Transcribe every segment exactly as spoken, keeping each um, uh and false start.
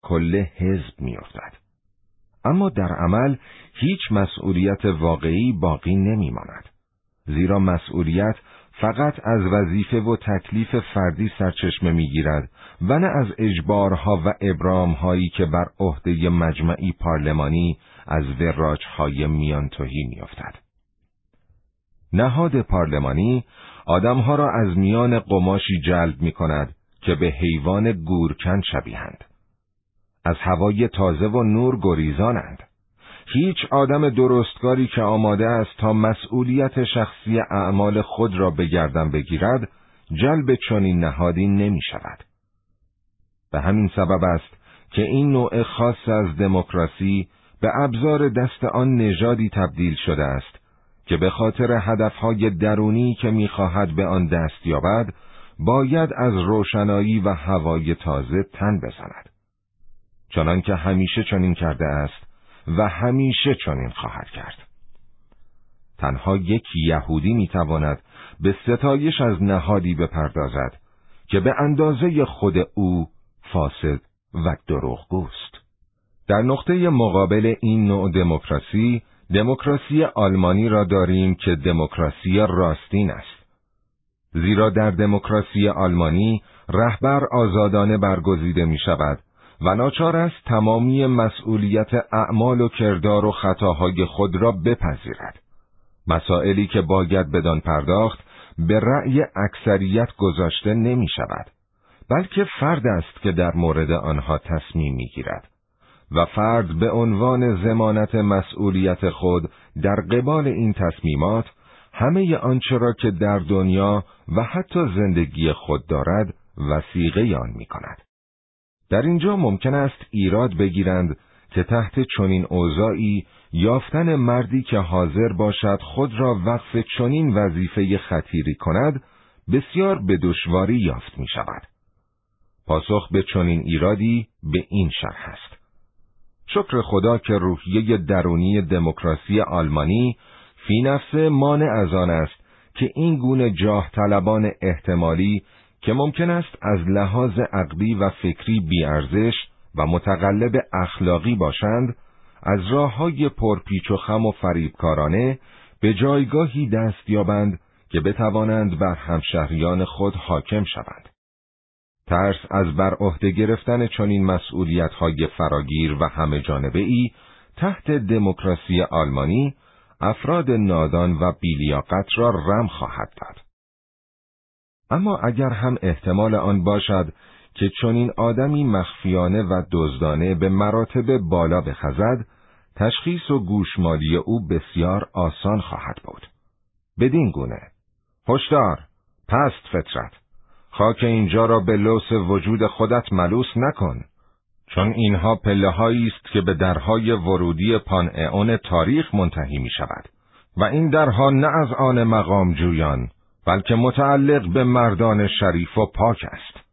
کل حزب می‌افتد. اما در عمل هیچ مسئولیت واقعی باقی نمی‌ماند. زیرا مسئولیت فقط از وظیفه و تکلیف فردی سرچشمه می‌گیرد و نه از اجبارها و ابرام‌هایی که بر عهده مجمعی پارلمانی از وراج‌های میانتویی می‌افتد. نهاد پارلمانی آدم‌ها را از میان قماشی جلب می‌کند که به حیوان گورکن شبیهند. از هوای تازه و نور گریزانند. هیچ آدم درستکاری که آماده است تا مسئولیت شخصی اعمال خود را به گردن بگیرد، جلب چنین نهادی نمی شود. به همین سبب است که این نوع خاص از دموکراسی به ابزار دست آن نژادی تبدیل شده است که به خاطر هدفهای درونی که می‌خواهد به آن دست یابد، باید از روشنایی و هوای تازه تن بزند. چنان که همیشه چنین کرده است و همیشه چنین خواهد کرد. تنها یک یهودی میتواند به ستایش از نهادی بپردازد که به اندازه خود او فاسد و دروغگوست. در نقطه مقابل این نوع دموکراسی، دموکراسی آلمانی را داریم که دموکراسی راستین است. زیرا در دموکراسی آلمانی رهبر آزادانه برگزیده می شود و ناچار است تمامی مسئولیت اعمال و کردار و خطاهای خود را بپذیرد. مسائلی که باید بدان پرداخت به رأی اکثریت گذاشته نمی شود، بلکه فرد است که در مورد آنها تصمیم می گیرد و فرد به عنوان ضمانت مسئولیت خود در قبال این تصمیمات همه آنچه را که در دنیا و حتی زندگی خود دارد وثیقه آن می کند. در اینجا ممکن است ایراد بگیرند که تحت چنین اوضاعی یافتن مردی که حاضر باشد خود را وقف چنین وظیفه خطیری کند بسیار به دشواری یافت می شود. پاسخ به چنین ایرادی به این شرح است: شکر خدا که روحیه درونی دموکراسی آلمانی فی نفسه مانع از آن است که این گونه جاه طلبان احتمالی که ممکن است از لحاظ عقلی و فکری بی‌ارزش و متقلب اخلاقی باشند، از راه‌های پرپیچ و خم و فریبکارانه به جایگاهی دست یابند که بتوانند بر همشهریان خود حاکم شوند. ترس از بر عهده گرفتن چنین مسئولیت‌های فراگیر و همه جانبه‌ای تحت دموکراسی آلمانی افراد نادان و بی‌لیاقت را رم خواهد داد. اما اگر هم احتمال آن باشد که چنین آدمی مخفیانه و دزدانه به مراتب بالا بخزد، تشخیص و گوشمالی او بسیار آسان خواهد بود. بدین گونه: هشدار، پست فطرت، خاک اینجا را به لوث وجود خودت ملوث نکن، چون اینها پله‌هایی است که به درهای ورودی پانئون تاریخ منتهی می شود و این درها نه از آن مقام جویان بلکه متعلق به مردان شریف و پاک است.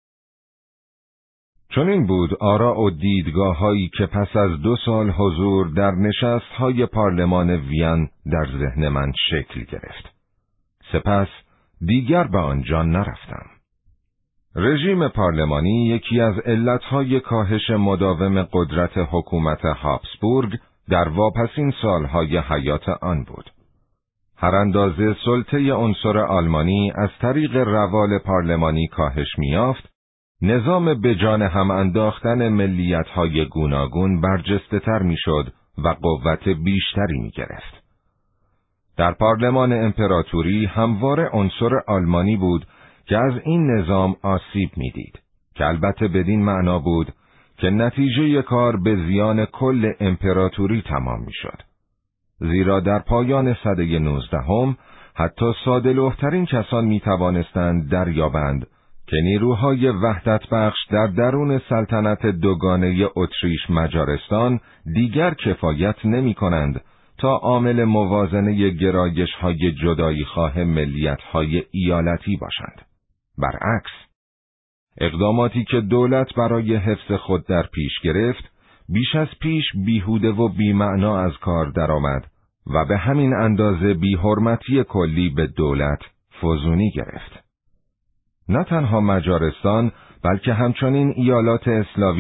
چون این بود آراء و دیدگاه‌هایی که پس از دو سال حضور در نشست‌های پارلمان وین در ذهن من شکل گرفت. سپس دیگر به آنجا نرفتم. رژیم پارلمانی یکی از علتهای کاهش مداوم قدرت حکومت هابسبورگ در واپسین سالهای حیات آن بود. هر اندازه سلطه عنصر آلمانی از طریق روال پارلمانی کاهش می‌یافت، نظام به جان هم انداختن ملیت‌های گوناگون برجسته تر می‌شد و قوت بیشتری می‌گرفت. در پارلمان امپراتوری همواره عنصر آلمانی بود که از این نظام آسیب می‌دید، که البته بدین معنا بود که نتیجه کار به زیان کل امپراتوری تمام می‌شد. زیرا در پایان سده نوزدهم حتی ساده‌لوح‌ترین کسان می‌توانستند دریابند که نیروهای وحدت بخش در درون سلطنت دوگانه اتریش مجارستان دیگر کفایت نمی کنند تا عامل موازنه گرایش‌های جدایی خواه ملیت‌های ایالتی باشند. برعکس، اقداماتی که دولت برای حفظ خود در پیش گرفت، بیش از پیش بیهوده و بی‌معنا از کار درآمد و به همین اندازه بی‌حرمتی کلی به دولت فزونی گرفت. نه تنها مجارستان بلکه همچنین ایالات اسلاوی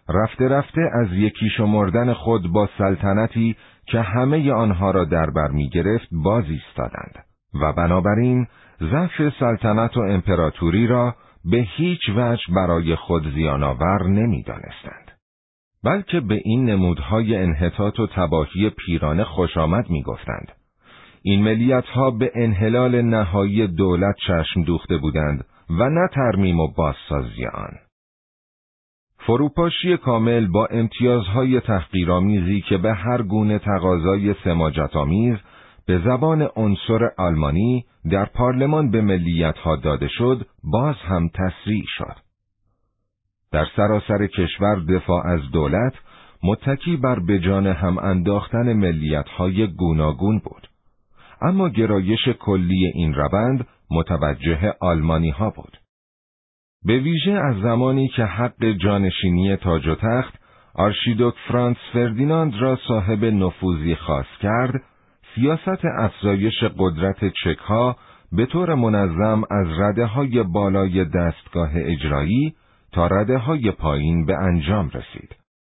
رفته رفته از یکی شمردن خود با سلطنتی که همه آنها را در بر می گرفت باز ایستادند و بنابراین ضعف سلطنت و امپراتوری را به هیچ وجه برای خود زیان‌آور نمی دانستند. بلکه به این نمودهای انحطاط و تباهی پیرانه خوش آمد می گفتند. این ملیت‌ها به انحلال نهایی دولت چشم دوخته بودند و نه ترمیم و بازسازی آن. فروپاشی کامل با امتیازهای تحقیرآمیزی که به هر گونه تقاضای سماجت‌آمیز به زبان عنصر آلمانی در پارلمان به ملیت‌ها داده شد، باز هم تسریع شد. در سراسر کشور دفاع از دولت متکی بر به جان هم انداختن ملیت‌های گوناگون بود. اما گرایش کلی این روند متوجه آلمانی‌ها بود. به ویژه از زمانی که حق جانشینی تاج و تخت آرشیدوک فرانس فردیناند را صاحب نفوذی خاص کرد، سیاست افزایش قدرت چک‌ها به طور منظم از رده‌های بالای دستگاه اجرایی تا رده‌های پایین به انجام رسید.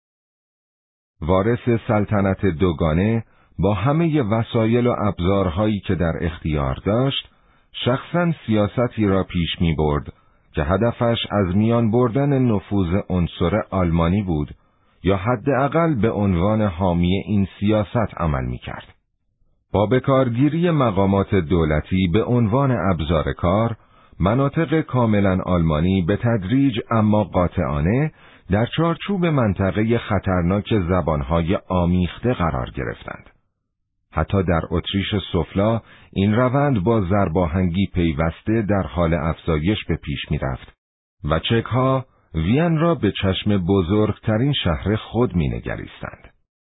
وارث سلطنت دوگانه با همه وسایل و ابزارهایی که در اختیار داشت، شخصاً سیاستی را پیش می برد که هدفش از میان بردن نفوذ عنصر آلمانی بود یا حداقل به عنوان حامی این سیاست عمل می کرد. با بکارگیری مقامات دولتی به عنوان ابزار کار، مناطق کاملا آلمانی به تدریج اما قاطعانه در چارچوب منطقه خطرناک زبانهای آمیخته قرار گرفتند. حتی در اتریش سفلا این روند با ضرباهنگی پیوسته در حال افزایش به پیش می رفت و چک‌ها وین را به چشم بزرگترین شهر خود می نگریستند.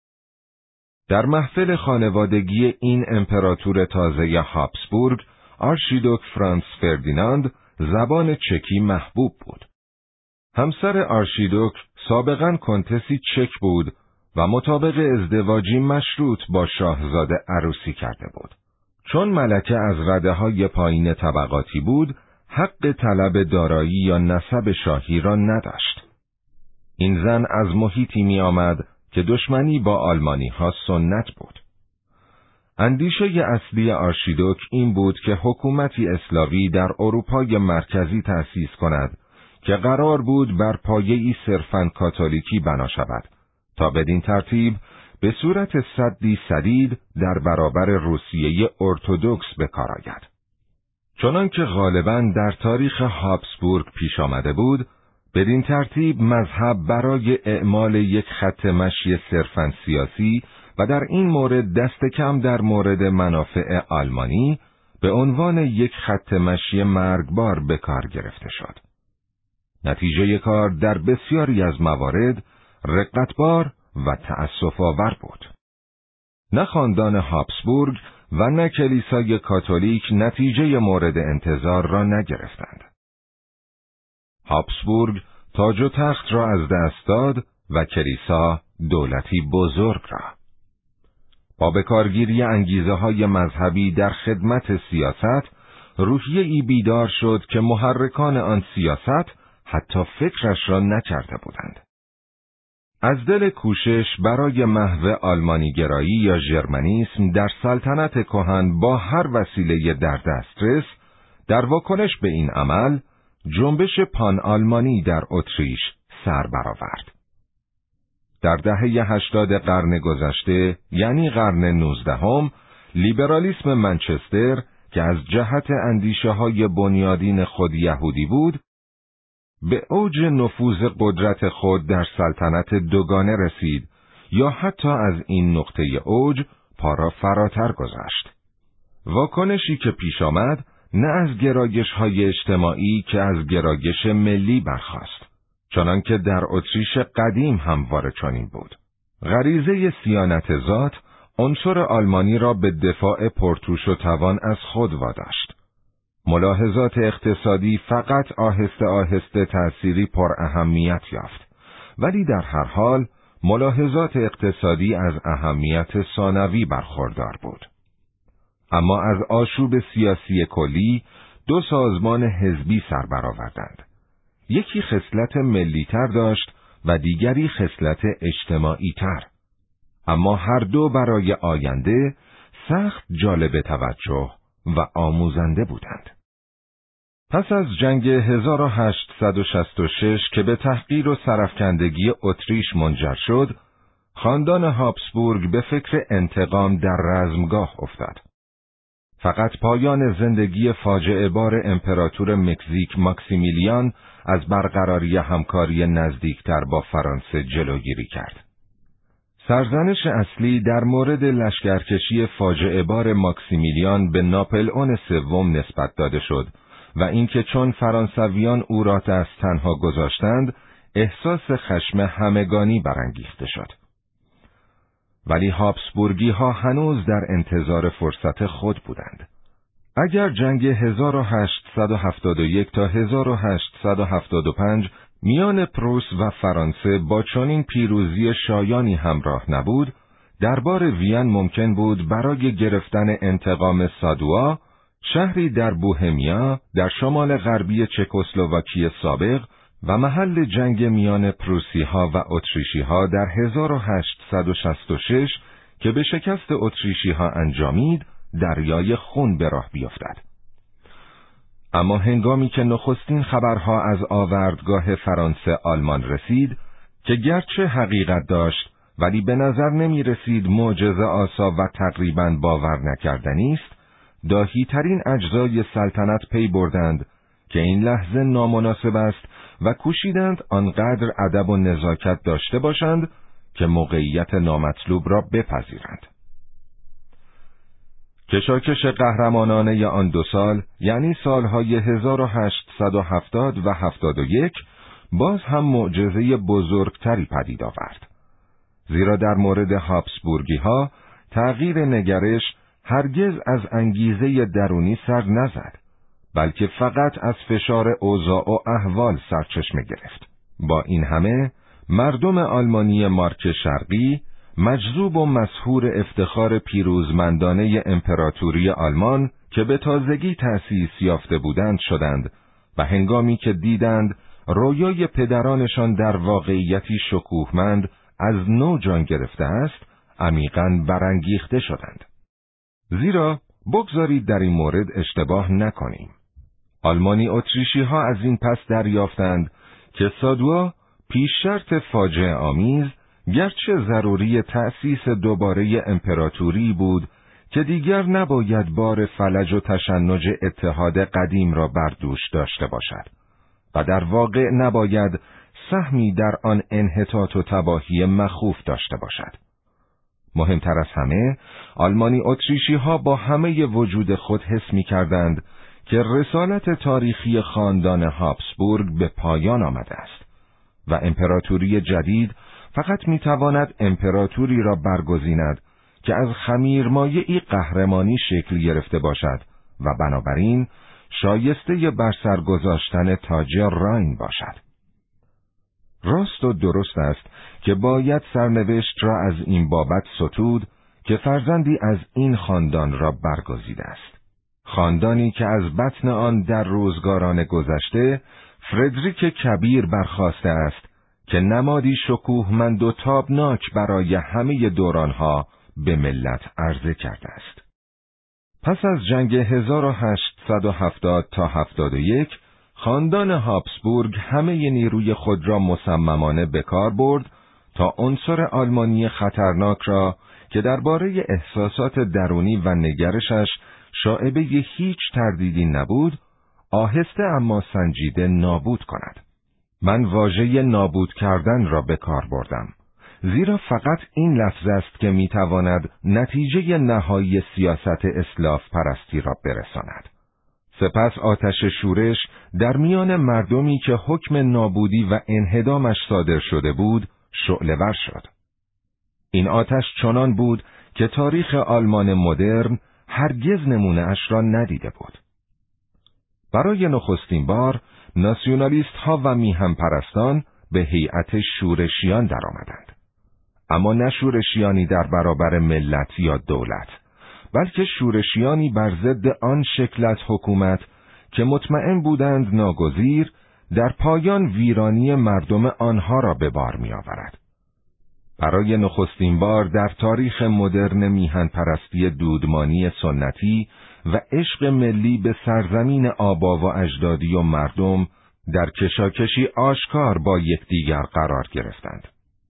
در محفل خانوادگی این امپراتور تازه هابسبورگ، آرشیدوک فرانس فردیناند زبان چکی محبوب بود. همسر آرشیدوک سابقاً کنتسی چک بود و مطابق ازدواجی مشروط با شاهزاده عروسی کرده بود. چون ملکه از رده‌های پایین طبقاتی بود، حق طلب دارایی یا نسب شاهی را نداشت. این زن از محیطی می آمد که دشمنی با آلمانی ها سنت بود. اندیشه اصلی آرشیدوک این بود که حکومتی اسلاوی در اروپای مرکزی تأسیس کند که قرار بود بر پایه‌ای صرفاً کاتولیکی بنا شود تا بدین ترتیب به صورت سدی سدید در برابر روسیه ارتدوکس به کار آید. چنانکه غالباً در تاریخ هابسبورگ پیش آمده بود، بدین ترتیب مذهب برای اعمال یک خط مشی صرفاً سیاسی و در این مورد دست کم در مورد منافع آلمانی به عنوان یک خط مشی مرگبار به کار گرفته شد. نتیجه کار در بسیاری از موارد رقتبار و تأسف آور بود. نه خاندان هابسبورگ و نه کلیسای کاتولیک نتیجه مورد انتظار را نگرفتند. هابسبورگ تاج و تخت را از دست داد و کلیسا دولتی بزرگ را. با بکارگیری انگیزه های مذهبی در خدمت سیاست، روحیه ای بیدار شد که محرکان آن سیاست حتی فکرش را نکرده بودند. از دل کوشش برای محو آلمانی گرایی یا ژرمنیسم در سلطنت کهن با هر وسیله در دسترس، در واکنش به این عمل، جنبش پان آلمانی در اتریش سر برآورد. در دهه هشتاد قرن گذشته، یعنی قرن نوزدهم، لیبرالیسم منچستر که از جهت اندیشه های بنیادین خود یهودی بود، به اوج نفوذ قدرت خود در سلطنت دوگانه رسید یا حتی از این نقطه اوج پا را فراتر گذاشت. واکنشی که پیش آمد نه از گرایش های اجتماعی که از گرایش ملی برخاست، چنانکه در اتریش قدیم همواره چنین بود. غریزه صیانت ذات عنصر آلمانی را به دفاع پرتوش و توان از خود واداشت. ملاحظات اقتصادی فقط آهسته آهسته تأثیری پر اهمیت یافت، ولی در هر حال ملاحظات اقتصادی از اهمیت ثانوی برخوردار بود. اما از آشوب سیاسی کلی دو سازمان حزبی سر برآوردند. یکی خصلت ملی‌تر داشت و دیگری خصلت اجتماعی تر. اما هر دو برای آینده سخت جالب توجه و آموزنده بودند. پس از جنگ هزار و هشتصد و شصت و شش که به تحقیر و سرافکندگی اتریش منجر شد، خاندان هابسبورگ به فکر انتقام در رزمگاه افتاد. فقط پایان زندگی فاجعه بار امپراتور مکزیک ماکسیمیلیان از برقراری همکاری نزدیکتر با فرانسه جلوگیری کرد. سرزنش اصلی در مورد لشکرکشی فاجعه بار ماکسیمیلیان به ناپلئون سوم نسبت داده شد و اینکه چون فرانسویان او را دست تنها گذاشتند، احساس خشم همگانی برانگیخته شد. ولی هابسبورگی ها هنوز در انتظار فرصت خود بودند. اگر جنگ هزار و هشتصد و هفتاد و یک تا هزار و هشتصد و هفتاد و پنج میان پروس و فرانسه با چنین پیروزی شایانی همراه نبود، دربار وین ممکن بود برای گرفتن انتقام سادوا، شهری در بوهمیا در شمال غربی چکسلواکی سابق و محل جنگ میان پروسی ها و اتریشی ها در هزار و هشتصد و شصت و شش که به شکست اتریشی ها انجامید، دریای خون به راه بیفتد. اما هنگامی که نخستین خبرها از آوردگاه فرانسه آلمان رسید، که گرچه حقیقت داشت ولی به نظر نمی رسید معجزه آسا و تقریباً باور نکردنی است، داهی ترین اجزای سلطنت پی بردند که این لحظه نامناسب است و کوشیدند آنقدر ادب و نزاکت داشته باشند که موقعیت نامطلوب را بپذیرند. کشاکش قهرمانانه آن دو سال، یعنی سالهای هزار و هشتصد و هفتاد و هفتاد و یک، باز هم معجزه بزرگتری پدید آورد. زیرا در مورد هابسبورگی ها تغییر نگرش هرگز از انگیزه درونی سر نزد، بلکه فقط از فشار اوضاع و احوال سرچشمه گرفت. با این همه، مردم آلمانی مارک شرقی مجذوب و مسحور افتخار پیروزمندانه امپراتوری آلمان که به تازگی تأسیس یافته بودند شدند و هنگامی که دیدند رویای پدرانشان در واقعیتی شکوهمند از نو جان گرفته است، عمیقاً برانگیخته شدند. زیرا بگذارید در این مورد اشتباه نکنیم. آلمانی اتریشی ها از این پس دریافتند که سادوا پیش شرط فاجعه آمیز، گرچه ضروری تأسیس دوباره امپراتوری بود که دیگر نباید بار فلج و تشنج اتحاد قدیم را بر دوش داشته باشد و در واقع نباید سهمی در آن انحطاط و تباهی مخوف داشته باشد. مهمتر از همه، آلمانی اتریشی ها با همه وجود خود حس می کردند که رسالت تاریخی خاندان هابسبورگ به پایان آمده است و امپراتوری جدید فقط می تواند امپراتوری را برگزیند که از خمیرمایه‌ای قهرمانی شکل گرفته باشد و بنابراین شایسته بر سر گذاشتن تاج راین باشد. راست و درست است که باید سرنوشت را از این بابت ستود که فرزندی از این خاندان را برگزیده است. خاندانی که از بطن آن در روزگاران گذشته فردریک کبیر برخاسته است که نمادی شکوهمند و تابناک برای همه دورانها به ملت عرضه کرده است. پس از جنگ هزار و هشتصد و هفتاد تا هفتاد و یک، خاندان هابسبورگ همه نیروی خود را مصممانه به کار برد تا عنصر آلمانی خطرناک را که درباره احساسات درونی و نگرشش شائبه هیچ تردیدی نبود، آهسته اما سنجیده نابود کند. من واژه نابود کردن را به کار بردم، زیرا فقط این لفظ است که میتواند نتیجه نهایی سیاست اسلاف پرستی را برساند. سپس آتش شورش در میان مردمی که حکم نابودی و انهدامش صادر شده بود شعله‌ور شد. این آتش چنان بود که تاریخ آلمان مدرن هرگز نمونه اش را ندیده بود. برای نخستین بار ناسیونالیست ها و میهم پرستان به هیئت شورشیان درآمدند. اما نه شورشیانی در برابر ملت یا دولت، بلکه شورشیانی بر ضد آن شکل از حکومت که مطمئن بودند ناگزیر در پایان ویرانی مردم آنها را به بار می آورد. برای نخستین بار در تاریخ مدرن میهن پرستی دودمانی سنتی و عشق ملی به سرزمین آبا و اجدادی و مردم در کشاکشی آشکار با یکدیگر قرار گرفتند.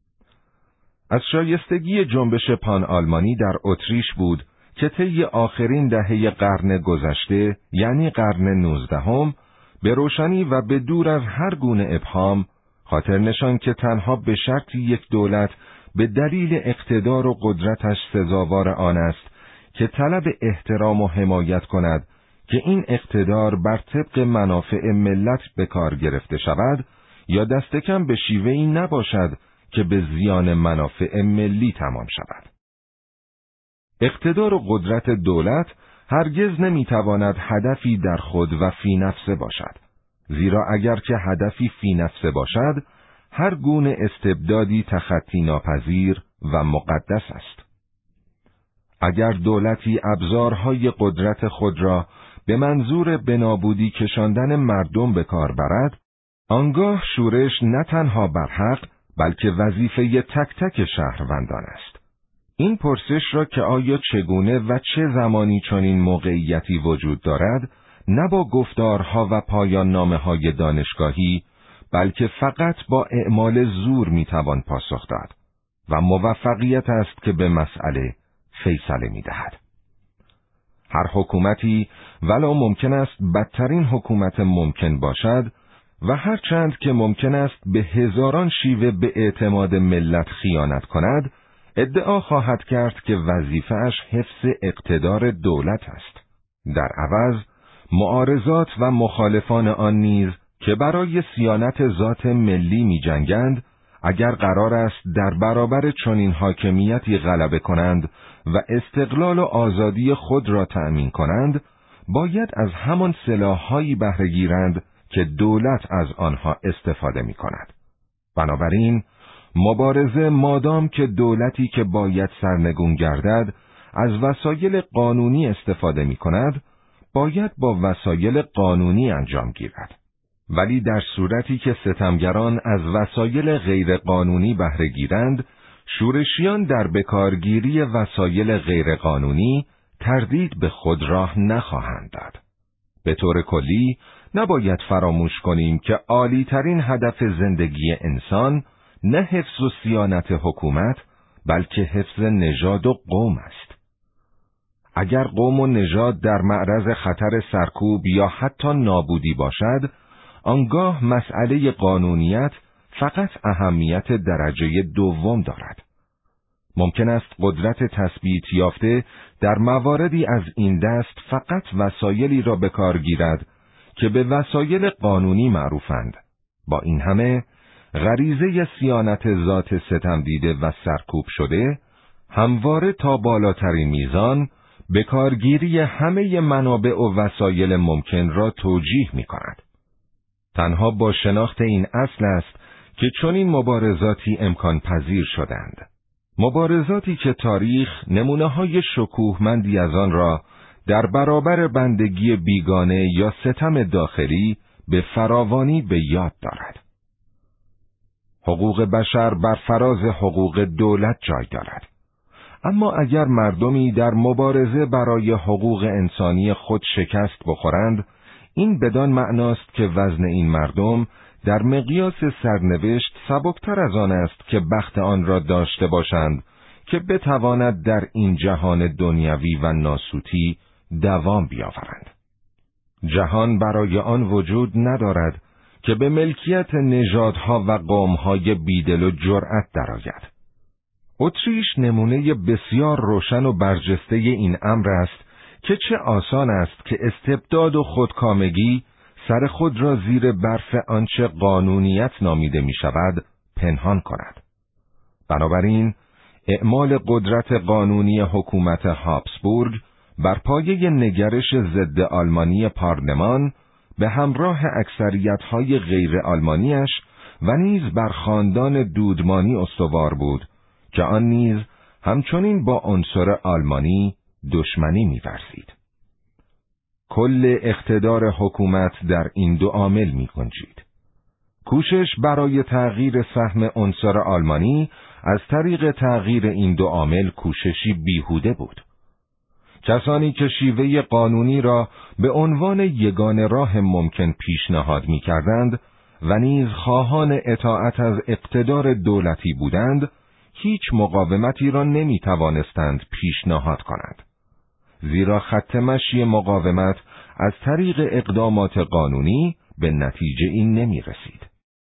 از شایستگی جنبش پان آلمانی در اتریش بود که طی آخرین دهه قرن گذشته، یعنی قرن نوزدهم، به روشنی و به دور از هر گونه ابهام خاطر نشان که تنها به شرطی یک دولت به دلیل اقتدار و قدرتش سزاوار آن است که طلب احترام و حمایت کند که این اقتدار بر طبق منافع ملت به کار گرفته شود یا دست کم به شیوهی نباشد که به زیان منافع ملی تمام شود. اقتدار و قدرت دولت هرگز نمیتواند هدفی در خود و فی نفسه باشد، زیرا اگر که هدفی فی نفسه باشد، هر گونه استبدادی تخطی ناپذیر و مقدس است. اگر دولتی ابزارهای قدرت خود را به منظور به نابودی کشاندن مردم به کار برد، آنگاه شورش نه تنها بر حق بلکه وظیفه تک تک شهروندان است. این پرسش را که آیا چگونه و چه زمانی چنین موقعیتی وجود دارد، نه با گفتارها و پایان نامه‌های دانشگاهی، بلکه فقط با اعمال زور میتوان پاسخ داد و موفقیت است که به مسئله فیصله میدهد. هر حکومتی ولو ممکن است بدترین حکومت ممکن باشد و هر چند که ممکن است به هزاران شیوه به اعتماد ملت خیانت کند، ادعا خواهد کرد که وظیفه‌اش حفظ اقتدار دولت است. در عوض معارضات و مخالفان آن نیز که برای صیانت ذات ملی می جنگند، اگر قرار است در برابر چنین حاکمیتی غلبه کنند و استقلال و آزادی خود را تأمین کنند، باید از همان سلاح‌هایی بهره گیرند که دولت از آنها استفاده می کند. بنابراین مبارزه مادام که دولتی که باید سرنگون گردد از وسایل قانونی استفاده می کند، باید با وسایل قانونی انجام گیرد. ولی در صورتی که ستمگران از وسایل غیر قانونی بهره گیرند، شورشیان در بکارگیری وسایل غیر قانونی تردید به خود راه نخواهند داد. به طور کلی نباید فراموش کنیم که عالی ترین هدف زندگی انسان نه حفظ و صیانت حکومت، بلکه حفظ نژاد و قوم است. اگر قوم و نژاد در معرض خطر سرکوب یا حتی نابودی باشد، آنگاه مسئله قانونیت فقط اهمیت درجه دوم دارد. ممکن است قدرت تثبیت یافته در مواردی از این دست فقط وسایلی را به کار گیرد که به وسایل قانونی معروفند. با این همه غریزه صیانت ذات ستم دیده و سرکوب شده همواره تا بالاترین میزان به کارگیری همه منابع و وسایل ممکن را توجیه می کند. تنها با شناخت این اصل است که چنین مبارزاتی امکان پذیر شدند. مبارزاتی که تاریخ نمونه‌های شکوهمندی از آن را در برابر بندگی بیگانه یا ستم داخلی به فراوانی به یاد دارد. حقوق بشر بر فراز حقوق دولت جای دارد. اما اگر مردمی در مبارزه برای حقوق انسانی خود شکست بخورند، این بدان معناست که وزن این مردم در مقیاس سرنوشت سبکتر از آن است که بخت آن را داشته باشند که بتواند در این جهان دنیوی و ناسوتی دوام بیاورند. جهان برای آن وجود ندارد که به ملکیت نژادها و قومهای بیدل و جرأت درآید. اتریش نمونه بسیار روشن و برجسته این امر است که چه آسان است که استبداد و خودکامگی سر خود را زیر برف آنچه قانونیت نامیده می شود پنهان کند. بنابراین اعمال قدرت قانونی حکومت هابسبورگ بر پایه نگرش ضد آلمانی پارلمان به همراه اکثریت‌های غیر آلمانیش و نیز بر خاندان دودمانی استوار بود که آن نیز همچنین با عنصر آلمانی دشمنی می‌ورزید. کل اقتدار حکومت در این دو عامل می‌گنجید. کوشش برای تغییر سهم عنصر آلمانی از طریق تغییر این دو عامل کوششی بیهوده بود. کسانی که شیوه قانونی را به عنوان یگانه راه ممکن پیشنهاد می‌کردند و نیز خواهان اطاعت از اقتدار دولتی بودند، هیچ مقاومتی را نمی‌توانستند پیشنهاد کنند. زیرا خط مشی مقاومت از طریق اقدامات قانونی به نتیجه این نمی رسید.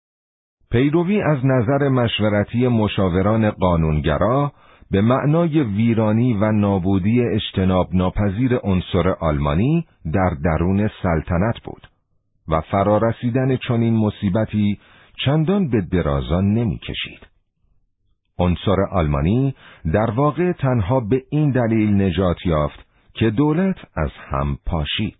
پیروی از نظر مشورتی مشاوران قانونگرا به معنای ویرانی و نابودی اجتناب ناپذیر عنصر آلمانی در درون سلطنت بود و فرارسیدن چنین مصیبتی چندان به درازا نمی کشید. عنصر آلمانی در واقع تنها به این دلیل نجات یافت که دولت از هم پاشید.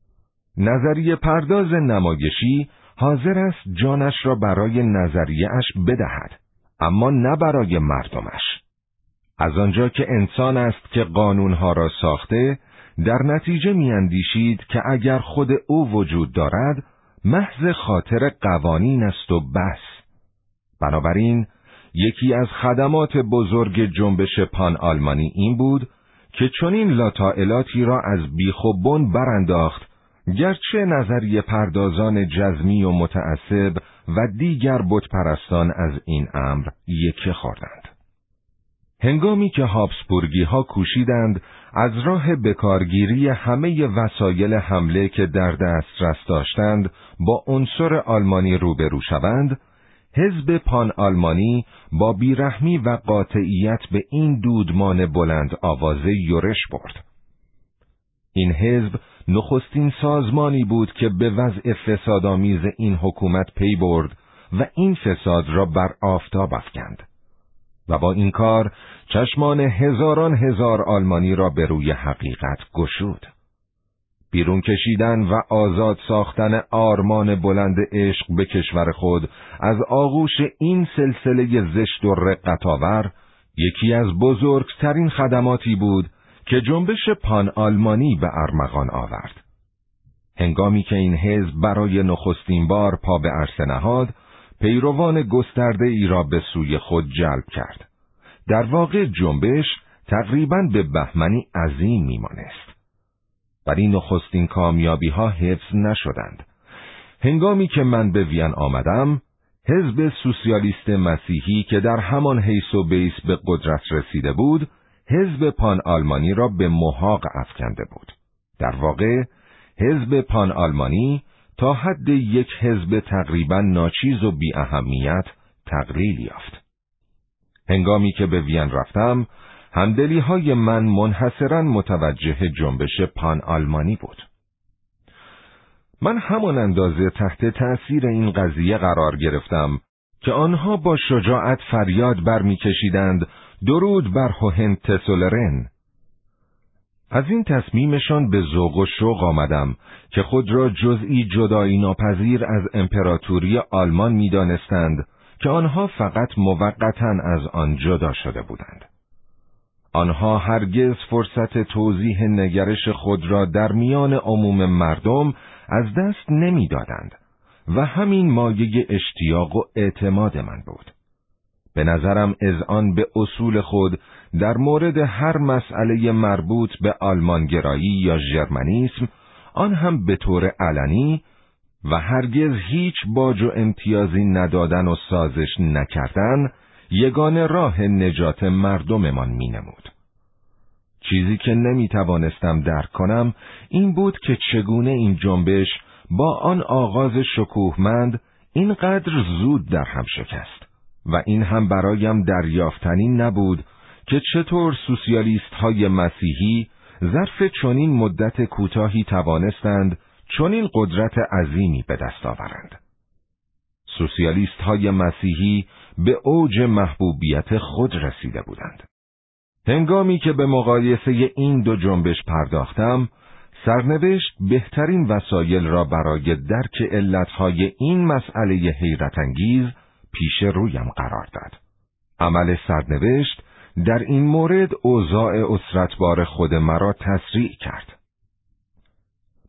نظریه پرداز نمایشی حاضر است جانش را برای نظریه‌اش بدهد، اما نه برای مردمش. از آنجا که انسان است که قانونها را ساخته، در نتیجه می‌اندیشید که اگر خود او وجود دارد، محض خاطر قوانین است و بس. بنابراین یکی از خدمات بزرگ جنبش پان آلمانی این بود که چنین لاطائلاتی را از بیخ و بن برانداخت، گرچه نظریه پردازان جزمی و متعصب و دیگر بتپرستان از این امر یکه خوردند. هنگامی که هابسبورگی ها کوشیدند از راه بکارگیری همه وسایل حمله که در دسترس داشتند با عنصر آلمانی روبرو شوند، حزب پان آلمانی با بیرحمی و قاطعیت به این دودمان بلند آوازه یورش برد. این حزب نخستین سازمانی بود که به وضع فسادآمیز این حکومت پی برد و این فساد را بر آفتاب افکند و با این کار چشمان هزاران هزار آلمانی را به روی حقیقت گشود. بیرون کشیدن و آزاد ساختن آرمان بلند عشق به کشور خود از آغوش این سلسله زشت و رقت‌آور یکی از بزرگترین خدماتی بود که جنبش پان آلمانی به ارمغان آورد. هنگامی که این حزب برای نخستین بار پا به عرصه نهاد، پیروان گسترده ای را به سوی خود جلب کرد. در واقع جنبش تقریباً به بهمنی عظیم میمانست. ولی نخستین کامیابی ها حفظ نشدند. هنگامی که من به وین آمدم، حزب سوسیالیست مسیحی که در همان حیث و بیس به قدرت رسیده بود، حزب پان آلمانی را به محاق افکنده بود. در واقع حزب پان آلمانی تا حد یک حزب تقریباً ناچیز و بی اهمیت تقلیل یافت. هنگامی که به وین رفتم، همدلی های من منحصراً متوجه جنبش پان آلمانی بود. من همان اندازه تحت تأثیر این قضیه قرار گرفتم که آنها با شجاعت فریاد برمی‌کشیدند درود بر هوهنتسولرن. از این تصمیمشان به ذوق و شوق آمدم که خود را جزئی جدایی ناپذیر از امپراتوری آلمان می‌دانستند که آنها فقط موقتاً از آن جدا شده بودند. آنها هرگز فرصت توضیح نگرش خود را در میان عموم مردم از دست نمی‌دادند و همین مایه اشتیاق و اعتماد من بود. به نظرم اذعان به اصول خود در مورد هر مسئله مربوط به آلمانگرایی یا ژرمنیسم، آن هم به طور علنی و هرگز هیچ باج و امتیازی ندادن و سازش نکردن، یگانه راه نجات مردممان می نمود. چیزی که نمی توانستم درک کنم این بود که چگونه این جنبش با آن آغاز شکوهمند اینقدر زود در هم شکست و این هم برایم دریافتنی نبود که چطور سوسیالیست های مسیحی ظرف چنین مدت کوتاهی توانستند چنین قدرت عظیمی به دست آورند. سوسیالیست های مسیحی به اوج محبوبیت خود رسیده بودند. هنگامی که به مقایسه این دو جنبش پرداختم، سرنوشت بهترین وسایل را برای درک علتهای این مسئله حیرت انگیز پیش رویم قرار داد. عمل سرنوشت در این مورد اوضاع اسرتبار خود مرا تسریع کرد.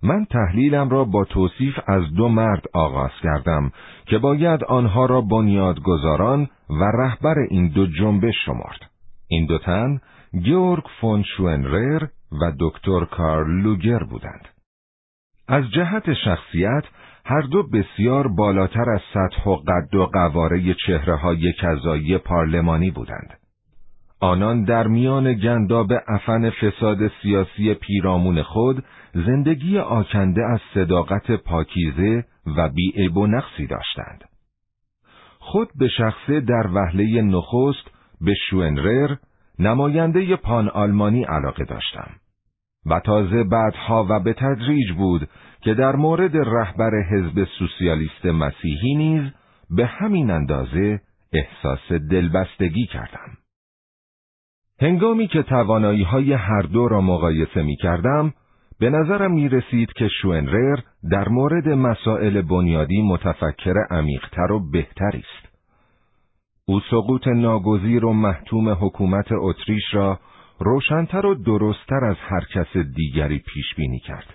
من تحلیلم را با توصیف از دو مرد آغاز کردم که باید آنها را بنیادگذاران و رهبر این دو جنبش شمرد. این دو تن گیورگ فون شوئنرر و دکتر کارل لوگر بودند. از جهت شخصیت هر دو بسیار بالاتر از سطح و قد و قواره چهره‌های کذایی پارلمانی بودند. آنان در میان گنداب عفن فساد سیاسی پیرامون خود زندگی آکنده از صداقت پاکیزه و بی‌عیب و نقصی داشتند. خود به شخصه در وهله نخست به شوئنرر نماینده پان آلمانی علاقه داشتم و تازه بعدها و به تدریج بود که در مورد رهبر حزب سوسیالیست مسیحی نیز به همین اندازه احساس دلبستگی کردم. هنگامی که توانایی‌های هر دو را مقایسه می‌کردم، به نظرم می‌رسید که شوئنرر در مورد مسائل بنیادی متفکر عمیق‌تر و بهتری است. او سقوط ناگزیر و محتوم حکومت اتریش را روشن‌تر و درست‌تر از هر کس دیگری پیش بینی کرد.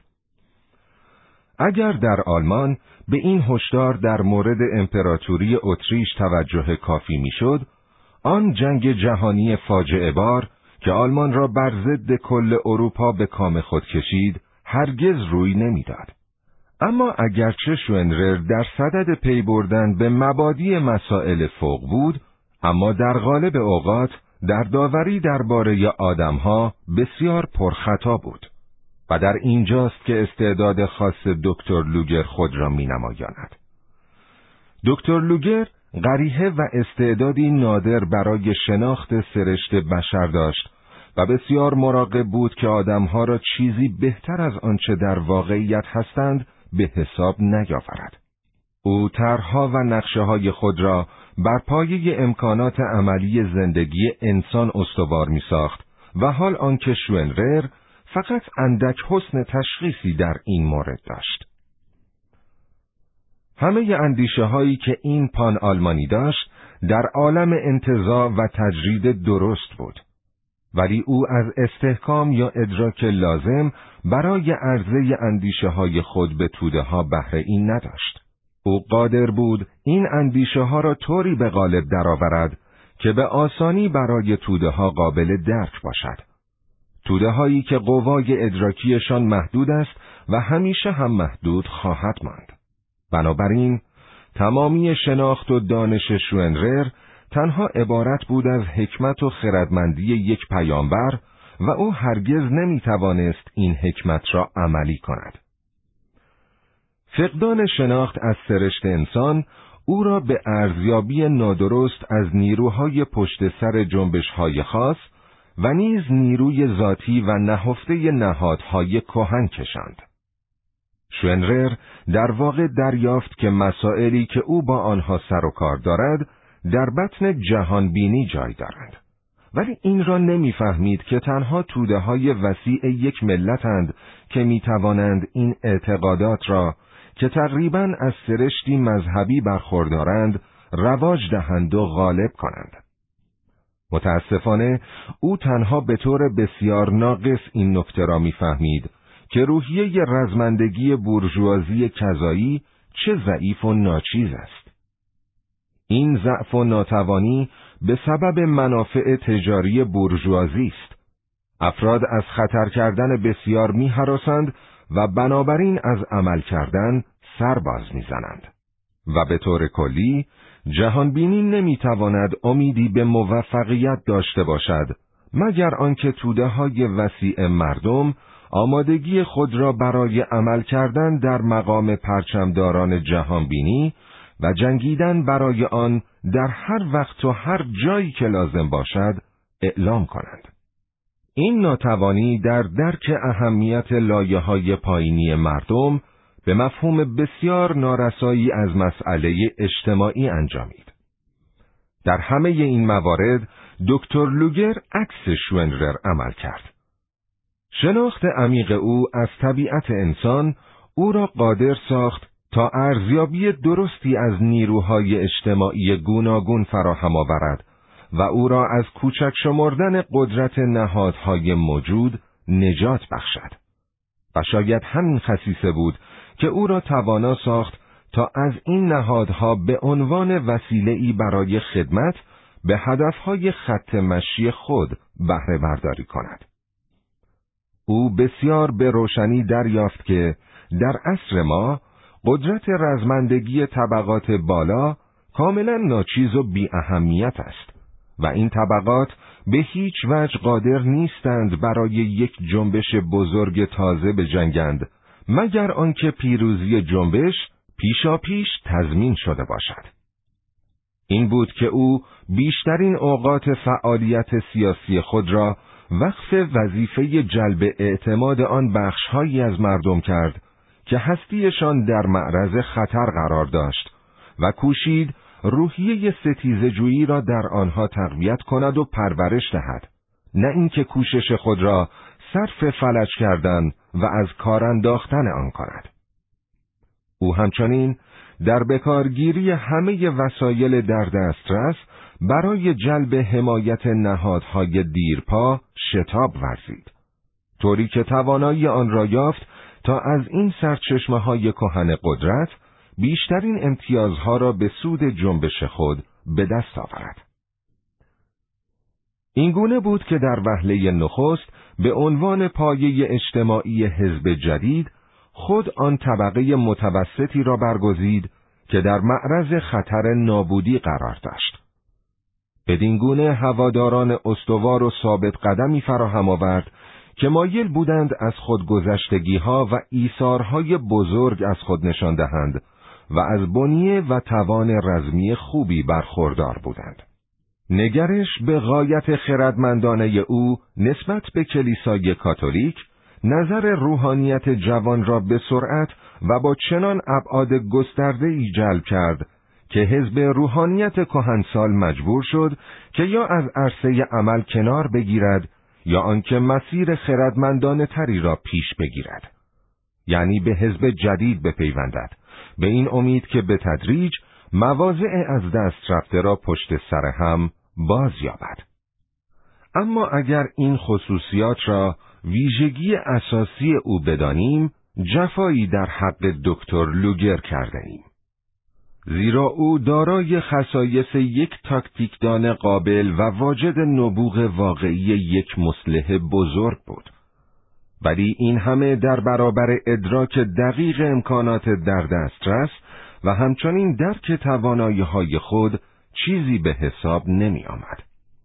اگر در آلمان به این هشدار در مورد امپراتوری اتریش توجه کافی می‌شد، آن جنگ جهانی فاجعه بار که آلمان را بر ضد کل اروپا به کام خود کشید هرگز روی نمیداد. اما اگرچه شوئنرر در صدد پی بردن به مبادی مسائل فوق بود، اما در غالب اوقات در داوری درباره آدمها بسیار پرخطا بود و در اینجاست که استعداد خاص دکتر لوگر خود را می‌نمایاند. دکتر لوگر قریحه و استعدادی نادر برای شناخت سرشت بشر داشت و بسیار مراقب بود که آدمها را چیزی بهتر از آنچه در واقعیت هستند به حساب نیاورد. او طرح‌ها و نقشه‌های خود را بر پایه امکانات عملی زندگی انسان استوار می‌ساخت و حال آنکه شوئنرر فقط اندک حسن تشخیصی در این مورد داشت. همه اندیشه هایی که این پان آلمانی داشت در عالم انتزاع و تجرید درست بود، ولی او از استحکام یا ادراک لازم برای عرضه اندیشه های خود به توده ها بهره این نداشت. او قادر بود این اندیشه ها را طوری به قالب درآورد که به آسانی برای توده ها قابل درک باشد. توده هایی که قوای ادراکیشان محدود است و همیشه هم محدود خواهد ماند. بنابراین تمامی شناخت و دانش شوئنرر تنها عبارت بود از حکمت و خردمندی یک پیامبر و او هرگز نمیتوانست این حکمت را عملی کند. فقدان شناخت از سرشت انسان او را به ارزیابی نادرست از نیروهای پشت سر جنبش‌های خاص و نیز نیروی ذاتی و نهفته نهادهای کهن کشاند. شوئنرر در واقع دریافت که مسائلی که او با آنها سر و کار دارد در بطن جهان بینی جای دارند، ولی این را نمیفهمید که تنها توده های وسیع یک ملتند که میتوانند این اعتقادات را که تقریباً از سرشتی مذهبی برخوردارند رواج دهند و غالب کنند. متاسفانه او تنها به طور بسیار ناقص این نکته را میفهمید که روحیه رزمندگی بورژوازی کذایی چه ضعیف و ناچیز است. این ضعف و ناتوانی به سبب منافع تجاری بورژوازی است. افراد از خطر کردن بسیار می‌هراسند و بنابراین از عمل کردن سر باز می‌زنند. و به طور کلی جهانبینی نمی‌تواند امیدی به موفقیت داشته باشد مگر آنکه توده‌های وسیع مردم آمادگی خود را برای عمل کردن در مقام پرچمداران جهانبینی و جنگیدن برای آن در هر وقت و هر جایی که لازم باشد اعلام کنند. این ناتوانی در درک اهمیت لایه‌های پایینی مردم به مفهوم بسیار نارسایی از مسئله اجتماعی انجامید. در همه این موارد دکتر لوگر عکس شوئنرر عمل کرد. شناخت عمیق او از طبیعت انسان او را قادر ساخت تا ارزیابی درستی از نیروهای اجتماعی گوناگون فراهم آورد و او را از کوچک شمردن قدرت نهادهای موجود نجات بخشد. و شاید همین خصیصه بود که او را توانا ساخت تا از این نهادها به عنوان وسیله‌ای برای خدمت به هدفهای خط مشی خود بهره برداری کند. او بسیار به روشنی دریافت که در عصر ما قدرت رزمندگی طبقات بالا کاملا ناچیز و بی اهمیت است و این طبقات به هیچ وجه قادر نیستند برای یک جنبش بزرگ تازه بجنگند مگر آنکه پیروزی جنبش پیشاپیش تضمین شده باشد. این بود که او بیشترین اوقات فعالیت سیاسی خود را وقف وظیفه جلب اعتماد آن بخش‌هایی از مردم کرد که هستیشان در معرض خطر قرار داشت و کوشید روحیه ستیزه‌جویی را در آنها تقویت کند و پرورش دهد، نه اینکه کوشش خود را صرف فلج کردن و از کار انداختن آن کند. او همچنین در بکارگیری همه وسایل در دسترس برای جلب حمایت نهادهای دیرپا شتاب ورزید، طوری که توانایی آن را یافت تا از این سرچشمه‌های کهن قدرت بیشترین امتیازها را به سود جنبش خود به دست آورد. این گونه بود که در وهله نخست به عنوان پایه اجتماعی حزب جدید خود آن طبقه متوسطی را برگزید که در معرض خطر نابودی قرار داشت. بدین گونه هواداران استوار و ثابت قدمی فراهم آورد که مایل بودند از خودگذشتگی‌ها و ایثارهای بزرگ از خود نشان دهند و از بنیه و توان رزمی خوبی برخوردار بودند. نگرش به غایت خردمندانه او نسبت به کلیسای کاتولیک نظر روحانیت جوان را به سرعت و با چنان ابعاد گسترده‌ای جلب کرد که حزب روحانیت کهنسال مجبور شد که یا از عرصه عمل کنار بگیرد یا آنکه مسیر خردمندانه تری را پیش بگیرد، یعنی به حزب جدید بپیوندد، به این امید که به تدریج مواضع از دست رفته را پشت سر هم باز یابد. اما اگر این خصوصیات را ویژگی اساسی او بدانیم، جفایی در حق دکتر لوگر کرده ایم. زیرا او دارای خصایص یک تاکتیکدان قابل و واجد نبوغ واقعی یک مصلح بزرگ بود. ولی این همه در برابر ادراک دقیق امکانات در دسترس و همچنین درک توانایی‌های خود چیزی به حساب نمی آمد.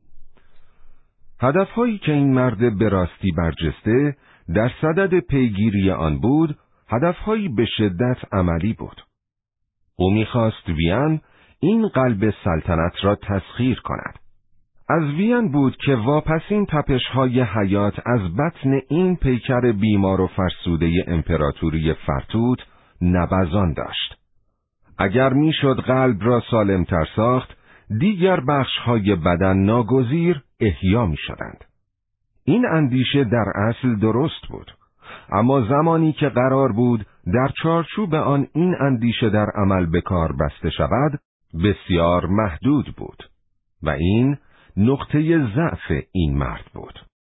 هدفهایی که این مرد به راستی برجسته در صدد پیگیری آن بود، هدفهایی به شدت عملی بود. او می‌خواست وین این قلب سلطنت را تسخیر کند. از وین بود که واپسین تپش‌های حیات از بطن این پیکر بیمار و فرسوده امپراتوری فرتوت نبضان داشت. اگر میشد قلب را سالمتر ساخت، دیگر بخش‌های بدن ناگزیر احیا می‌شدند. این اندیشه در اصل درست بود، اما زمانی که قرار بود در چارچوب آن این اندیشه در عمل به کار بسته شود، بسیار محدود بود و این نقطه ضعف این مرد بود.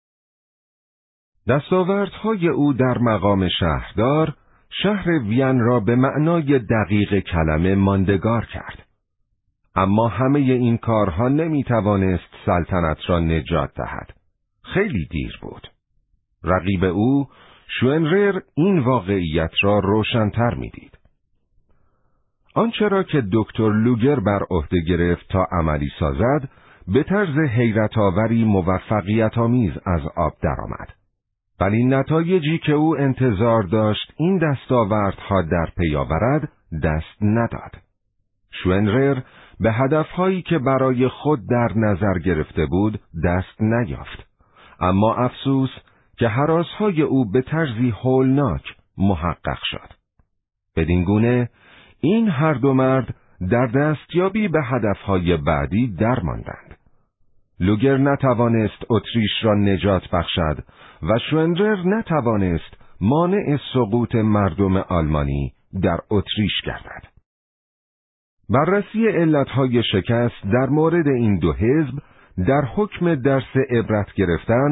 دستاوردهای او در مقام شهردار شهر وین را به معنای دقیق کلمه ماندگار کرد. اما همه این کارها نمی توانست سلطنت را نجات دهد. خیلی دیر بود. رقیب او شوئنرر این واقعیت را روشن‌تر می‌دید. آنچه را که دکتر لوگر بر عهده گرفت تا عملی سازد، به طرز حیرت آوری موفقیت آمیز از آب درآمد. ولی نتایجی که او انتظار داشت این دستاوردها در پی آورد دست نداد. شوئنرر به هدفهایی که برای خود در نظر گرفته بود دست نیافت، اما افسوس که هراس‌های او به طرزی هولناک محقق شد. بدین گونه این هر دو مرد در دستیابی به هدفهای بعدی درماندند. لوگر نتوانست اتریش را نجات بخشد و شوئنرر نتوانست مانع سقوط مردم آلمانی در اتریش گردد. بررسی علتهای شکست در مورد این دو حزب در حکم درس عبرت گرفتن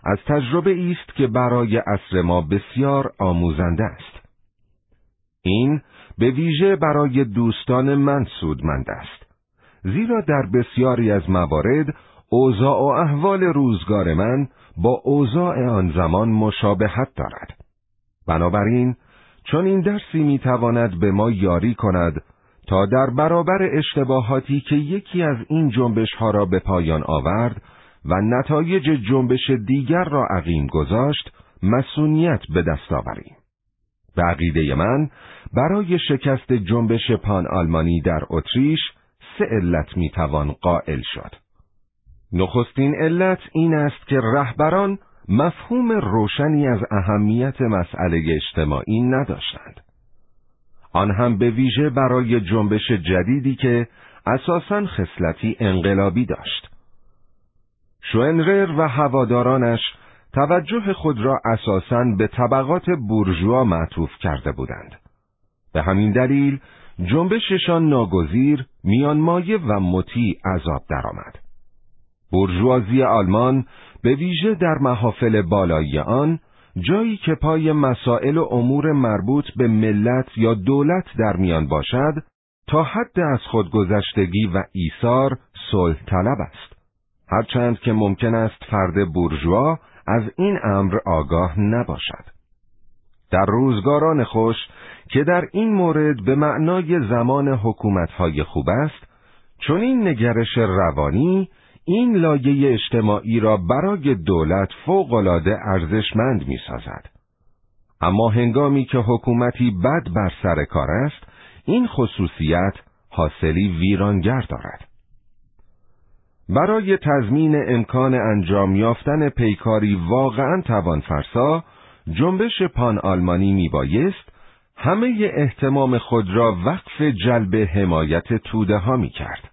از تجربه است که برای عصر ما بسیار آموزنده است. این به ویژه برای دوستان من سودمند است، زیرا در بسیاری از موارد اوضاع و احوال روزگار من با اوضاع آن زمان مشابهت دارد. بنابراین چون این درسی میتواند به ما یاری کند تا در برابر اشتباهاتی که یکی از این جنبش ها را به پایان آورد و نتایج جنبش دیگر را عقیم گذاشت، مسئولیت به دست آوریم. به عقیده من برای شکست جنبش پان آلمانی در اتریش سه علت میتوان قائل شد. نخستین علت این است که رهبران مفهوم روشنی از اهمیت مسئله اجتماعی نداشتند. آن هم به ویژه برای جنبش جدیدی که اساساً خصلتی انقلابی داشت. شوئنرر و هوادارانش توجه خود را اساساً به طبقات بورژوا معطوف کرده بودند. به همین دلیل جنبششان ناگزیر میانمایه و مطیع عذاب درآمد. بورژوازی آلمان به ویژه در محافل بالایی آن، جایی که پای مسائل و امور مربوط به ملت یا دولت در میان باشد، تا حد از خودگذشتگی و ایثار صلح طلب است، هرچند که ممکن است فرد بورژوا از این امر آگاه نباشد. در روزگاران خوش که در این مورد به معنای زمان حکومت‌های خوب است، چون این نگرش روانی این لایه اجتماعی را برای دولت فوق‌العاده ارزشمند می‌سازد. اما هنگامی که حکومتی بد بر سر کار است، این خصوصیت حاصلی ویرانگر دارد. برای تضمین امکان انجام یافتن پیکاری واقعاً توانفرسا، جنبش پان آلمانی میبایست همه اهتمام خود را وقف جلب حمایت توده ها می کرد.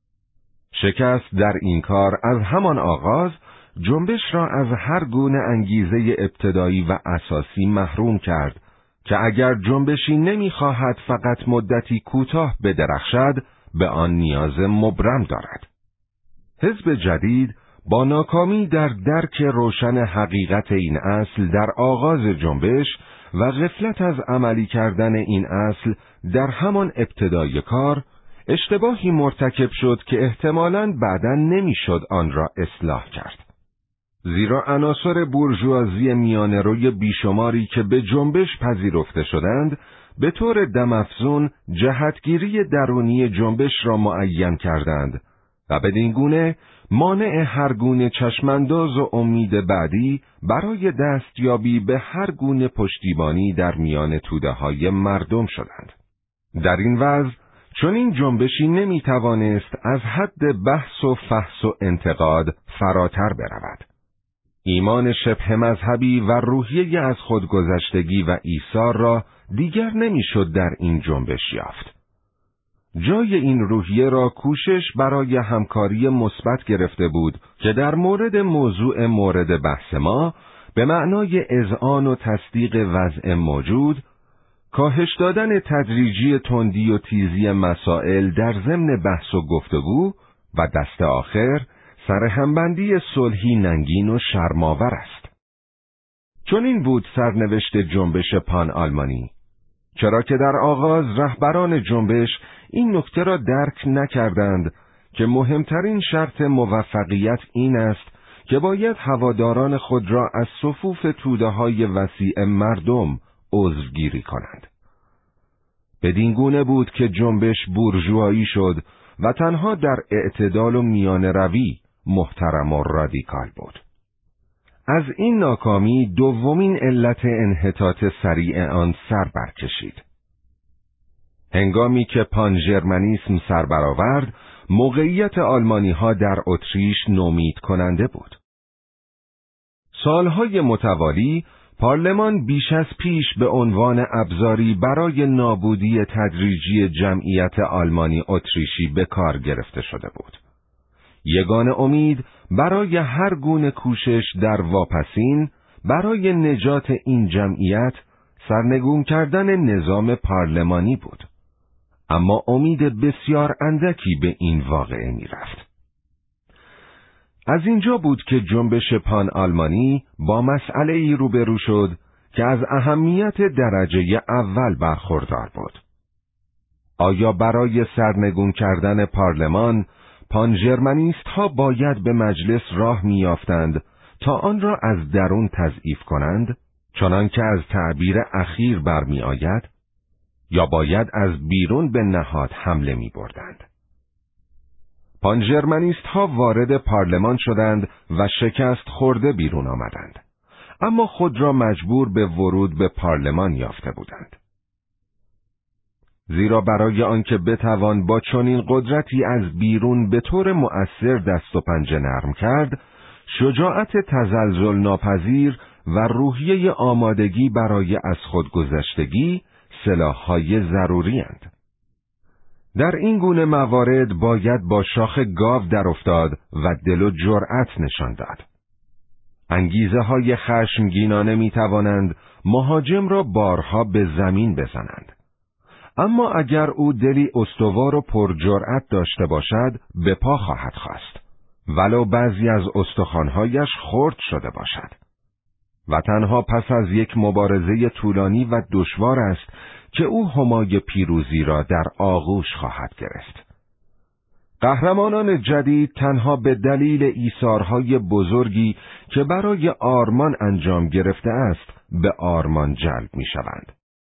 شکست در این کار از همان آغاز جنبش را از هر گونه انگیزه ابتدایی و اساسی محروم کرد که اگر جنبشی نمی‌خواهد فقط مدتی کوتاه بدرخشد، به آن نیاز مبرم دارد. حزب جدید با ناکامی در درک روشن حقیقت این اصل در آغاز جنبش و غفلت از عملی کردن این اصل در همان ابتدای کار، اشتباهی مرتکب شد که احتمالاً بعداً نمی‌شد آن را اصلاح کرد. زیرا عناصر بورژوازی میانه‌روی بیشماری که به جنبش پذیرفته شدند، به طور دمافزون جهتگیری درونی جنبش را معین کردند و بدین گونه مانع هر گونه چشمانداز و امید بعدی برای دستیابی به هر گونه پشتیبانی در میان توده‌های مردم شدند. در این وضع چون این جنبشی نمی توانست از حد بحث و فحص و انتقاد فراتر برود. ایمان شبه مذهبی و روحیه از خودگذشتگی و ایثار را دیگر نمیشد در این جنبش یافت. جای این روحیه را کوشش برای همکاری مثبت گرفته بود که در مورد موضوع مورد بحث ما به معنای اذعان و تصدیق وضع موجود، کاهش دادن تدریجی تندی و تیزی مسائل در ضمن بحث و گفتگو و دست آخر سرهمبندی صلحی ننگین و شرم‌آور است. چون این بود سرنوشت جنبش پان آلمانی، چرا که در آغاز رهبران جنبش این نکته را درک نکردند که مهمترین شرط موفقیت این است که باید هواداران خود را از صفوف توده‌های وسیع مردم عضوگیری کنند. بدین گونه بود که جنبش بورژوایی شد و تنها در اعتدال و میانه روی محترم و رادیکال بود. از این ناکامی دومین علت انحطاط سریع آن سر برکشید. هنگامی که پان ژرمنیسم سر برآورد، موقعیت آلمانی ها در اتریش نومید کننده بود. سالهای متوالی پارلمان بیش از پیش به عنوان ابزاری برای نابودی تدریجی جمعیت آلمانی اتریشی به کار گرفته شده بود. یگانه امید برای هر گونه کوشش در واپسین برای نجات این جمعیت سرنگون کردن نظام پارلمانی بود. اما امید بسیار اندکی به این واقعه می رفت. از اینجا بود که جنبش پان آلمانی با مسئله‌ای روبرو شد که از اهمیت درجه اول برخوردار بود. آیا برای سرنگون کردن پارلمان، پان ژرمنیست ها باید به مجلس راه می‌یافتند تا آن را از درون تضعیف کنند، چنان که از تعبیر اخیر برمی آید، یا باید از بیرون به نهاد حمله می بردند؟ پان ژرمنیست ها وارد پارلمان شدند و شکست خورده بیرون آمدند، اما خود را مجبور به ورود به پارلمان یافته بودند. زیرا برای آنکه بتوان با چنین قدرتی از بیرون به طور مؤثر دست و پنجه نرم کرد، شجاعت تزلزل ناپذیر و روحیه آمادگی برای از خودگذشتگی سلاح‌های ضروری اند. در این گونه موارد باید با شاخ گاو در افتاد و دل و جرأت نشان داد. انگیزه های خشمگینانه می توانند مهاجم را بارها به زمین بزنند. اما اگر او دلی استوار و پرجرأت داشته باشد، به پا خواهد خاست، ولو بعضی از استخوان‌هایش خرد شده باشد. و تنها پس از یک مبارزه طولانی و دشوار است که او همای پیروزی را در آغوش خواهد گرفت. قهرمانان جدید تنها به دلیل ایثارهای بزرگی که برای آرمان انجام گرفته است به آرمان جلب می شوند.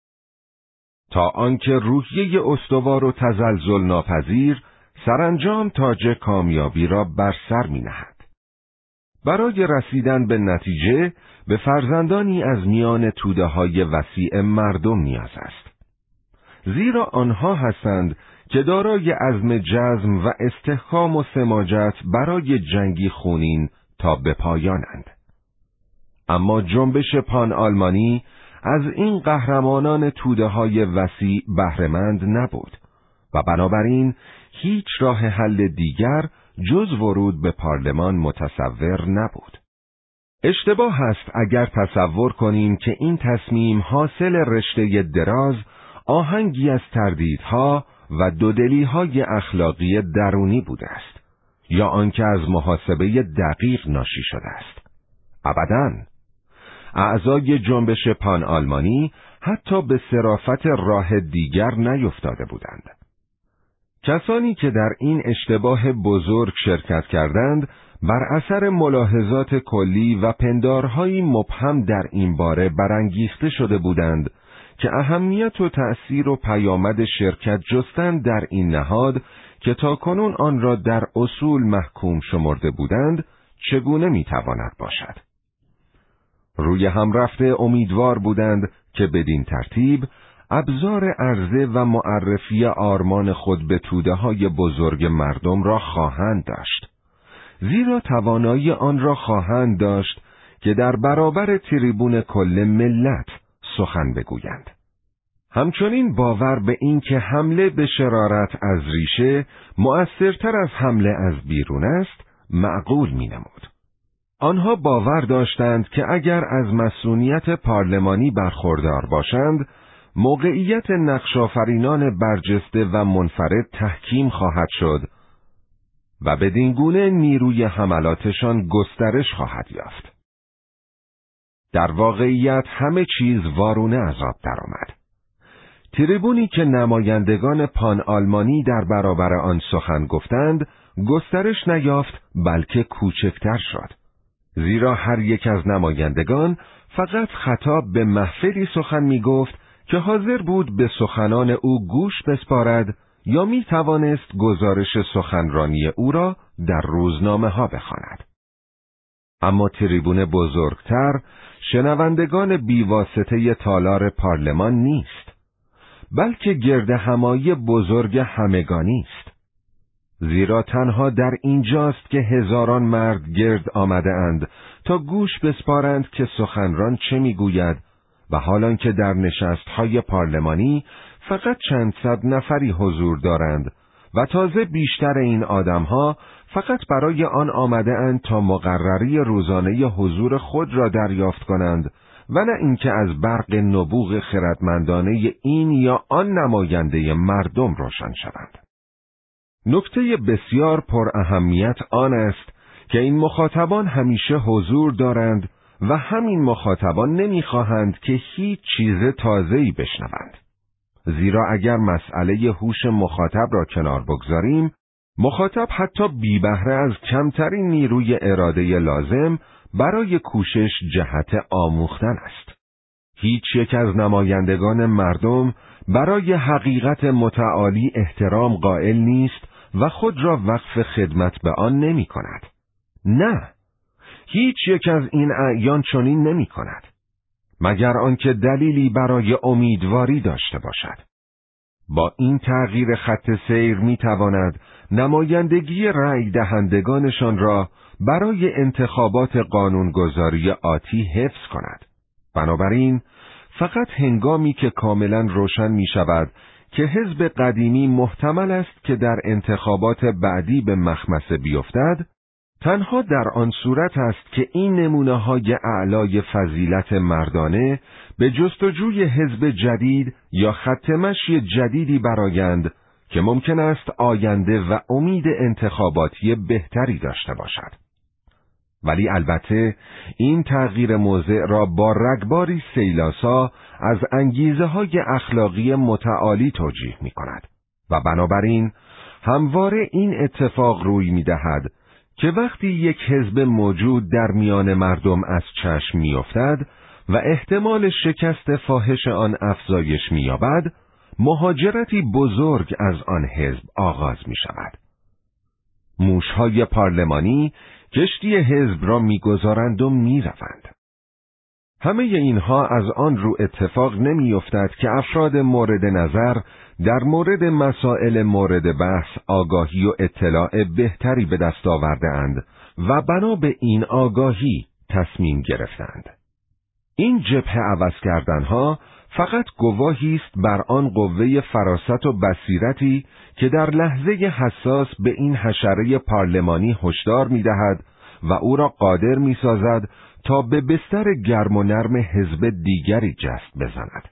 تا آنکه روحیه استوار و تزلزل ناپذیر سرانجام تاج کامیابی را بر سر می نهد. برای رسیدن به نتیجه به فرزندانی از میان توده های وسیع مردم نیاز است. زیرا آنها هستند که دارای عزم جزم و استحکام و سماجت برای جنگی خونین تا به پایانند. اما جنبش پان آلمانی از این قهرمانان توده های وسیع بهره‌مند نبود و بنابراین هیچ راه حل دیگر جز ورود به پارلمان متصور نبود. اشتباه است اگر تصور کنیم که این تصمیم حاصل رشته دراز، آهنگی از تردیدها و دودلی‌های اخلاقی درونی بوده است، یا آنکه از محاسبه دقیق ناشی شده است. ابداً. اعضای جنبش پان آلمانی حتی به صرافت راه دیگر نیفتاده بودند. کسانی که در این اشتباه بزرگ شرکت کردند، بر اثر ملاحظات کلی و پندارهای مبهم در این باره برانگیخته شده بودند که اهمیت و تأثیر و پیامد شرکت جستن در این نهاد که تاکنون آن را در اصول محکوم شمرده بودند، چگونه میتواند باشد. روی هم رفته امیدوار بودند که بدین ترتیب ابزار عرضه و معرفی آرمان خود به توده های بزرگ مردم را خواهند داشت، زیرا توانایی آن را خواهند داشت که در برابر تریبون کل ملت سخن بگویند. همچنین باور به این که حمله به شرارت از ریشه مؤثرتر از حمله از بیرون است معقول می نمود. آنها باور داشتند که اگر از مسئولیت پارلمانی برخوردار باشند، موقعیت نقش‌آفرینان برجسته و منفرد تحکیم خواهد شد و بدین گونه نیروی حملاتشان گسترش خواهد یافت. در واقعیت همه چیز وارونه از آب درآمد. تریبونی که نمایندگان پان آلمانی در برابر آن سخن گفتند، گسترش نیافت بلکه کوچکتر شد. زیرا هر یک از نمایندگان فقط خطاب به محفلی سخن می گفت که حاضر بود به سخنان او گوش بسپارد یا می توانست گزارش سخنرانی او را در روزنامه ها بخواند. اما تریبون بزرگتر شنوندگان بیواسطه تالار پارلمان نیست، بلکه گرد همایی بزرگ همگانی است. زیرا تنها در اینجاست که هزاران مرد گرد آمده اند تا گوش بسپارند که سخنران چه میگوید و حالان که در نشستهای پارلمانی فقط چند صد نفری حضور دارند و تازه بیشتر این آدمها فقط برای آن آمده اند تا مقرری روزانه حضور خود را دریافت کنند و نه اینکه از برق نبوغ خردمندانه این یا آن نماینده مردم روشن شوند. نکته بسیار پر اهمیت آن است که این مخاطبان همیشه حضور دارند و همین مخاطبان نمیخواهند که هیچ چیز تازه‌ای بشنوند. زیرا اگر مسئله هوش مخاطب را کنار بگذاریم، مخاطب حتی بی بهره از کمترین نیروی اراده لازم برای کوشش جهت آموختن است. هیچ یک از نمایندگان مردم برای حقیقت متعالی احترام قائل نیست و خود را وقف خدمت به آن نمی کند. نه، هیچ یک از این اعیان چنین نمی کند، مگر آنکه دلیلی برای امیدواری داشته باشد. با این تغییر خط سیر می تواند نمایندگی رأی دهندگانشان را برای انتخابات قانونگذاری آتی حفظ کند. بنابراین فقط هنگامی که کاملا روشن می شود که حزب قدیمی محتمل است که در انتخابات بعدی به مخمصه بیفتد، تنها در آن صورت است که این نمونه‌های اعلای فضیلت مردانه به جستجوی حزب جدید یا خط مشی جدیدی برآیند که ممکن است آینده و امید انتخاباتی بهتری داشته باشد. ولی البته این تغییر موضع را با رگباری سیلاسا از انگیزه‌های اخلاقی متعالی توجیه می‌کند و بنابراین همواره این اتفاق روی می‌دهد که وقتی یک حزب موجود در میان مردم از چشم می‌افتد و احتمال شکست فاحش آن افزایش می‌یابد، مهاجرتی بزرگ از آن حزب آغاز می‌شود. موش‌های پارلمانی کشتی حزب را می‌گذارند و می‌روند. همه اینها از آن رو اتفاق نمی‌افتد که افراد مورد نظر در مورد مسائل مورد بحث آگاهی و اطلاع بهتری به دست آورده‌اند و بنا به این آگاهی تصمیم گرفتند. این جبهه عوض کردنها فقط گواهی است بر آن قوه فراست و بصیرتی که در لحظه حساس به این حشره پارلمانی هشدار می‌دهد و او را قادر می‌سازد تا به بستر گرم و نرم حزب دیگری جست بزند.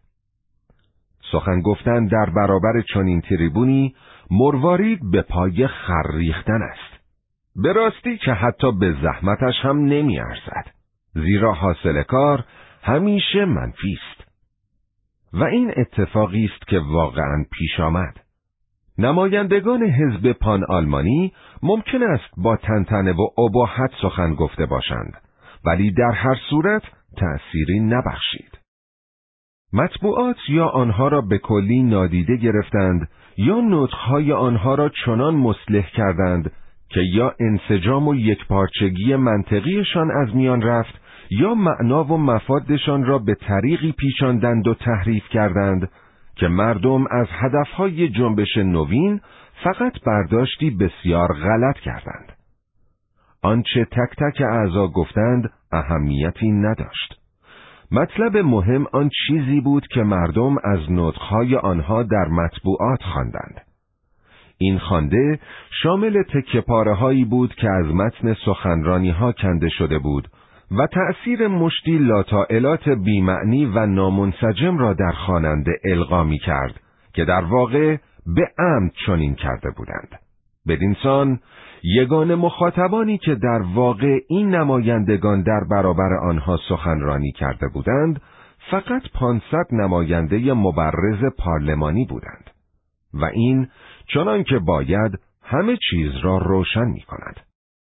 سخن گفتن در برابر چنین تریبونی مروارید به پای خر ریختن است. به راستی که حتی به زحمتش هم نمی ارزد، زیرا حاصل کار همیشه منفی است. و این اتفاقی است که واقعاً پیش آمد. نمایندگان حزب پان آلمانی ممکن است با تنتنه و اباحت سخن گفته باشند، ولی در هر صورت تأثیری نبخشید. مطبوعات یا آنها را به کلی نادیده گرفتند یا نطقهای آنها را چنان مصلح کردند که یا انسجام و یکپارچگی منطقیشان از میان رفت یا معنا و مفادشان را به طریقی پیچاندند و تحریف کردند که مردم از هدفهای جنبش نوین فقط برداشتی بسیار غلط کردند. آنچه تک تک اعضا گفتند اهمیتی نداشت. مطلب مهم آن چیزی بود که مردم از نطقهای آنها در مطبوعات خواندند. این خوانده شامل تکه پاره هایی بود که از متن سخنرانی ها کنده شده بود و تأثیر مشتی لاطائلات بی‌معنی و نامنسجم را در خواننده القا می کرد که در واقع به عمد چنین کرده بودند. بدینسان یگانه مخاطبانی که در واقع این نمایندگان در برابر آنها سخنرانی کرده بودند فقط پانصد نماینده مبرز پارلمانی بودند و این چنان که باید همه چیز را روشن می کند.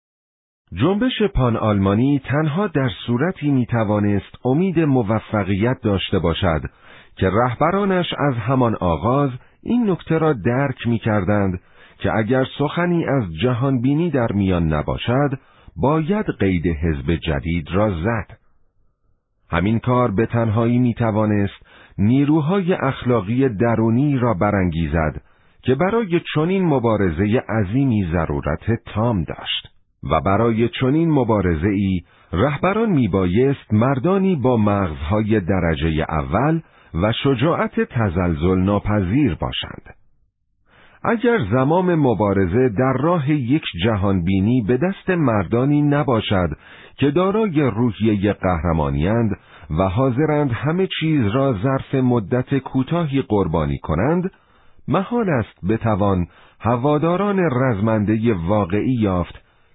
جنبش پان آلمانی تنها در صورتی می توانست امید موفقیت داشته باشد که رهبرانش از همان آغاز این نکته را درک می کردند که اگر سخنی از جهانبینی در میان نباشد باید قید حزب جدید را زد. همین کار به تنهایی می توانست نیروهای اخلاقی درونی را برانگیزد که برای چنین مبارزه عظیمی ضرورت تام داشت و برای چنین مبارزه‌ای رهبران میبایست مردانی با مغزهای درجه اول و شجاعت تزلزل ناپذیر باشند. اگر زمام مبارزه در راه یک جهانبینی به دست مردانی نباشد که دارای روحیه قهرمانی‌اند و حاضرند همه چیز را ظرف مدت کوتاهی قربانی کنند، محال است بتوان هواداران رزمنده واقعی یافت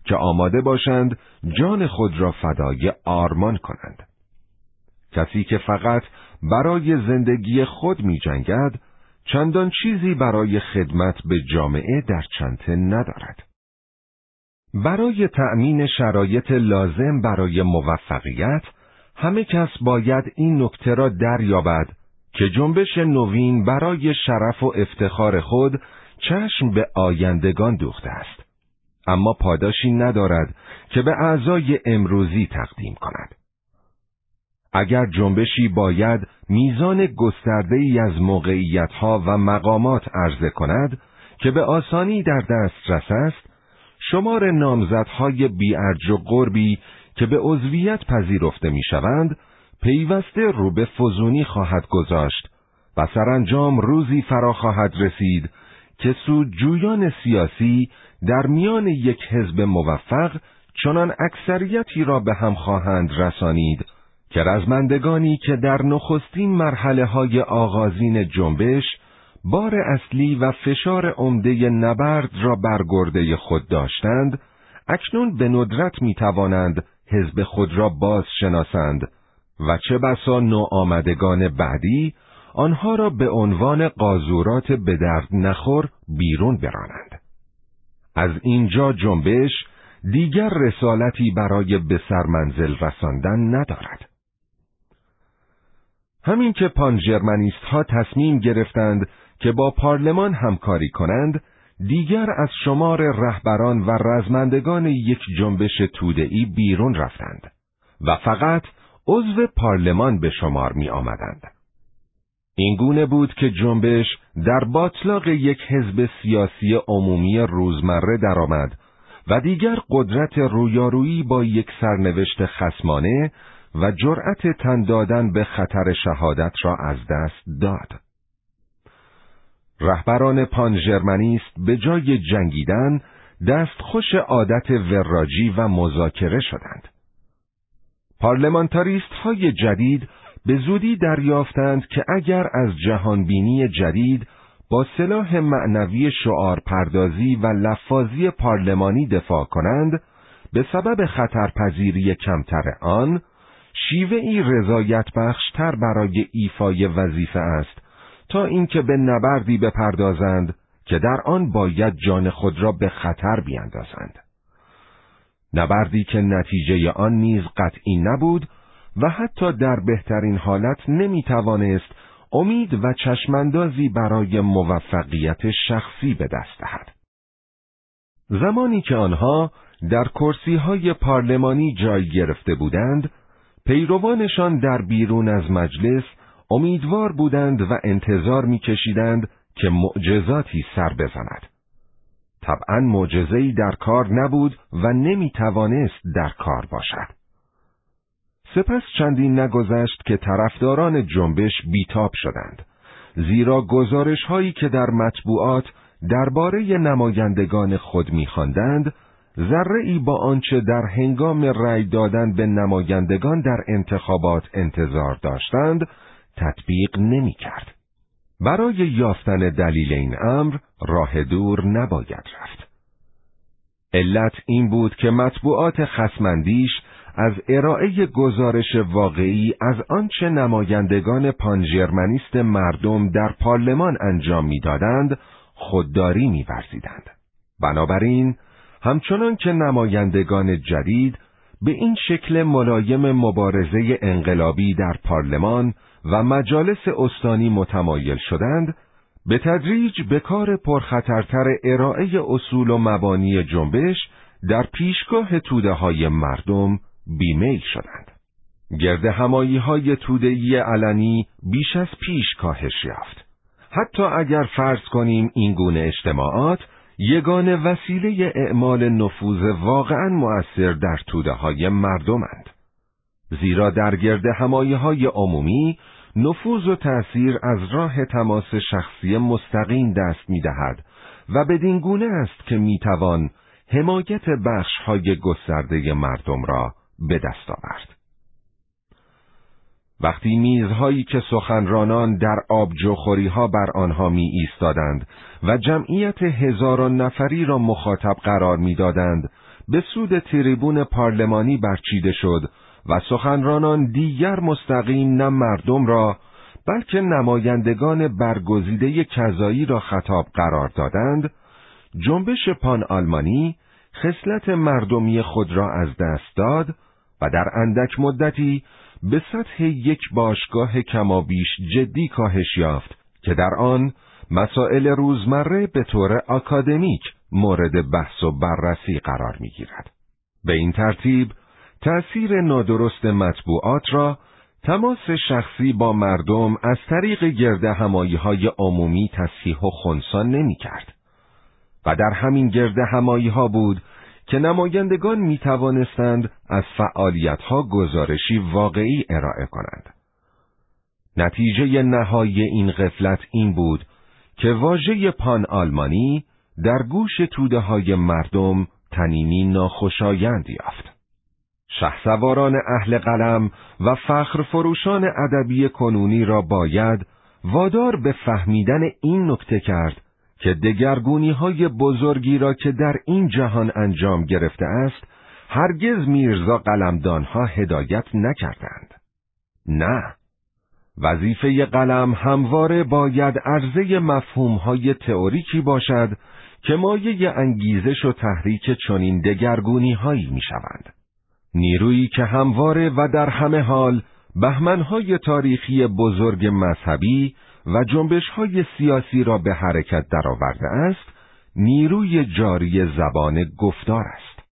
که آماده باشند جان خود را فدای آرمان کنند. کسی که فقط برای زندگی خود می جنگد، چندان چیزی برای خدمت به جامعه در چنته ندارد. برای تأمین شرایط لازم برای موفقیت، همه کس باید این نکته را دریابد که جنبش نوین برای شرف و افتخار خود چشم به آیندگان دوخته است، اما پاداشی ندارد که به اعضای امروزی تقدیم کند. اگر جنبشی باید میزان گسترده‌ای از موقعیت‌ها و مقامات عرضه کند که به آسانی در دسترس است، شمار نامزدهای بی‌ارج و قربی که به عضویت پذیرفته می‌شوند، پیوسته رو به فزونی خواهد گذاشت و سرانجام روزی فرا خواهد رسید که سودجویان سیاسی در میان یک حزب موفق چنان اکثریتی را به هم خواهند رسانید که رزمندگانی که در نخستین مرحله های آغازین جنبش بار اصلی و فشار عمده نبرد را بر گرده خود داشتند، اکنون به ندرت می توانند حزب خود را باز شناسند و چه بسا نوآمدگان بعدی آنها را به عنوان قاذورات به درد نخور بیرون برانند. از اینجا جنبش دیگر رسالتی برای به سرمنزل رساندن ندارد. همین که پان ژرمنیست ها تصمیم گرفتند که با پارلمان همکاری کنند، دیگر از شمار رهبران و رزمندگان یک جنبش توده‌ای بیرون رفتند و فقط عضو پارلمان به شمار می آمدند. این گونه بود که جنبش در باطلاق یک حزب سیاسی عمومی روزمره درآمد و دیگر قدرت رویارویی با یک سرنوشت خصمانه و جرأت تن دادن به خطر شهادت را از دست داد. رهبران پان ژرمنیست به جای جنگیدن دستخوش عادت وراجی و مذاکره شدند. پارلمانتاریست های جدید به زودی دریافتند که اگر از جهانبینی جدید با سلاح معنوی شعار پردازی و لفاظی پارلمانی دفاع کنند، به سبب خطرپذیری کمتر آن، شیوه‌ای رضایت بخشتر برای ایفای وظیفه است تا اینکه به نبردی بپردازند که در آن باید جان خود را به خطر بیندازند. نبردی که نتیجه آن نیز قطعی نبود و حتی در بهترین حالت نمی توانست امید و چشماندازی برای موفقیت شخصی به دست دهد. زمانی که آنها در کرسی‌های پارلمانی جای گرفته بودند، پیروانشان در بیرون از مجلس امیدوار بودند و انتظار می‌کشیدند که معجزاتی سر بزند. طبعاً معجزه‌ای در کار نبود و نمی‌توانست در کار باشد. سپس چندین نگذشت که طرفداران جنبش بیتاب شدند، زیرا گزارش‌هایی که در مطبوعات درباره نمایندگان خود می‌خواندند، ذره‌ای با آنچه در هنگام رأی دادن به نمایندگان در انتخابات انتظار داشتند، تطبیق نمی‌کرد. برای یافتن دلیل این امر راه دور نباید رفت. علت این بود که مطبوعات خصماندیش از ارائه گزارش واقعی از آنچه نمایندگان پان ژرمنیست مردم در پارلمان انجام می‌دادند خودداری می‌ورزیدند. بنابراین همچنان که نمایندگان جدید به این شکل ملایم مبارزه انقلابی در پارلمان و مجالس استانی متمایل شدند، به تدریج به کار پرخطرتر ارائه اصول و مبانی جنبش در پیشگاه توده‌های مردم بیمیل شدند. گرد همایی‌های توده‌ای علنی بیش از پیش کاهش یافت. حتی اگر فرض کنیم این گونه اجتماعات یگانه وسیله اعمال نفوذ واقعاً مؤثر در توده‌های مردمند، زیرا در گرد همایی‌های عمومی نفوذ و تأثیر از راه تماس شخصی مستقیم دست می‌دهد و بدین گونه است که می‌توان حمایت بخش‌های گسترده مردم را به دست آورد. وقتی میزهایی که سخنرانان در آبجوخوری‌ها بر آنها می ایستادند و جمعیت هزاران نفری را مخاطب قرار می دادند، به سود تریبون پارلمانی برچیده شد و سخنرانان دیگر مستقیم نه مردم را بلکه نمایندگان برگزیده کذایی را خطاب قرار دادند، جنبش پان آلمانی خصلت مردمی خود را از دست داد و در اندک مدتی به سطح یک باشگاه کمابیش جدی کاهش یافت که در آن مسائل روزمره به طور آکادمیک مورد بحث و بررسی قرار می گیرد. به این ترتیب تأثیر نادرست مطبوعات را تماس شخصی با مردم از طریق گردهمایی‌های عمومی تصحیح و خنثی نمی کرد و در همین گردهمایی‌ها بود که نمایندگان می توانستند از فعالیت‌ها گزارشی واقعی ارائه کنند. نتیجه نهایی این غفلت این بود که واژه پان آلمانی در گوش توده‌های مردم طنینی ناخوشایند یافت. شهسواران اهل قلم و فخر فروشان ادبی کنونی را باید وادار به فهمیدن این نکته کرد که دگرگونی‌های بزرگی را که در این جهان انجام گرفته است هرگز میرزا قلمدانها هدایت نکردند. نه، وظیفه قلم همواره باید عرضه مفهوم‌های تئوریکی باشد که مایه انگیزش و تحریک چنین دگرگونی‌هایی می‌شوند. نیرویی که همواره و در همه حال بهمن‌های تاریخی بزرگ مذهبی و جنبش‌های سیاسی را به حرکت درآورده است، نیروی جاری زبان گفتار است.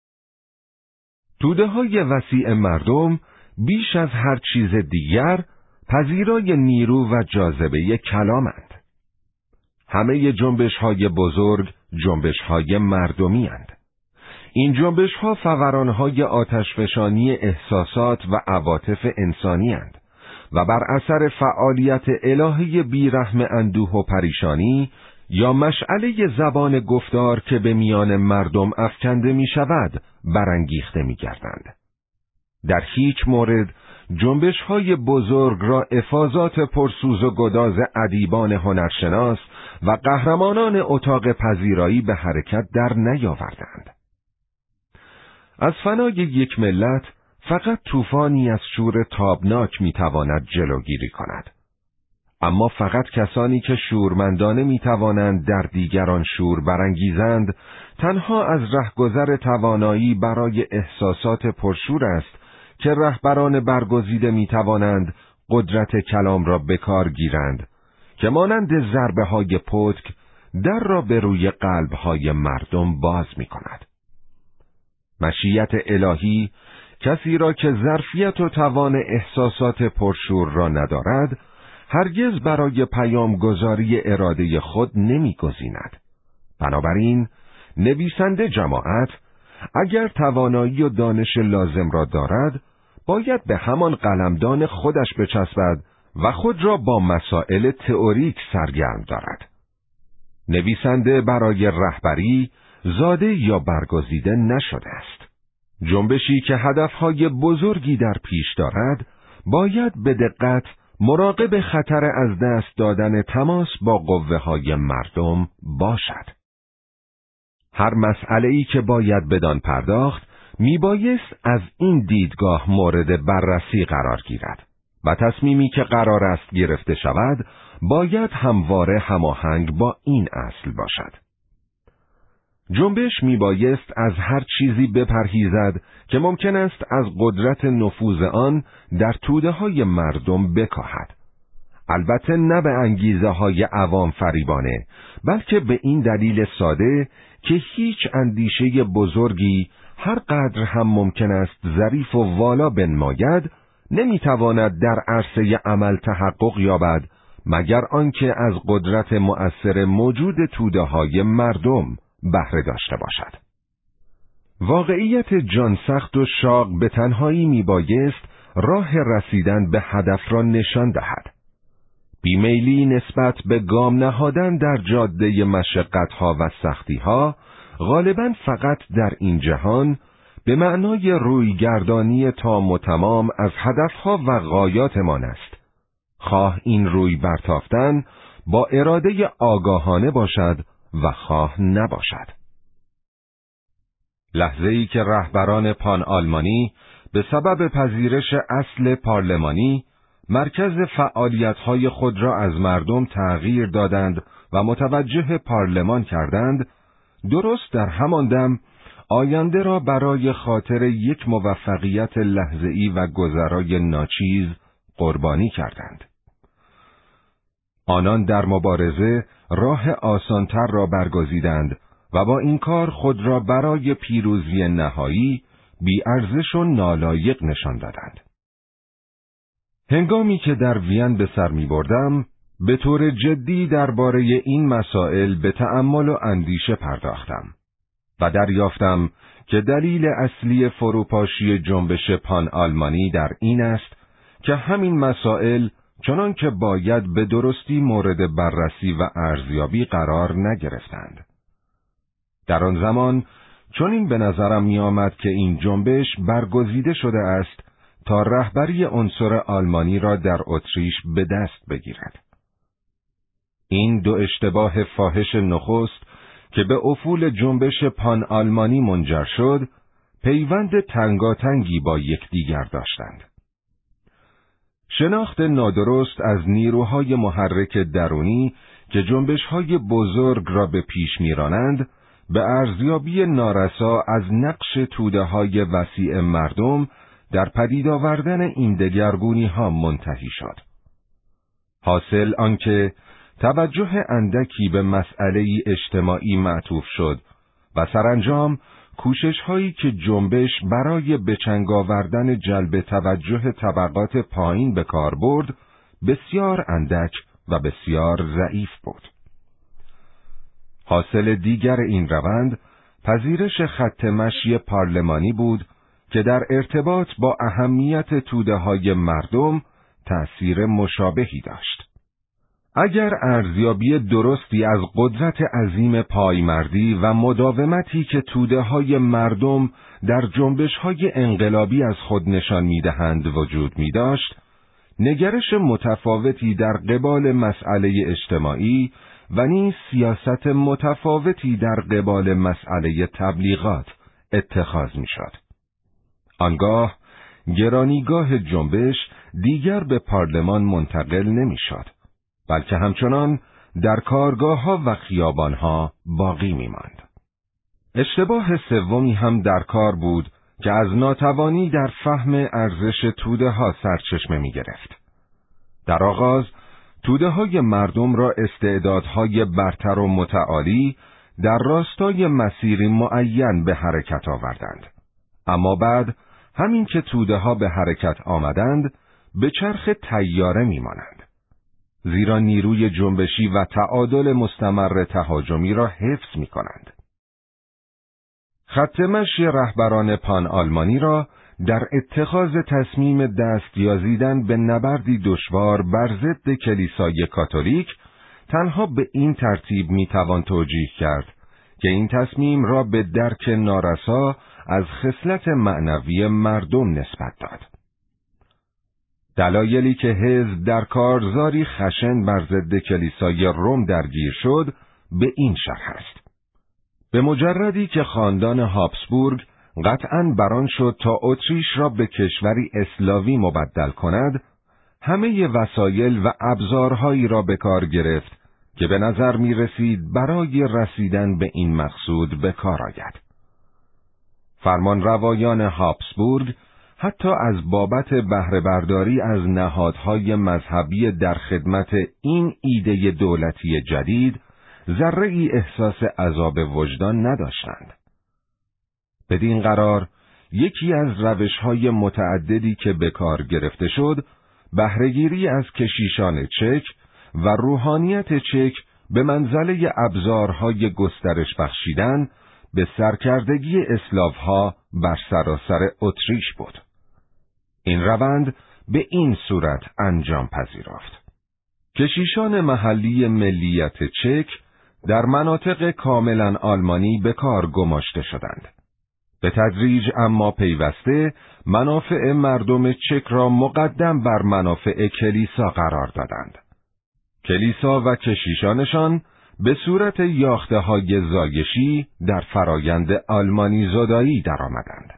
توده‌های وسیع مردم بیش از هر چیز دیگر پذیرای نیرو و جاذبه کلامند. همه جنبش‌های بزرگ جنبش‌های مردمی اند. این جنبش‌ها فوران‌های آتشفشانی احساسات و عواطف انسانی اند و بر اثر فعالیت الهی بیرحم اندوه و پریشانی یا مشعله زبان گفتار که به میان مردم افکنده می شود برانگیخته می گردند. در هیچ مورد جنبش‌های بزرگ را افاضات پرسوز و گداز ادیبان هنرشناس و قهرمانان اتاق پذیرایی به حرکت در نیاوردند. از فنای یک ملت فقط طوفانی از شور تابناک میتواند جلوگیری کند. اما فقط کسانی که شورمندانه میتوانند در دیگران شور برانگیزند، تنها از رهگذر توانایی برای احساسات پرشور است که رهبران برگزیده میتوانند قدرت کلام را به کار گیرند که مانند ضربه های پتک در را به روی قلب های مردم باز می کند. مشیت الهی کسی را که ظرفیت و توان احساسات پرشور را ندارد هرگز برای پیامگذاری اراده خود نمی‌گزیند. بنابراین نویسنده جماعت اگر توانایی و دانش لازم را دارد باید به همان قلمدان خودش بچسبد و خود را با مسائل تئوریک سرگرم دارد. نویسنده برای رهبری زاده یا برگزیده نشده است. جنبشی که هدفهای بزرگی در پیش دارد باید به دقت مراقب خطر از دست دادن تماس با قوه‌های مردم باشد. هر مسئله‌ای که باید بدان پرداخت میبایست از این دیدگاه مورد بررسی قرار گیرد و تصمیمی که قرار است گرفته شود باید همواره هماهنگ با این اصل باشد. جنبش میبایست از هر چیزی بپرهیزد که ممکن است از قدرت نفوذ آن در توده‌های مردم بکاهد. البته نه به انگیزه های عوام فریبانه، بلکه به این دلیل ساده که هیچ اندیشه بزرگی هر قدر هم ممکن است ظریف و والا بنماید نمیتواند در عرصه عمل تحقق یابد مگر آنکه از قدرت مؤثر موجود توده‌های مردم بهره داشته باشد. واقعیت جان سخت و شاق به تنهایی میبایست راه رسیدن به هدف را نشان دهد. بیمیلی نسبت به گام نهادن در جاده مشقت‌ها و سختی‌ها غالباً فقط در این جهان به معنای رویگردانی تام و تمام از هدفها و غایاتمان است. خواه این روی برتافتن با اراده آگاهانه باشد و خواه نباشد. لحظه‌ای که رهبران پان آلمانی به سبب پذیرش اصل پارلمانی مرکز فعالیت‌های خود را از مردم تغییر دادند و متوجه پارلمان کردند، درست در همان دم آینده را برای خاطر یک موفقیت لحظه‌ای و گذرای ناچیز قربانی کردند. آنان در مبارزه راه آسانتر را برگزیدند و با این کار خود را برای پیروزی نهایی بی‌ارزش و نالایق نشان دادند. هنگامی که در وین به سر می بردم، به طور جدی درباره این مسائل به تأمل و اندیشه پرداختم و دریافتم که دلیل اصلی فروپاشی جنبش پان آلمانی در این است که همین مسائل چنان که باید به درستی مورد بررسی و ارزیابی قرار نگرفتند. در آن زمان چنین به نظرم می آمد که این جنبش برگزیده شده است تا رهبری عنصر آلمانی را در اتریش به دست بگیرد. این دو اشتباه فاحش نخست که به افول جنبش پان آلمانی منجر شد، پیوند تنگاتنگی با یکدیگر داشتند. شناخت نادرست از نیروهای محرک درونی که جنبش‌های بزرگ را به پیش می‌رانند، به ارزیابی نارسا از نقش توده‌های وسیع مردم در پدید آوردن این دگرگونی‌ها منتهی شد. حاصل آنکه توجه اندکی به مسئله‌ای اجتماعی معطوف شد و سرانجام کوشش‌هایی که جنبش برای به چنگ آوردن جلب توجه طبقات پایین به کار برد، بسیار اندک و بسیار ضعیف بود. حاصل دیگر این روند پذیرش خط مشی پارلمانی بود که در ارتباط با اهمیت توده‌های مردم تأثیر مشابهی داشت. اگر ارزیابی درستی از قدرت عظیم پایمردی و مداومتی که توده‌های مردم در جنبش‌های انقلابی از خود نشان می‌دهند وجود می‌داشت، نگرش متفاوتی در قبال مسئله اجتماعی و نیز سیاست متفاوتی در قبال مسئله تبلیغات اتخاذ می‌شد. آنگاه گرانیگاه جنبش دیگر به پارلمان منتقل نمی‌شد، بلکه همچنان در کارگاه‌ها و خیابان‌ها باقی می‌ماند. اشتباه سومی هم در کار بود که از ناتوانی در فهم ارزش توده‌ها سرچشمه می‌گرفت. در آغاز توده‌های مردم را استعدادهای برتر و متعالی در راستای مسیری معین به حرکت آوردند، اما بعد همین که توده‌ها به حرکت آمدند، به چرخ طیاره می‌مانند، زیرا نیروی جنبشی و تعادل مستمر تهاجمی را حفظ می‌کنند. خط مشی رهبران پان آلمانی را در اتخاذ تصمیم دستیازیدن به نبردی دشوار بر ضد کلیسای کاتولیک تنها به این ترتیب میتوان توجیه کرد که این تصمیم را به درک نارسا از خصلت معنوی مردم نسبت داد. دلایلی که حزب در کارزاری خشن بر ضد کلیسای روم درگیر شد به این شرح است: به مجردی که خاندان هابسبورگ قطعاً بران شد تا اتریش را به کشوری اسلاوی مبدل کند، همه وسایل و ابزارهایی را به کار گرفت که به نظر می رسید برای رسیدن به این مقصود به کار آید. فرمان روایان هابسبورگ حتی از بابت بهره برداری از نهادهای مذهبی در خدمت این ایده دولتی جدید ذره‌ای احساس عذاب وجدان نداشتند. بدین قرار یکی از روش‌های متعددی که به کار گرفته شد، بهره‌گیری از کشیشان چک و روحانیت چک به منزله ابزارهای گسترش بخشیدن به سرکردگی اسلاوها بر سراسر اتریش بود. این روند به این صورت انجام پذیرفت: کشیشان محلی ملیت چک در مناطق کاملا آلمانی به کار گماشته شدند. به تدریج اما پیوسته منافع مردم چک را مقدم بر منافع کلیسا قرار دادند. کلیسا و کشیشانشان به صورت یاخته‌های زایشی در فرایند آلمانی زدایی درآمدند.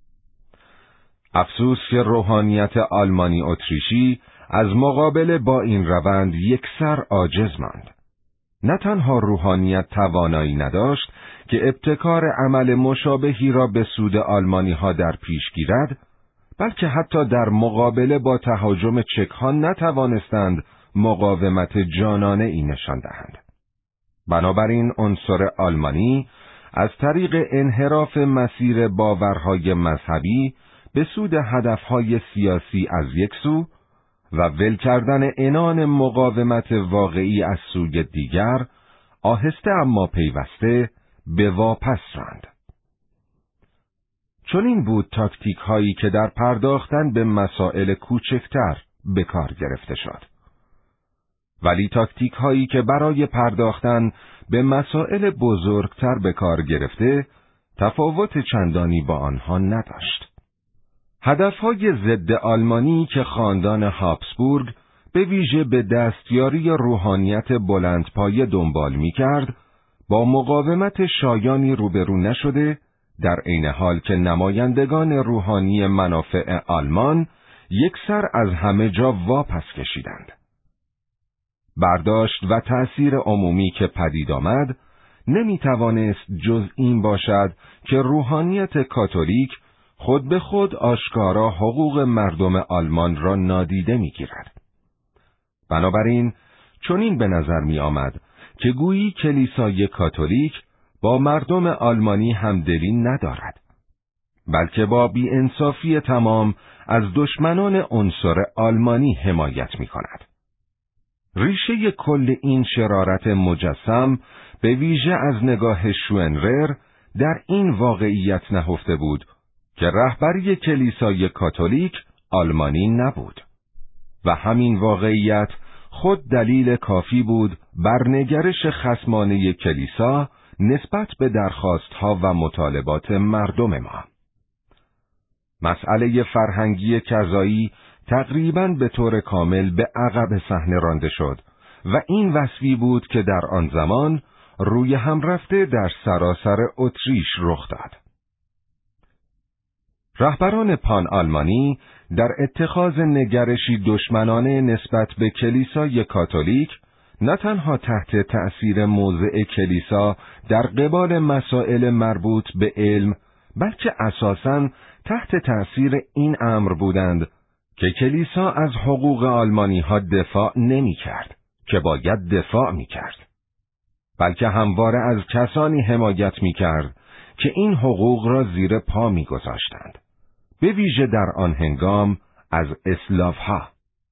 افسوس که روحانیت آلمانی اتریشی از مقابله با این روند یکسر عاجز ماند. نه تنها روحانیت توانایی نداشت که ابتکار عمل مشابهی را به سود آلمانی ها در پیش گیرد، بلکه حتی در مقابله با تهاجم چک ها نتوانستند مقاومت جانانه ای نشان دهند. بنابراین عنصر آلمانی از طریق انحراف مسیر باورهای مذهبی به سود هدفهای سیاسی از یک سو و ول کردن عنان مقاومت واقعی از سوی دیگر، آهسته اما پیوسته به واپس راند. چون این بود تاکتیک هایی که در پرداختن به مسائل کوچکتر به کار گرفته شد. ولی تاکتیک هایی که برای پرداختن به مسائل بزرگتر به کار گرفته، تفاوت چندانی با آنها نداشت. هدفهای ضد آلمانی که خاندان هابسبورگ به ویژه به دستیاری روحانیت بلندپایه دنبال می کرد، با مقاومت شایانی روبرو نشده، در عین حال که نمایندگان روحانی منافع آلمان یکسر از همه جا واپس کشیدند. برداشت و تأثیر عمومی که پدید آمد نمی توانست جز این باشد که روحانیت کاتولیک خود به خود آشکارا حقوق مردم آلمان را نادیده می گیرد. بنابراین چنین به نظر می آمد که گویی کلیسای کاتولیک با مردم آلمانی همدلی ندارد، بلکه با بی‌انصافی تمام از دشمنان عنصر آلمانی حمایت می کند. ریشه کل این شرارت مجسم به ویژه از نگاه شوئنرر در این واقعیت نهفته بود که رهبری کلیسای کاتولیک آلمانی نبود و همین واقعیت خود دلیل کافی بود بر نگرش خصمانه کلیسا نسبت به درخواستها و مطالبات مردم ما. مسئله فرهنگی کذایی تقریباً به طور کامل به عقب صحنه رانده شد و این وصفی بود که در آن زمان روی هم رفته در سراسر اتریش رخ داد. رهبران پان آلمانی در اتخاذ نگرشی دشمنانه نسبت به کلیسای کاتولیک نه تنها تحت تأثیر موضع کلیسا در قبال مسائل مربوط به علم، بلکه اساساً تحت تأثیر این امر بودند که کلیسا از حقوق آلمانی ها دفاع نمی کرد که باید دفاع می کرد، بلکه همواره از کسانی حمایت می کرد که این حقوق را زیر پا می گذاشتند، به ویژه در آن هنگام از اسلاف ها.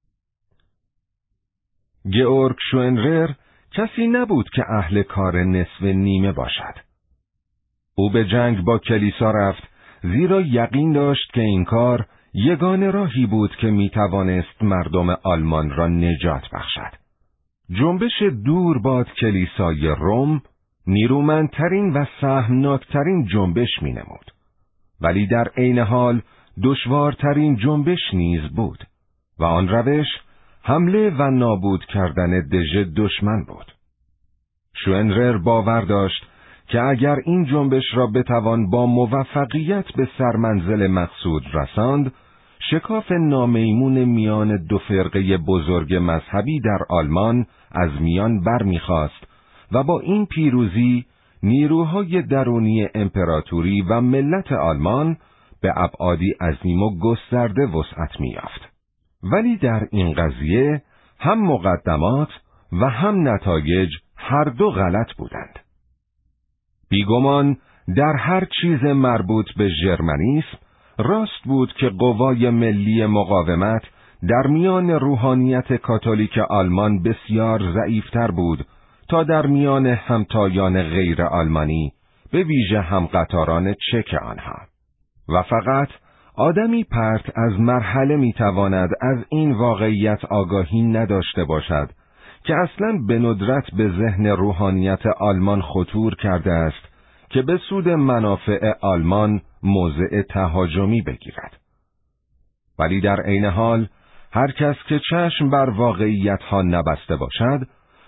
گئورگ شوئنرر کسی نبود که اهل کار نصف نیمه باشد. او به جنگ با کلیسا رفت زیرا یقین داشت که این کار یگانه راهی بود که می توانست مردم آلمان را نجات بخشد. جنبش دور باد کلیسای روم نیرومندترین و سهمناکترین جنبش می نمود، ولی در عین حال دشوارترین جنبش نیز بود و آن روش حمله و نابود کردن دژ دشمن بود. شوئنرر باور داشت که اگر این جنبش را بتوان با موفقیت به سرمنزل مقصود رساند، شکاف نامیمون میان دو فرقه بزرگ مذهبی در آلمان از میان برمیخواست و با این پیروزی نیروهای درونی امپراتوری و ملت آلمان به ابعادی عظیم و گسترده وسعت می‌یافت. ولی در این قضیه هم مقدمات و هم نتایج هر دو غلط بودند. بیگمان در هر چیز مربوط به ژرمنیسم راست بود که قوای ملی مقاومت در میان روحانیت کاتولیک آلمان بسیار ضعیفتر بود تا در میان همتایان غیر آلمانی، به ویژه همقطاران چک آنها. و فقط آدمی پرت از مرحله میتواند از این واقعیت آگاهی نداشته باشد که اصلاً به ندرت به ذهن روحانیت آلمان خطور کرده است که به سود منافع آلمان موضع تهاجمی بگیرد. ولی در عین حال هر کس که چشم بر واقعیت ها نبسته باشد،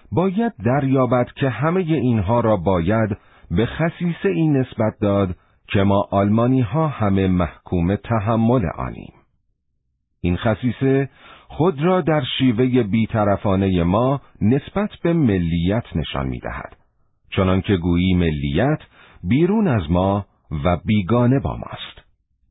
باید دریابد که همه اینها را باید به خصیصه این نسبت داد که ما آلمانی ها همه محکوم تحمل آنیم. این خصیصه خود را در شیوه بیطرفانه ما نسبت به ملیت نشان می دهد، چنان که گویی ملیت بیرون از ما و بیگانه با ماست.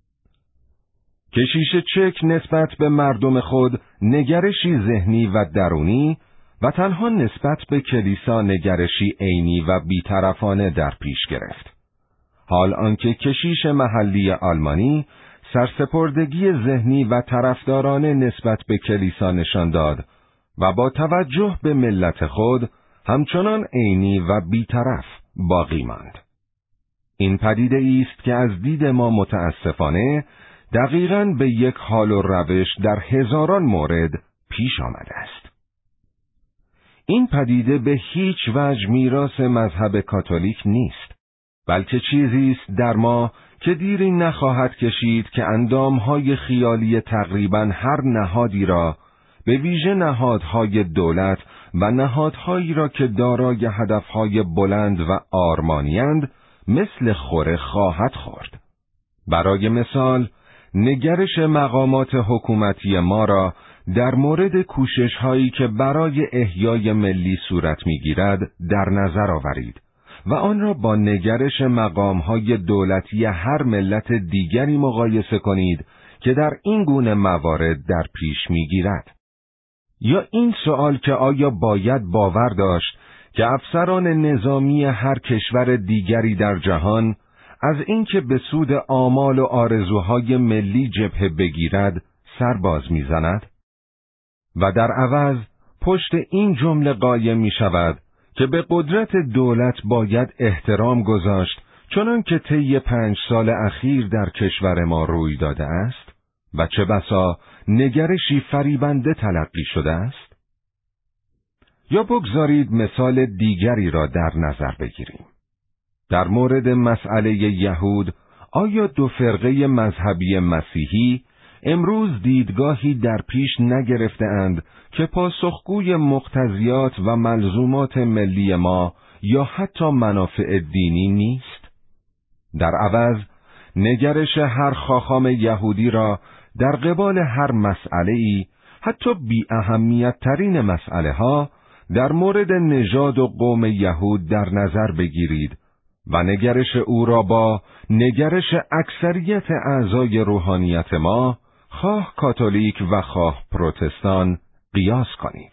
کشیش چک نسبت به مردم خود نگرشی ذهنی و درونی و تنها نسبت به کلیسا نگرشی عینی و بیطرفانه در پیش گرفت، حال آنکه کشیش محلی آلمانی سرسپردگی ذهنی و طرفدارانه نسبت به کلیسا نشان داد و با توجه به ملت خود همچنان عینی و بیطرف باقی ماند. این پدیده است که از دید ما متاسفانه دقیقاً به یک حال و روش در هزاران مورد پیش آمده است. این پدیده به هیچ وجه میراث مذهب کاتولیک نیست، بلکه چیزی است در ما که دیری نخواهد کشید که اندامهای خیالی تقریباً هر نهادی را، به ویژه نهادهای دولت و نهادهایی را که دارای هدفهای بلند و آرمانی‌اند، مثل خوره خواهد خورد. برای مثال، نگرش مقامات حکومتی ما را در مورد کوشش‌هایی که برای احیای ملی صورت می‌گیرد در نظر آورید و آن را با نگرش مقام‌های دولتی هر ملت دیگری مقایسه کنید که در این گونه موارد در پیش می‌گیرد. یا این سوال که آیا باید باور داشت که افسران نظامی هر کشور دیگری در جهان از اینکه به سود آمال و آرزوهای ملی جبهه بگیرد سرباز می‌زند؟ و در عوض پشت این جمله قایم می‌شود که به قدرت دولت باید احترام گذاشت، چنان که طی پنج سال اخیر در کشور ما روی داده است و چه بسا نگرشی فریبنده تلقی شده است. یا بگذارید مثال دیگری را در نظر بگیریم. در مورد مسئله یهود، آیا دو فرقه مذهبی مسیحی امروز دیدگاهی در پیش نگرفته اند که پاسخگوی مقتضیات و ملزومات ملی ما یا حتی منافع دینی نیست؟ در عوض، نگرش هر خاخام یهودی را در قبال هر مسئله‌ای، حتی بی اهمیت ترین مسئله ها، در مورد نژاد و قوم یهود در نظر بگیرید و نگرش او را با نگرش اکثریت اعضای روحانیت ما، خواه کاتولیک و خواه پروتستان، قیاس کنید.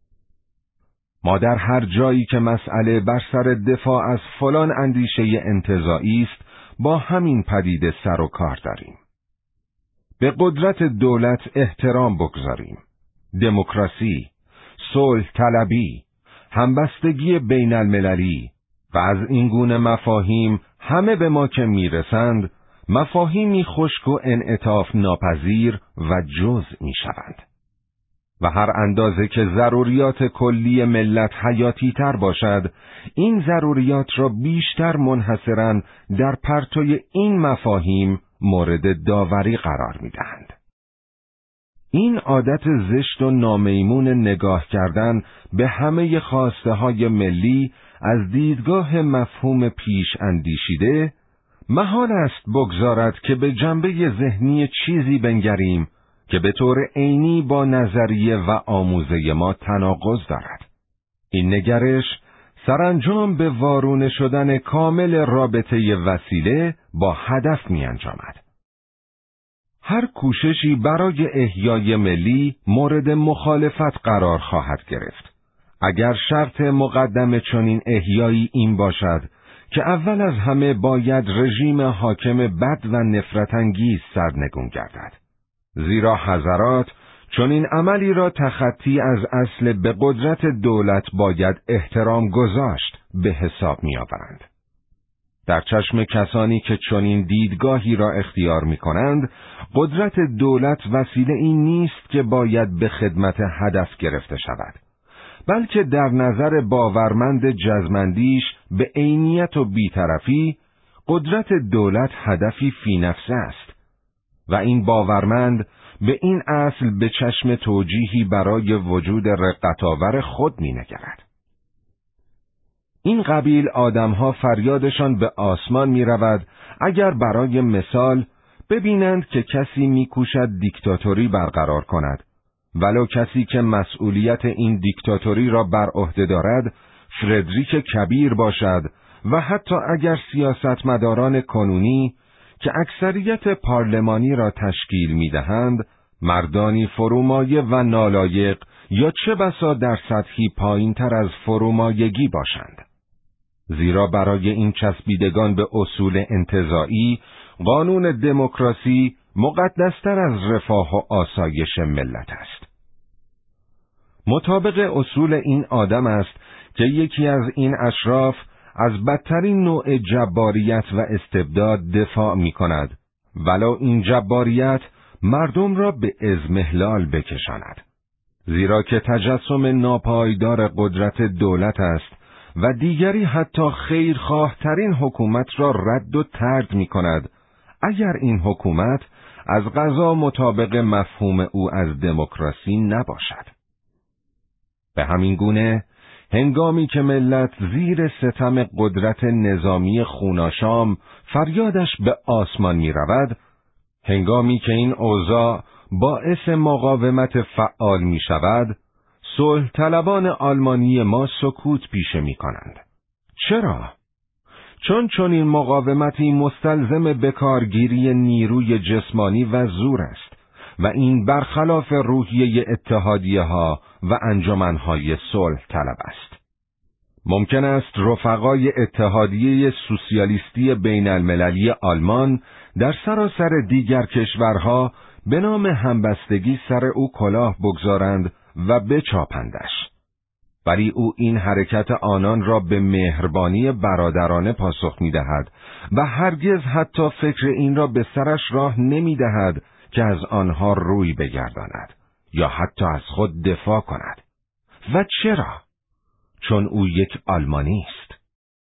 ما در هر جایی که مسئله بر سر دفاع از فلان اندیشه انتزاعی است، با همین پدیده سر و کار داریم. به قدرت دولت احترام بگذاریم. دموکراسی، صلح طلبی، همبستگی بین المللی و از این گونه مفاهیم همه به ما که میرسند، مفاهیمی خشک و انعطاف ناپذیر و جزء میشوند. و هر اندازه که ضروریات کلی ملت حیاتی تر باشد، این ضروریات را بیشتر منحصراً در پرتوی این مفاهیم مورد داوری قرار میدهند. این عادت زشت و نامیمون نگاه کردن به همه خواسته های ملی از دیدگاه مفهوم پیش اندیشیده، محال است بگذارد که به جنبه ذهنی چیزی بنگریم که به طور عینی با نظریه و آموزه ما تناقض دارد. این نگرش سرانجام به وارونه شدن کامل رابطه وسیله با هدف می انجامد. هر کوششی برای احیای ملی مورد مخالفت قرار خواهد گرفت، اگر شرط مقدم چنین احیایی این باشد که اول از همه باید رژیم حاکم بد و نفرت انگیز سرنگون گردد. زیرا حضرات چنین عملی را تخطی از اصل به قدرت دولت باید احترام گذاشت به حساب می آورند. در چشم کسانی که چنین دیدگاهی را اختیار می کنند، قدرت دولت وسیله این نیست که باید به خدمت هدف گرفته شود، بلکه در نظر باورمند جزمندیش به عینیت و بیطرفی، قدرت دولت هدفی فی نفسه است و این باورمند به این اصل به چشم توجیهی برای وجود رقت‌آور خود می نگرد. این قبیل آدمها فریادشان به آسمان می رود اگر برای مثال ببینند که کسی می کوشد دیکتاتوری برقرار کند، ولو کسی که مسئولیت این دیکتاتوری را بر عهده دارد فردریک کبیر باشد و حتی اگر سیاستمداران کنونی که اکثریت پارلمانی را تشکیل می دهند مردانی فرومایه و نالایق یا چه بسا در سطحی پایین تر از فرومایگی باشند. زیرا برای این چسبیدگان به اصول انتزاعی قانون دموکراسی مقدستر از رفاه و آسایش ملت است. مطابق اصول این آدم است که یکی از این اشراف از بدترین نوع جباریت و استبداد دفاع می کند، ولو این جباریت مردم را به اضمحلال بکشاند. زیرا که تجسم ناپایدار قدرت دولت است و دیگری حتی خیرخواه ترین حکومت را رد و طرد می کند اگر این حکومت از قضا مطابق مفهوم او از دموکراسی نباشد. به همین گونه هنگامی که ملت زیر ستم قدرت نظامی خوناشام فریادش به آسمان می رود، هنگامی که این اوضاع باعث مقاومت فعال می شود، صلح طلبان آلمانی ما سکوت پیشه می کنند. چرا؟ چون چون این مقاومتی مستلزم بکارگیری نیروی جسمانی و زور است و این برخلاف روحیه اتحادیه ها و انجمنهای صلح طلب است. ممکن است رفقای اتحادیه سوسیالیستی بین المللی آلمان در سراسر دیگر کشورها به نام همبستگی سر او کلاه بگذارند و بچاپندش. ولی او این حرکت آنان را به مهربانی برادرانه پاسخ می دهد و هرگز حتی فکر این را به سرش راه نمی دهد که از آنها روی بگرداند یا حتی از خود دفاع کند. و چرا؟ چون او یک آلمانی است.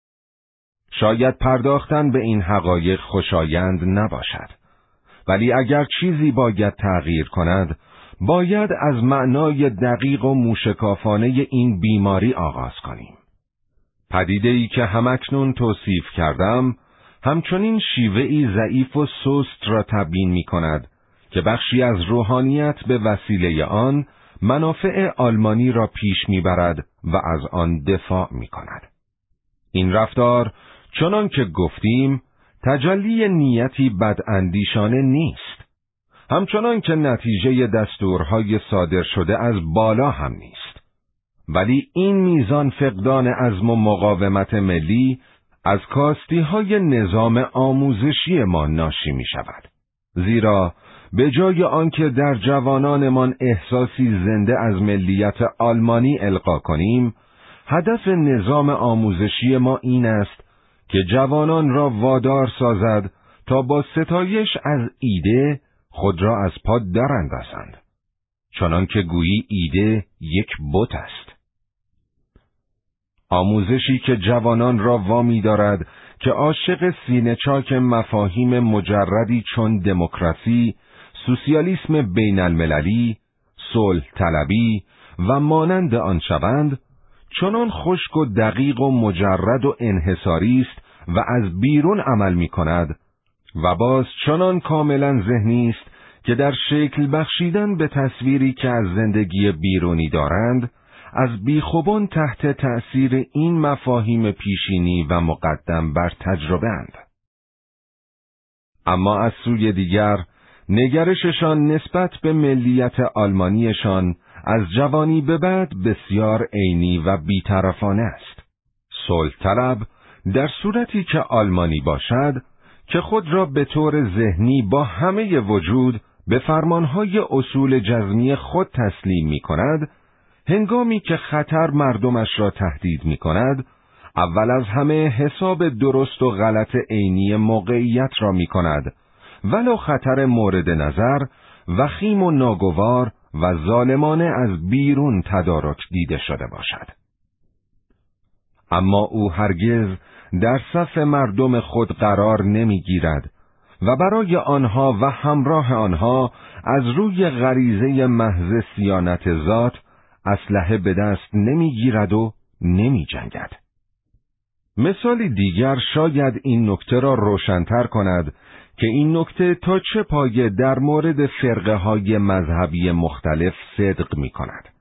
شاید پرداختن به این حقایق خوشایند نباشد، ولی اگر چیزی باید تغییر کند، باید از معنای دقیق و موشکافانه این بیماری آغاز کنیم. پدیده‌ای که همکنون توصیف کردم، همچنین شیوه‌ای ضعیف و سست را تبیین می کند که بخشی از روحانیت به وسیله آن منافع آلمانی را پیش می برد و از آن دفاع می کند. این رفتار چنان که گفتیم تجلی نیتی بداندیشانه نیست، همچنان که نتیجه دستورهای صادر شده از بالا هم نیست، ولی این میزان فقدان عزم و مقاومت ملی از کاستی‌های نظام آموزشی ما ناشی می شود. زیرا به جای آنکه در جوانانمان احساسی زنده از ملیت آلمانی القا کنیم، هدف نظام آموزشی ما این است که جوانان را وادار سازد تا با ستایش از ایده خود را از پا دراندازند، چنان که گویی ایده یک بت است. آموزشی که جوانان را وامی دارد که عاشق سینه چاک مفاهیم مجردی چون دموکراسی، سوسیالیسم بین المللی، صلح طلبی و مانند آن شوند، چنان خشک و دقیق و مجرد و انحصاری است و از بیرون عمل می کند و باز چنان کاملا ذهنی است که در شکل بخشیدن به تصویری که از زندگی بیرونی دارند، از بیخوبان تحت تأثیر این مفاهیم پیشینی و مقدم بر تجربه اند. اما از سوی دیگر، نگرششان نسبت به ملیت آلمانیشان از جوانی به بعد بسیار عینی و بی‌طرفانه است. صلح طلب در صورتی که آلمانی باشد که خود را به طور ذهنی با همه وجود به فرمانهای اصول جزمی خود تسلیم می کند، هنگامی که خطر مردمش را تهدید می کند، اول از همه حساب درست و غلط عینی موقعیت را می کند، ولو خطر مورد نظر وخیم و ناگوار و ظالمانه از بیرون تدارک دیده شده باشد. اما او هرگز در صف مردم خود قرار نمی گیرد و برای آنها و همراه آنها از روی غریزه محض صیانت ذات اسلحه به دست نمی گیرد و نمی جنگد. مثالی دیگر شاید این نکته را روشن‌تر کند که این نکته تا چه پایه در مورد فرقه های مذهبی مختلف صدق می کند.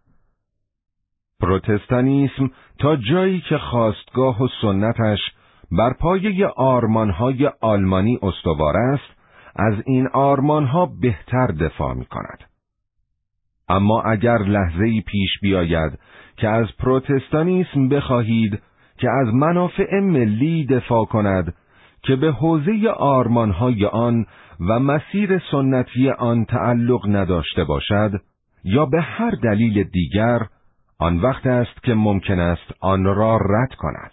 پروتستانیسم تا جایی که خواستگاه و سنتش بر پایه آرمانهای آلمانی استوار است، از این آرمانها بهتر دفاع می کند. اما اگر لحظه‌ای پیش بیاید که از پروتستانیسم بخواهید که از منافع ملی دفاع کند که به حوزه آرمانهای آن و مسیر سنتی آن تعلق نداشته باشد یا به هر دلیل دیگر، آن وقت است که ممکن است آن را رد کند.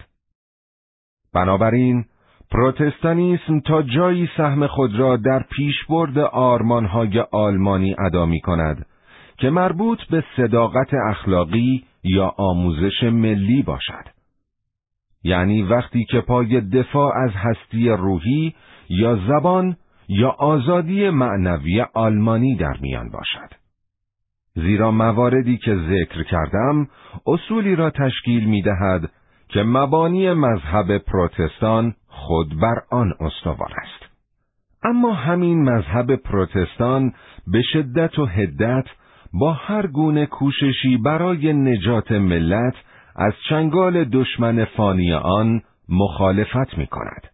بنابراین پروتستانیسم تا جایی سهم خود را در پیشبرد آرمانهای آلمانی ادا می کند که مربوط به صداقت اخلاقی یا آموزش ملی باشد. یعنی وقتی که پای دفاع از هستی روحی یا زبان یا آزادی معنوی آلمانی در میان باشد. زیرا مواردی که ذکر کردم اصولی را تشکیل می دهد که مبانی مذهب پروتستان خود بر آن استوار است. اما همین مذهب پروتستان به شدت و حدت با هر گونه کوششی برای نجات ملت از چنگال دشمن فانی آن مخالفت می کند.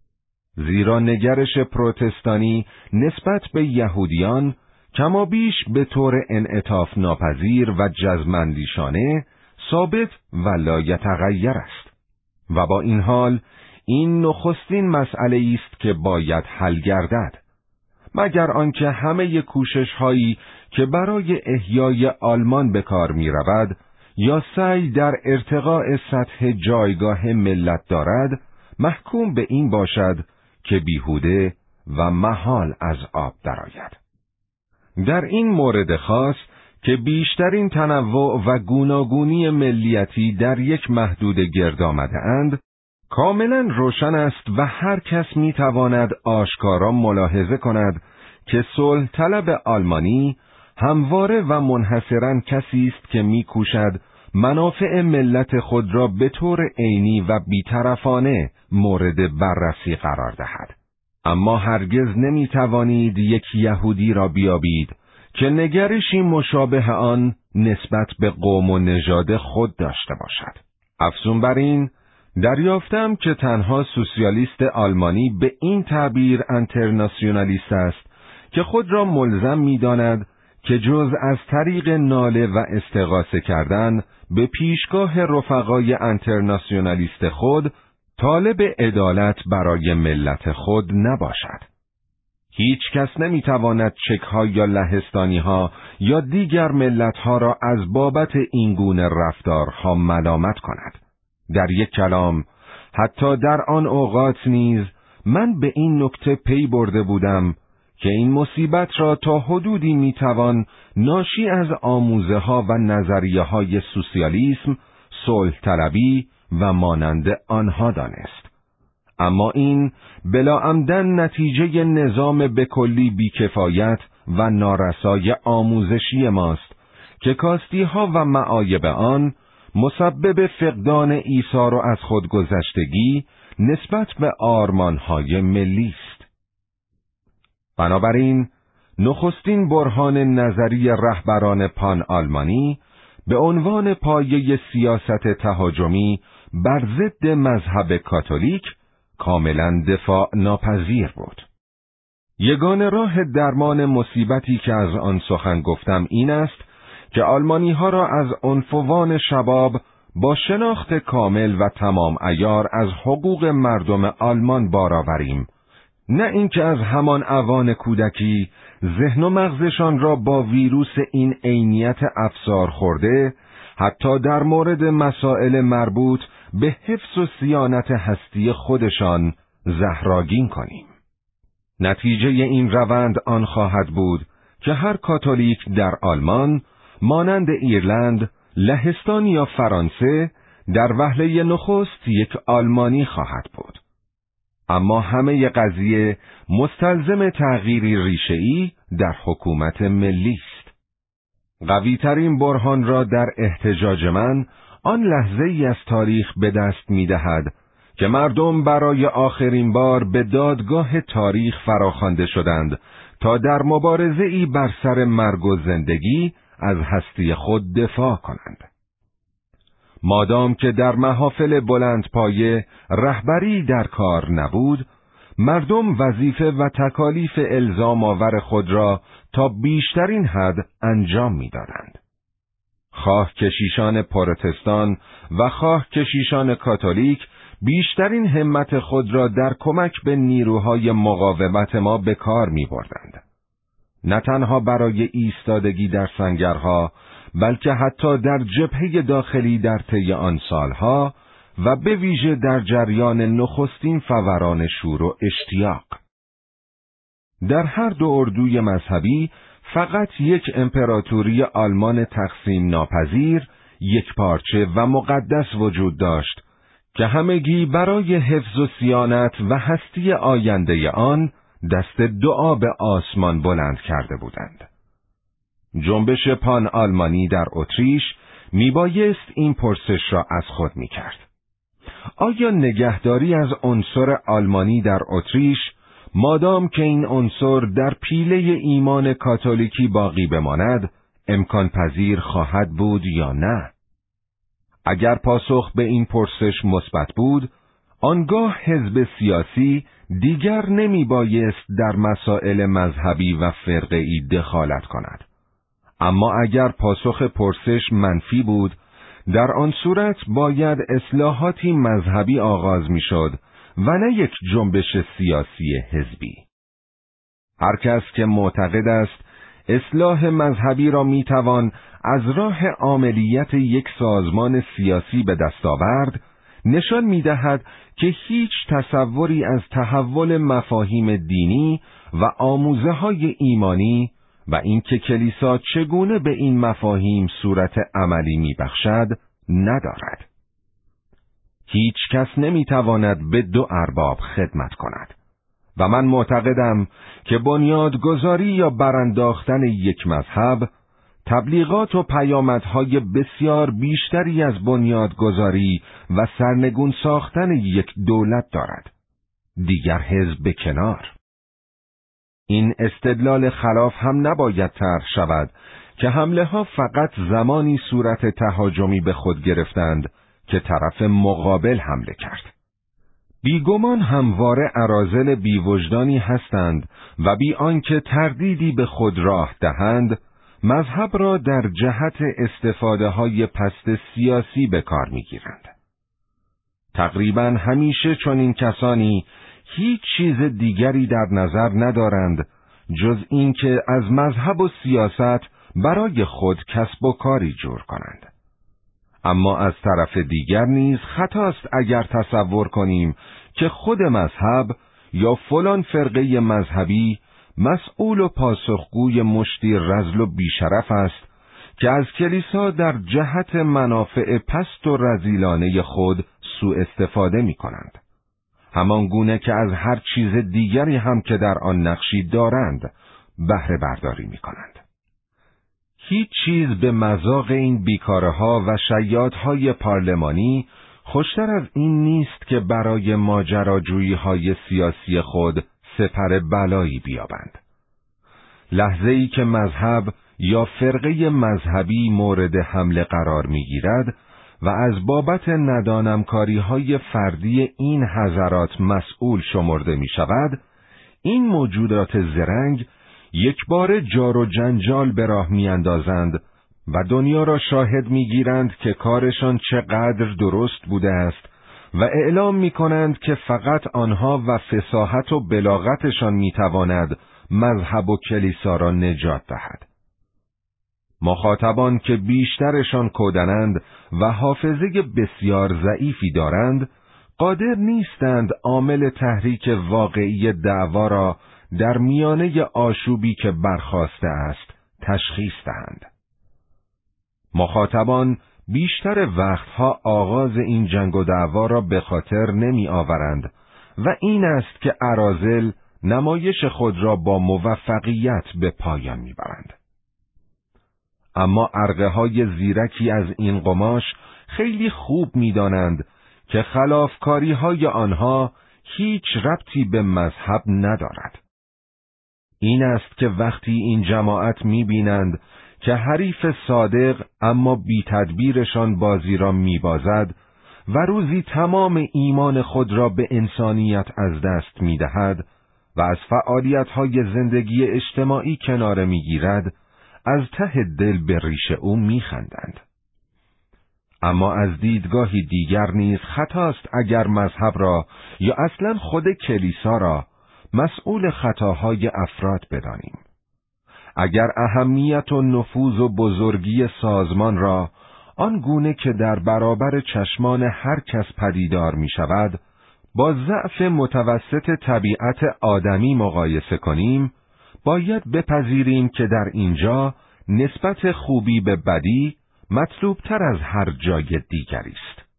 زیرا نگرش پروتستانی نسبت به یهودیان کما بیش به طور انعطاف ناپذیر و جزم‌اندیشانه ثابت و لایتغیر است و با این حال این نخستین مسئله است که باید حل گردد، مگر آنکه همه کوشش هایی که برای احیای آلمان به کار می رود یا سعی در ارتقاء سطح جایگاه ملت دارد محکوم به این باشد که بیهوده و محال از آب درآید. در این مورد خاص که بیشترین تنوع و گوناگونی ملیتی در یک محدوده گرد آمده اند، کاملا روشن است و هر کس می تواند آشکارا ملاحظه کند که صلح طلب آلمانی همواره و منحصرا کسی است که می کوشد منافع ملت خود را به طور عینی و بیطرفانه مورد بررسی قرار دهد. اما هرگز نمی توانید یک یهودی را بیابید که نگرشی مشابه آن نسبت به قوم و نژاد خود داشته باشد. افزون بر این، دریافتم که تنها سوسیالیست آلمانی به این تعبیر انترناسیونالیست است که خود را ملزم می داند که جز از طریق ناله و استغاثه کردن به پیشگاه رفقای انترناسیونالیست خود طالب عدالت برای ملت خود نباشد. هیچ کس نمی تواند چک‌ها یا لهستانی‌ها یا دیگر ملت‌ها را از بابت این گونه رفتارها ملامت کند. در یک کلام، حتی در آن اوقات نیز من به این نکته پی برده بودم که این مصیبت را تا حدودی میتوان ناشی از آموزه ها و نظریه های سوسیالیسم، صلح طلبی و مانند آنها دانست. اما این بلا عمدن نتیجه نظام به کلی بیکفایت و نارسای آموزشی ماست که کاستی ها و معایب آن مسبب فقدان ایثار و از خودگذشتگی نسبت به آرمانهای ملی است. بنابراین نخستین برهان نظری رهبران پان آلمانی به عنوان پایه سیاست تهاجمی بر ضد مذهب کاتولیک کاملا دفاع ناپذیر بود. یگانه راه درمان مصیبتی که از آن سخن گفتم این است که آلمانی ها را از عنفوان شباب با شناخت کامل و تمام عیار از حقوق مردم آلمان بارآوریم، نه اینکه از همان اوان کودکی ذهن و مغزشان را با ویروس این عینیت افسار خورده حتی در مورد مسائل مربوط به حفظ و صیانت هستی خودشان زهراگین کنیم. نتیجه این روند آن خواهد بود که هر کاتولیک در آلمان مانند ایرلند، لهستان یا فرانسه در وهله نخست یک آلمانی خواهد بود. اما همه قضیه مستلزم تغییری ریشه‌ای در حکومت ملی است. قوی‌ترین برهان را در احتجاج من آن لحظه ای از تاریخ به دست می دهد که مردم برای آخرین بار به دادگاه تاریخ فراخوانده شدند تا در مبارزه‌ای بر سر مرگ و زندگی از هستی خود دفاع کنند. مادام که در محافل بلندپایه رهبری در کار نبود، مردم وظیفه و تکالیف الزام آور خود را تا بیشترین حد انجام می‌دادند. خواه کشیشان پروتستان و خواه کشیشان کاتولیک بیشترین همت خود را در کمک به نیروهای مقاومت ما به کار می‌بردند. نه تنها برای ایستادگی در سنگرها، بلکه حتی در جبهه داخلی در طی آن سالها و به ویژه در جریان نخستین فوران شور و اشتیاق. در هر دو اردوی مذهبی فقط یک امپراتوری آلمان تقسیم ناپذیر، یک پارچه و مقدس وجود داشت که همگی برای حفظ و صیانت و هستی آینده آن دست دعا به آسمان بلند کرده بودند. جنبش پان آلمانی در اتریش میبایست این پرسش را از خود میکرد: آیا نگهداری از عنصر آلمانی در اتریش، مادام که این عنصر در پیله ایمان کاتولیکی باقی بماند، امکان پذیر خواهد بود یا نه؟ اگر پاسخ به این پرسش مثبت بود، آنگاه حزب سیاسی دیگر نمی بایست در مسائل مذهبی و فرقه‌ای دخالت کند. اما اگر پاسخ پرسش منفی بود، در آن صورت باید اصلاحاتی مذهبی آغاز می شد و نه یک جنبش سیاسی حزبی. هر کس که معتقد است اصلاح مذهبی را می توان از راه عاملیت یک سازمان سیاسی به دست آورد، نشان می دهد که هیچ تصوری از تحول مفاهیم دینی و آموزه های ایمانی و اینکه کلیسا چگونه به این مفاهیم صورت عملی می بخشد ندارد. هیچ کس نمی تواند به دو ارباب خدمت کند و من معتقدم که بنیادگذاری یا برانداختن یک مذهب تبلیغات و پیامدهای بسیار بیشتری از بنیادگذاری و سرنگون ساختن یک دولت دارد. دیگر حزب به کنار. این استدلال خلاف هم نباید طرح شود که حمله ها فقط زمانی صورت تهاجمی به خود گرفتند که طرف مقابل حمله کرد. بیگمان همواره اراذل بیوجدانی هستند و بی آنکه تردیدی به خود راه دهند، مذهب را در جهت استفاده های پست سیاسی به کار می گیرند. تقریبا همیشه چنین کسانی هیچ چیز دیگری در نظر ندارند جز اینکه از مذهب و سیاست برای خود کسب و کاری جور کنند. اما از طرف دیگر نیز خطاست اگر تصور کنیم که خود مذهب یا فلان فرقه مذهبی مسئول و پاسخگوی مشتی رذل و بیشرف است که از کلیسا در جهت منافع پست و رذیلانه خود سوء استفاده می کنند. همان گونه که از هر چیز دیگری هم که در آن نقشی دارند بهره برداری می کنند. هیچ چیز به مذاق این بیکارها و شیادهای پارلمانی خوشتر از این نیست که برای ماجراجویی‌های سیاسی خود سپر بلایی بیابند. لحظه‌ای که مذهب یا فرقه مذهبی مورد حمله قرار می‌گیرد و از بابت ندانمکاری‌های فردی این حضرات مسئول شمرده می‌شود، این موجودات زرنگ یک بار جار و جنجال به راه می‌اندازند و دنیا را شاهد می‌گیرند که کارشان چقدر درست بوده است و اعلام می‌کنند که فقط آنها و فصاحت و بلاغتشان می‌تواند مذهب و کلیسا را نجات دهد. مخاطبان که بیشترشان کودنند و حافظه بسیار ضعیفی دارند، قادر نیستند عامل تحریک واقعی دعوا را در میانه آشوبی که برخاسته است تشخیص دهند. مخاطبان بیشتر وقتها آغاز این جنگ و دعوا را به خاطر نمی آورند و این است که اراذل نمایش خود را با موفقیت به پایان می برند. اما ارقه های زیرکی از این قماش خیلی خوب می دانند که خلافکاری های آنها هیچ ربطی به مذهب ندارد. این است که وقتی این جماعت می‌بینند که حریف صادق اما بی تدبیرشان بازی را می‌بازد و روزی تمام ایمان خود را به انسانیت از دست می‌دهد و از فعالیت‌های زندگی اجتماعی کناره می‌گیرد، از ته دل به ریش او می‌خندند. اما از دیدگاهی دیگر نیز خطاست اگر مذهب را یا اصلاً خود کلیسا را مسئول خطاهای افراد بدانیم. اگر اهمیت و نفوذ و بزرگی سازمان را آنگونه که در برابر چشمان هر کس پدیدار می شود با ضعف متوسط طبیعت آدمی مقایسه کنیم، باید بپذیریم که در اینجا نسبت خوبی به بدی مطلوبتر از هر جای دیگری است.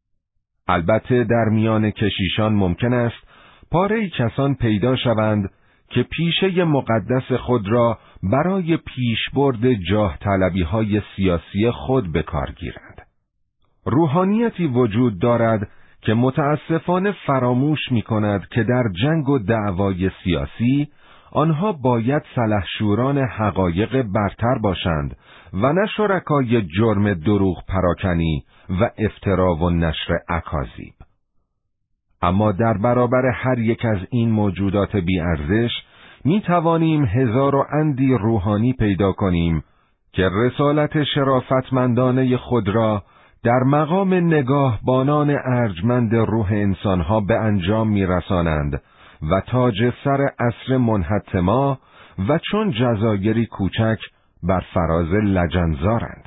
البته در میان کشیشان ممکن است پاره کسان پیدا شوند که پیشه مقدس خود را برای پیشبرد جاه طلبی های سیاسی خود به کار گیرند. روحانیتی وجود دارد که متاسفانه فراموش می کند که در جنگ و دعوای سیاسی آنها باید سلحشوران حقایق برتر باشند و نه شرکای جرم دروغ پراکنی و افترا و نشر اکاذیب. اما در برابر هر یک از این موجودات بی‌ارزش می توانیم هزار و اندی روحانی پیدا کنیم که رسالت شرافتمندانه خود را در مقام نگاهبانان ارجمند روح انسانها به انجام می رسانند و تاج سر عصر منحطما و چون جزایری کوچک بر فراز لجنزارند.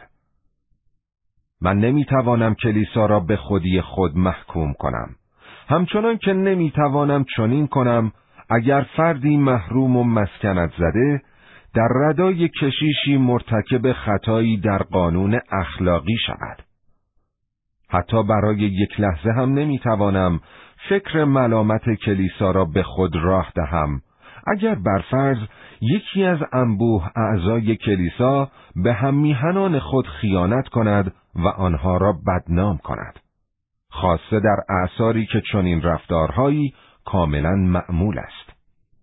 من نمی توانم کلیسا را به خودی خود محکوم کنم، همچنان که نمی توانم چنین کنم اگر فردی محروم و مسکنت زده در ردای کشیشی مرتکب خطایی در قانون اخلاقی شود. حتی برای یک لحظه هم نمی توانم فکر ملامت کلیسا را به خود راه دهم اگر بر فرض یکی از انبوه اعضای کلیسا به هم میهنان خود خیانت کند و آنها را بدنام کند، خاصه در اعصاری که چنین رفتارهایی کاملا معمول است.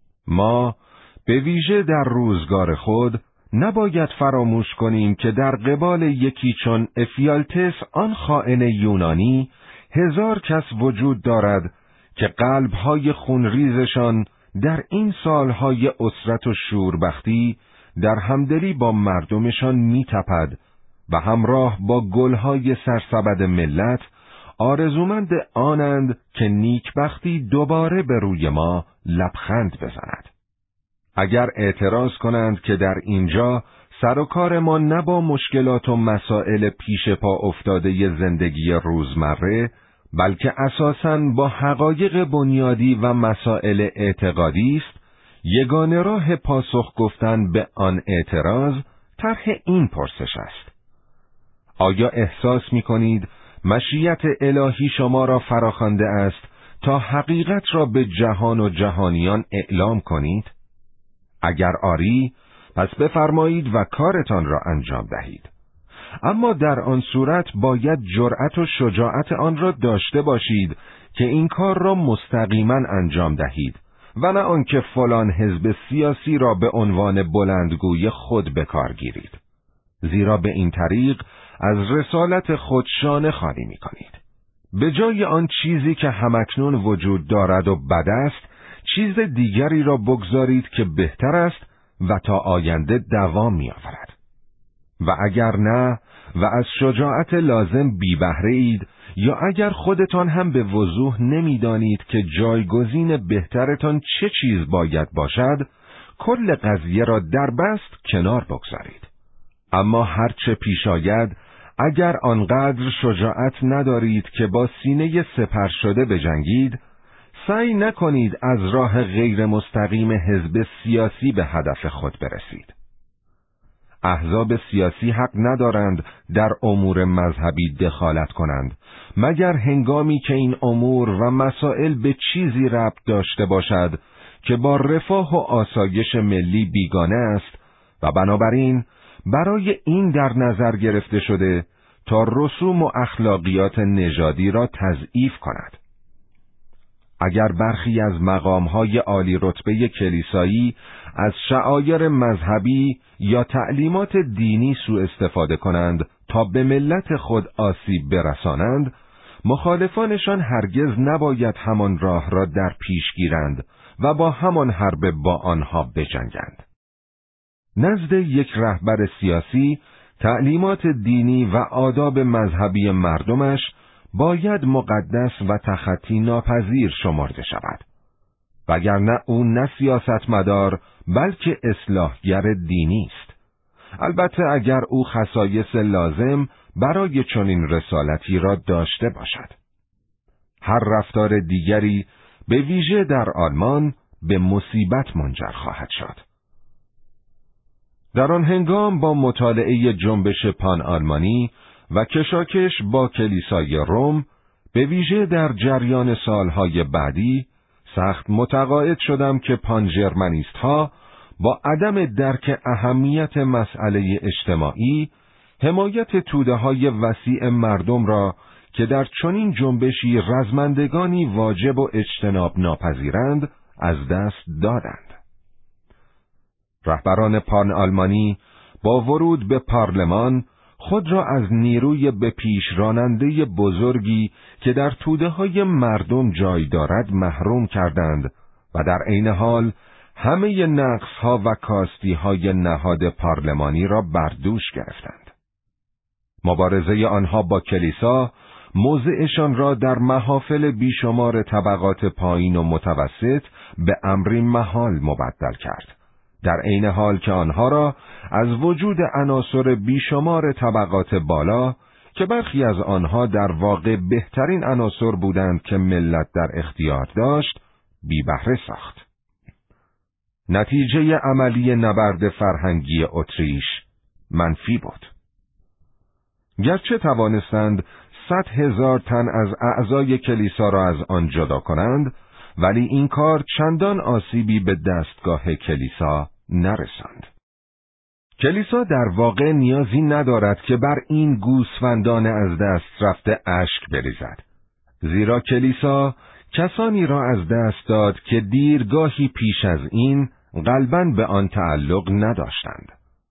ما به ویژه در روزگار خود نباید فراموش کنیم که در قبال یکی چون افیالتس آن خائن یونانی هزار کس وجود دارد که قلبهای خونریزشان در این سالهای اسرت و شوربختی در همدلی با مردمشان میتپد و همراه با گلهای سرسبد ملت آرزومند آنند که نیکبختی دوباره به روی ما لبخند بزند. اگر اعتراض کنند که در اینجا سر و کار ما نه با مشکلات و مسائل پیش پا افتاده زندگی روزمره، بلکه اساساً با حقایق بنیادی و مسائل اعتقادی است، یگانه راه پاسخ گفتن به آن اعتراض طرح این پرسش است: آیا احساس می کنید مشیت الهی شما را فراخوانده است تا حقیقت را به جهان و جهانیان اعلام کنید؟ اگر آری، پس بفرمایید و کارتان را انجام دهید. اما در آن صورت باید جرأت و شجاعت آن را داشته باشید که این کار را مستقیما انجام دهید و نه آنکه فلان حزب سیاسی را به عنوان بلندگوی خود به کار گیرید، زیرا به این طریق از رسالت خود شانه خالی می کنید. به جای آن چیزی که همکنون وجود دارد و بد است، چیز دیگری را بگذارید که بهتر است و تا آینده دوام می آورد. و اگر نه و از شجاعت لازم بی بهره اید، یا اگر خودتان هم به وضوح نمی دانید که جایگزین بهترتان چه چیز باید باشد، کل قضیه را در بست کنار بگذارید. اما هرچه پیش آید، اگر آنقدر شجاعت ندارید که با سینه سپر شده بجنگید، سعی نکنید از راه غیر مستقیم حزب سیاسی به هدف خود برسید. احزاب سیاسی حق ندارند در امور مذهبی دخالت کنند، مگر هنگامی که این امور و مسائل به چیزی ربط داشته باشد که با رفاه و آسایش ملی بیگانه است و بنابراین برای این در نظر گرفته شده تا رسوم و اخلاقیات نژادی را تضعیف کند. اگر برخی از مقام‌های عالی رتبه کلیسایی از شعائر مذهبی یا تعلیمات دینی سوء استفاده کنند تا به ملت خود آسیب برسانند، مخالفانشان هرگز نباید همان راه را در پیش گیرند و با همان حرب با آنها بجنگند. نزد یک رهبر سیاسی، تعلیمات دینی و آداب مذهبی مردمش باید مقدس و تخطی ناپذیر شمرده شود، وگرنه او نه سیاستمدار بلکه اصلاحگر دینی است. البته اگر او خصایص لازم برای چنین رسالتی را داشته باشد. هر رفتار دیگری به ویژه در آلمان به مصیبت منجر خواهد شد. در آن هنگام با مطالعه جنبش پان آلمانی و کشاکش با کلیسای روم، به ویژه در جریان سالهای بعدی، سخت متقاعد شدم که پان ژرمنیست ها با عدم درک اهمیت مسئله اجتماعی، حمایت توده های وسیع مردم را که در چنین جنبشی رزمندگانی واجب و اجتناب ناپذیرند از دست دادند. رهبران پان آلمانی با ورود به پارلمان خود را از نیروی به پیش راننده بزرگی که در توده های مردم جای دارد محروم کردند و در عین حال همه نقص ها و کاستی های نهاد پارلمانی را بر دوش گرفتند. مبارزه آنها با کلیسا موضعشان را در محافل بیشمار طبقات پایین و متوسط به امری محال مبدل کرد، در عین حال که آنها را از وجود عناصر بیشمار طبقات بالا که برخی از آنها در واقع بهترین عناصر بودند که ملت در اختیار داشت، بی بهره ساخت. نتیجه عملی نبرد فرهنگی اتریش منفی بود. گرچه توانستند صد هزار تن از اعضای کلیسا را از آن جدا کنند، ولی این کار چندان آسیبی به دستگاه کلیسا نرساند. کلیسا در واقع نیازی ندارد که بر این گوسفندان از دست رفته اشک بریزد، زیرا کلیسا کسانی را از دست داد که دیرگاهی پیش از این قلباً به آن تعلق نداشتند.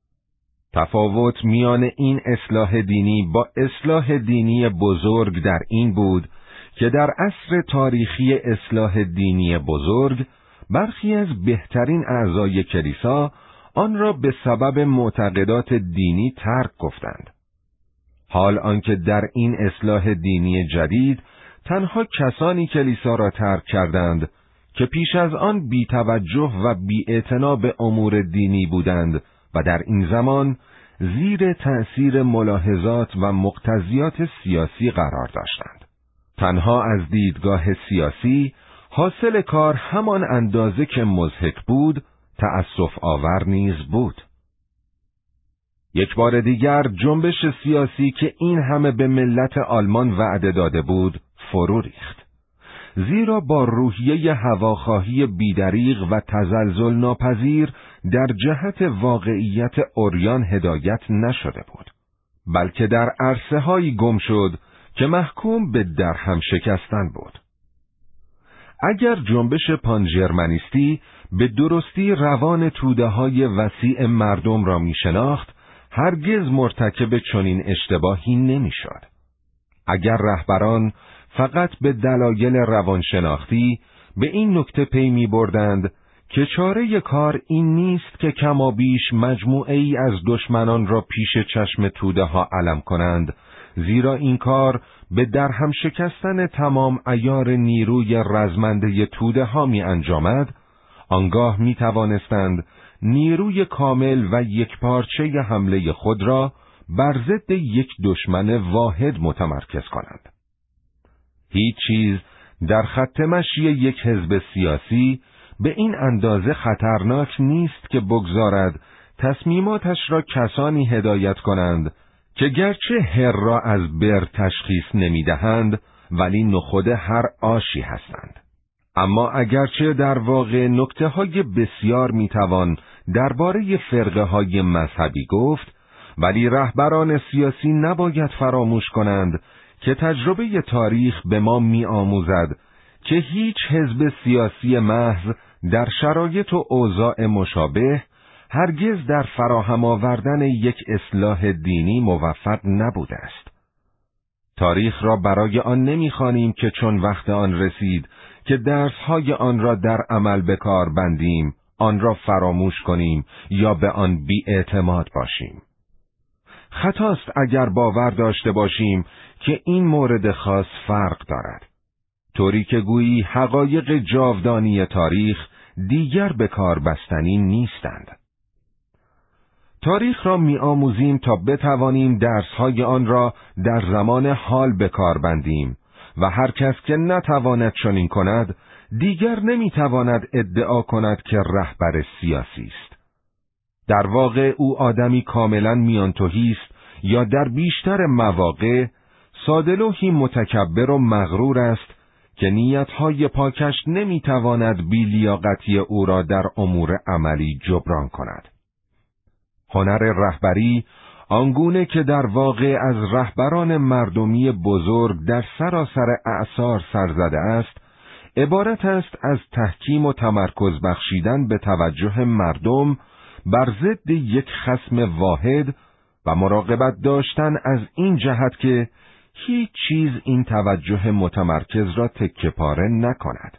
تفاوت میان این اصلاح دینی با اصلاح دینی بزرگ در این بود که در عصر تاریخی اصلاح دینی بزرگ برخی از بهترین اعضای کلیسا آن را به سبب معتقدات دینی ترک گفتند، حال آنکه در این اصلاح دینی جدید تنها کسانی کلیسا را ترک کردند که پیش از آن بی‌توجه و بی‌اعتنا به امور دینی بودند و در این زمان زیر تأثیر ملاحظات و مقتضیات سیاسی قرار داشتند. تنها از دیدگاه سیاسی حاصل کار همان اندازه که مضحک بود، تأسف آور نیز بود. یک بار دیگر جنبش سیاسی که این همه به ملت آلمان وعده داده بود فرو ریخت، زیرا با روحیه هواخواهی بیدریغ و تزلزل ناپذیر در جهت واقعیت عریان هدایت نشده بود، بلکه در عرصه هایی گم شد که محکوم به درهم شکستن بود. اگر جنبش پان ژرمنیستی به درستی روان توده های وسیع مردم را می شناخت، هرگز مرتکب چنین اشتباهی نمی شد. اگر رهبران فقط به دلایل روانشناختی به این نکته پی می بردند که چاره کار این نیست که کمابیش مجموعه ای از دشمنان را پیش چشم توده ها علم کنند، زیرا این کار به درهم شکستن تمام عیار نیروی رزمنده توده ها می انجامد، آنگاه می توانستند نیروی کامل و یک پارچه حمله خود را بر ضد یک دشمن واحد متمرکز کنند. هیچ چیز در خط مشی یک حزب سیاسی به این اندازه خطرناک نیست که بگذارد تصمیماتش را کسانی هدایت کنند که گرچه هر را از بر تشخیص نمیدهند ولی نخود هر آشی هستند. اما اگرچه در واقع نکته های بسیار میتوان درباره فرقه های مذهبی گفت، ولی رهبران سیاسی نباید فراموش کنند که تجربه تاریخ به ما می آموزد که هیچ حزب سیاسی محض در شرایط و اوضاع مشابه هرگز در فراهم آوردن یک اصلاح دینی موفق نبوده است. تاریخ را برای آن نمی‌خوانیم که چون وقت آن رسید که درس‌های آن را در عمل به کار بندیم، آن را فراموش کنیم یا به آن بی‌اعتماد باشیم. خطاست اگر باور داشته باشیم که این مورد خاص فرق دارد، طوری که گویی حقایق جاودانی تاریخ دیگر به کار بستنی نیستند. تاریخ را می آموزیم تا بتوانیم درسهای آن را در زمان حال به کار بندیم و هر کس که نتواند چنین کند دیگر نمی تواند ادعا کند که رهبر سیاسی است. در واقع او آدمی کاملا میانتوهی است یا در بیشتر مواقع ساده‌لوحی متکبر و مغرور است که نیتهای پاکش نمی تواند بی‌لیاقتی او را در امور عملی جبران کند. هنر رهبری آنگونه که در واقع از رهبران مردمی بزرگ در سراسر اعصار سرزده است، عبارت است از تحکیم و تمرکز بخشیدن به توجه مردم بر ضد یک خصم واحد و مراقبت داشتن از این جهت که هیچ چیز این توجه متمرکز را تکه پاره نکند.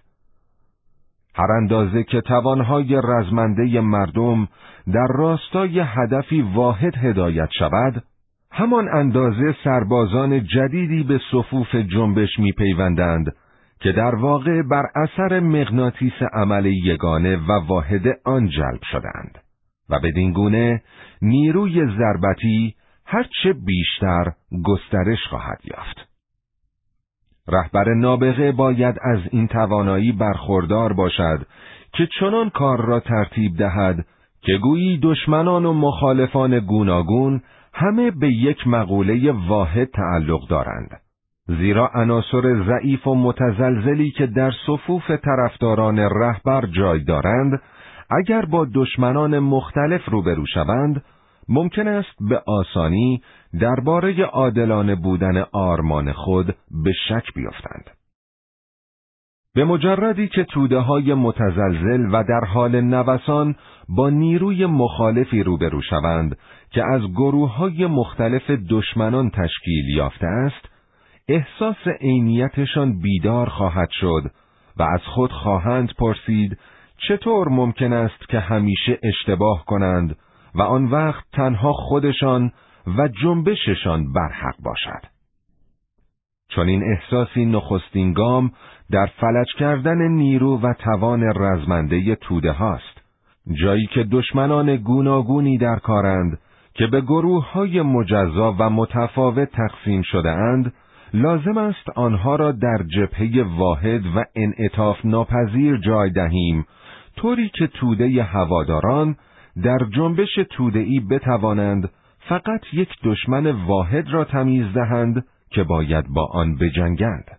هر اندازه که توانهای رزمنده مردم در راستای هدفی واحد هدایت شود، همان اندازه سربازان جدیدی به صفوف جنبش می پیوندند که در واقع بر اثر مغناطیس عمل یگانه و واحد آن جلب شدند و بدین گونه نیروی ضربتی هرچه بیشتر گسترش خواهد یافت. رهبر نابغه باید از این توانایی برخوردار باشد که چنان کار را ترتیب دهد که گویی دشمنان و مخالفان گوناگون همه به یک مقوله واحد تعلق دارند، زیرا عناصر ضعیف و متزلزلی که در صفوف طرفداران رهبر جای دارند اگر با دشمنان مختلف روبرو شوند ممکن است به آسانی درباره عادلانه بودن آرمان خود به شک بیفتند. به مجردی که توده‌های متزلزل و در حال نوسان با نیروی مخالفی روبرو شوند که از گروه‌های مختلف دشمنان تشکیل یافته است، احساس عینیتشان بیدار خواهد شد و از خود خواهند پرسید چطور ممکن است که همیشه اشتباه کنند و آن وقت تنها خودشان و جنبششان برحق باشد. چون این احساسی نخستین گام در فلج کردن نیرو و توان رزمنده توده هاست، جایی که دشمنان گوناگونی در کارند که به گروه‌های مجزا و متفاوت تقسیم شده اند، لازم است آنها را در جبهه واحد و انعطاف ناپذیر جای دهیم، طوری که توده هواداران در جنبش توده‌ای بتوانند فقط یک دشمن واحد را تمیز دهند که باید با آن بجنگند.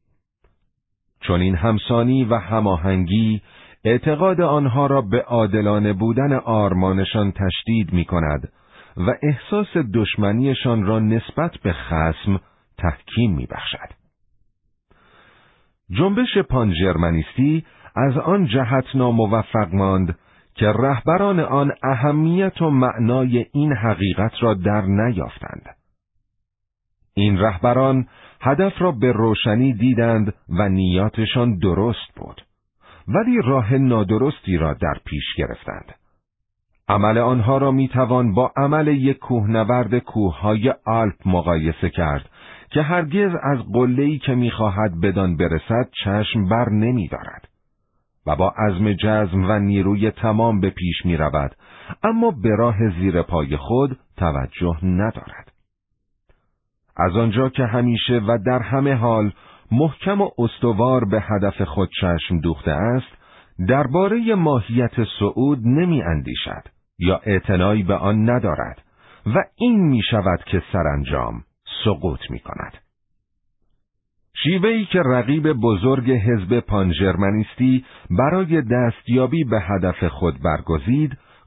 چون این همسانی و هماهنگی اعتقاد آنها را به عادلانه بودن آرمانشان تشدید می کند و احساس دشمنیشان را نسبت به خصم تحکیم می بخشد. جنبش پانژرمنیستی از آن جهت ناموفق ماند که رهبران آن اهمیت و معنای این حقیقت را در نیافتند. این رهبران هدف را به روشنی دیدند و نیاتشان درست بود، ولی راه نادرستی را در پیش گرفتند. عمل آنها را میتوان با عمل یک کوهنورد کوههای آلپ مقایسه کرد که هرگز از قله‌ای که میخواهد بدان برسد چشم بر نمی‌دارد و با عزم جزم و نیروی تمام به پیش می رود، اما به راه زیر پای خود توجه ندارد. از آنجا که همیشه و در همه حال محکم و استوار به هدف خود چشم دوخته است، درباره ماهیت صعود نمی اندیشد یا اعتنایی به آن ندارد و این می شود که سرانجام سقوط می کند. شیوهی که رقیب بزرگ حزب پانژرمنیستی برای دستیابی به هدف خود برگزید،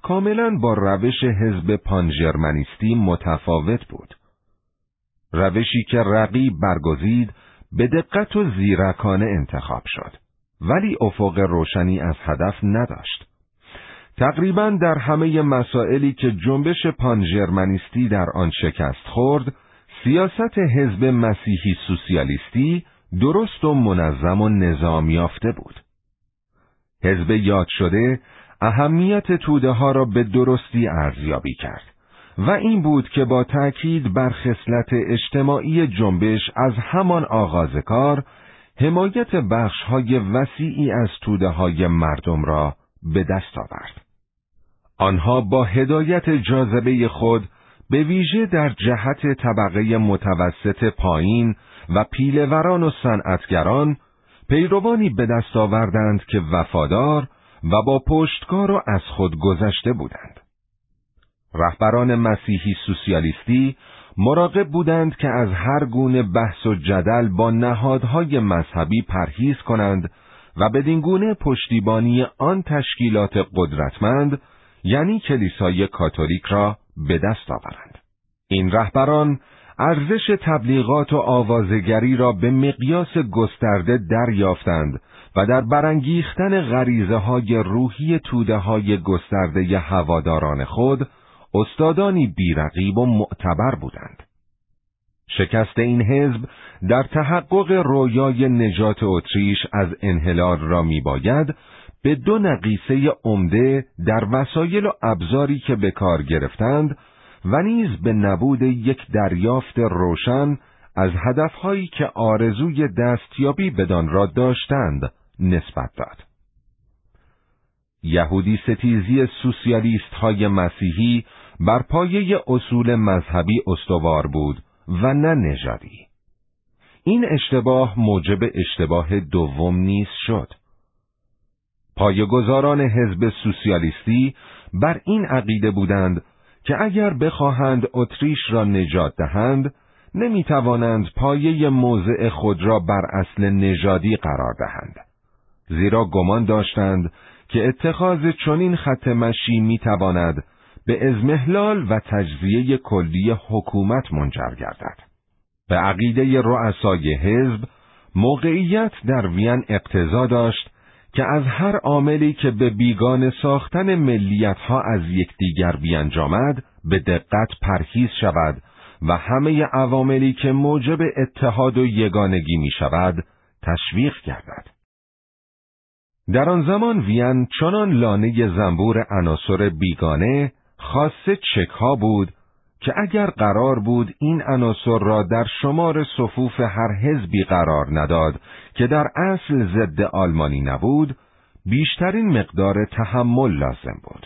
کاملا با روش حزب پانژرمنیستی متفاوت بود. روشی که رقیب برگزید به دقت و زیرکانه انتخاب شد، ولی افق روشنی از هدف نداشت. تقریباً در همه مسائلی که جنبش پانژرمنیستی در آن شکست خورد، سیاست حزب مسیحی سوسیالیستی درست و منظم و نظام یافته بود. حزب یاد شده اهمیت توده ها را به درستی ارزیابی کرد و این بود که با تأکید بر خصلت اجتماعی جنبش از همان آغاز کار، حمایت بخش‌های وسیعی از توده های مردم را به دست آورد. آنها با هدایت جاذبه خود به ویژه در جهت طبقه متوسط پایین و پیله‌وران و صنعتگران پیروانی به دست آوردند که وفادار و با پشتکار و از خود گذشته بودند. رهبران مسیحی سوسیالیستی مراقب بودند که از هر گونه بحث و جدل با نهادهای مذهبی پرهیز کنند و بدین گونه پشتیبانی آن تشکیلات قدرتمند یعنی کلیسای کاتولیک را به دست آورند. این رهبران ارزش تبلیغات و آوازه‌گری را به مقیاس گسترده دریافتند و در برانگیختن غریزه‌های روحی توده‌های گسترده هواداران خود استادانی بیرقیب و معتبر بودند. شکست این حزب در تحقق رویای نجات اتریش از انحلال را میباید به دو نقیصه عمده در وسایل و ابزاری که به کار گرفتند و نیز به نبود یک دریافت روشن از هدفهایی که آرزوی دستیابی بدان را داشتند نسبت داد. یهودی ستیزی سوسیالیست های مسیحی بر پایه اصول مذهبی استوار بود و نه نژادی. این اشتباه موجب اشتباه دوم نیز شد. پایه‌گذاران حزب سوسیالیستی بر این عقیده بودند که اگر بخواهند اتریش را نجات دهند، نمیتوانند پایه موضع خود را بر اصل نژادی قرار دهند، زیرا گمان داشتند که اتخاذ چنین خط مشی میتواند به اضمحلال و تجزیه کلی حکومت منجر گردد. به عقیده رؤسای حزب، موقعیت در وین اقتضا داشت که از هر عاملی که به بیگانه ساختن ملیت‌ها از یکدیگر بیانجامد به دقت پرهیز شود و همه عواملی که موجب اتحاد و یگانگی می شود تشویق گردد. در آن زمان وین چنان لانه زنبور عناصر بیگانه خاصه چک‌ها بود که اگر قرار بود این عناصر را در شمار صفوف هر حزبی قرار نداد که در اصل ضد آلمانی نبود، بیشترین مقدار تحمل لازم بود.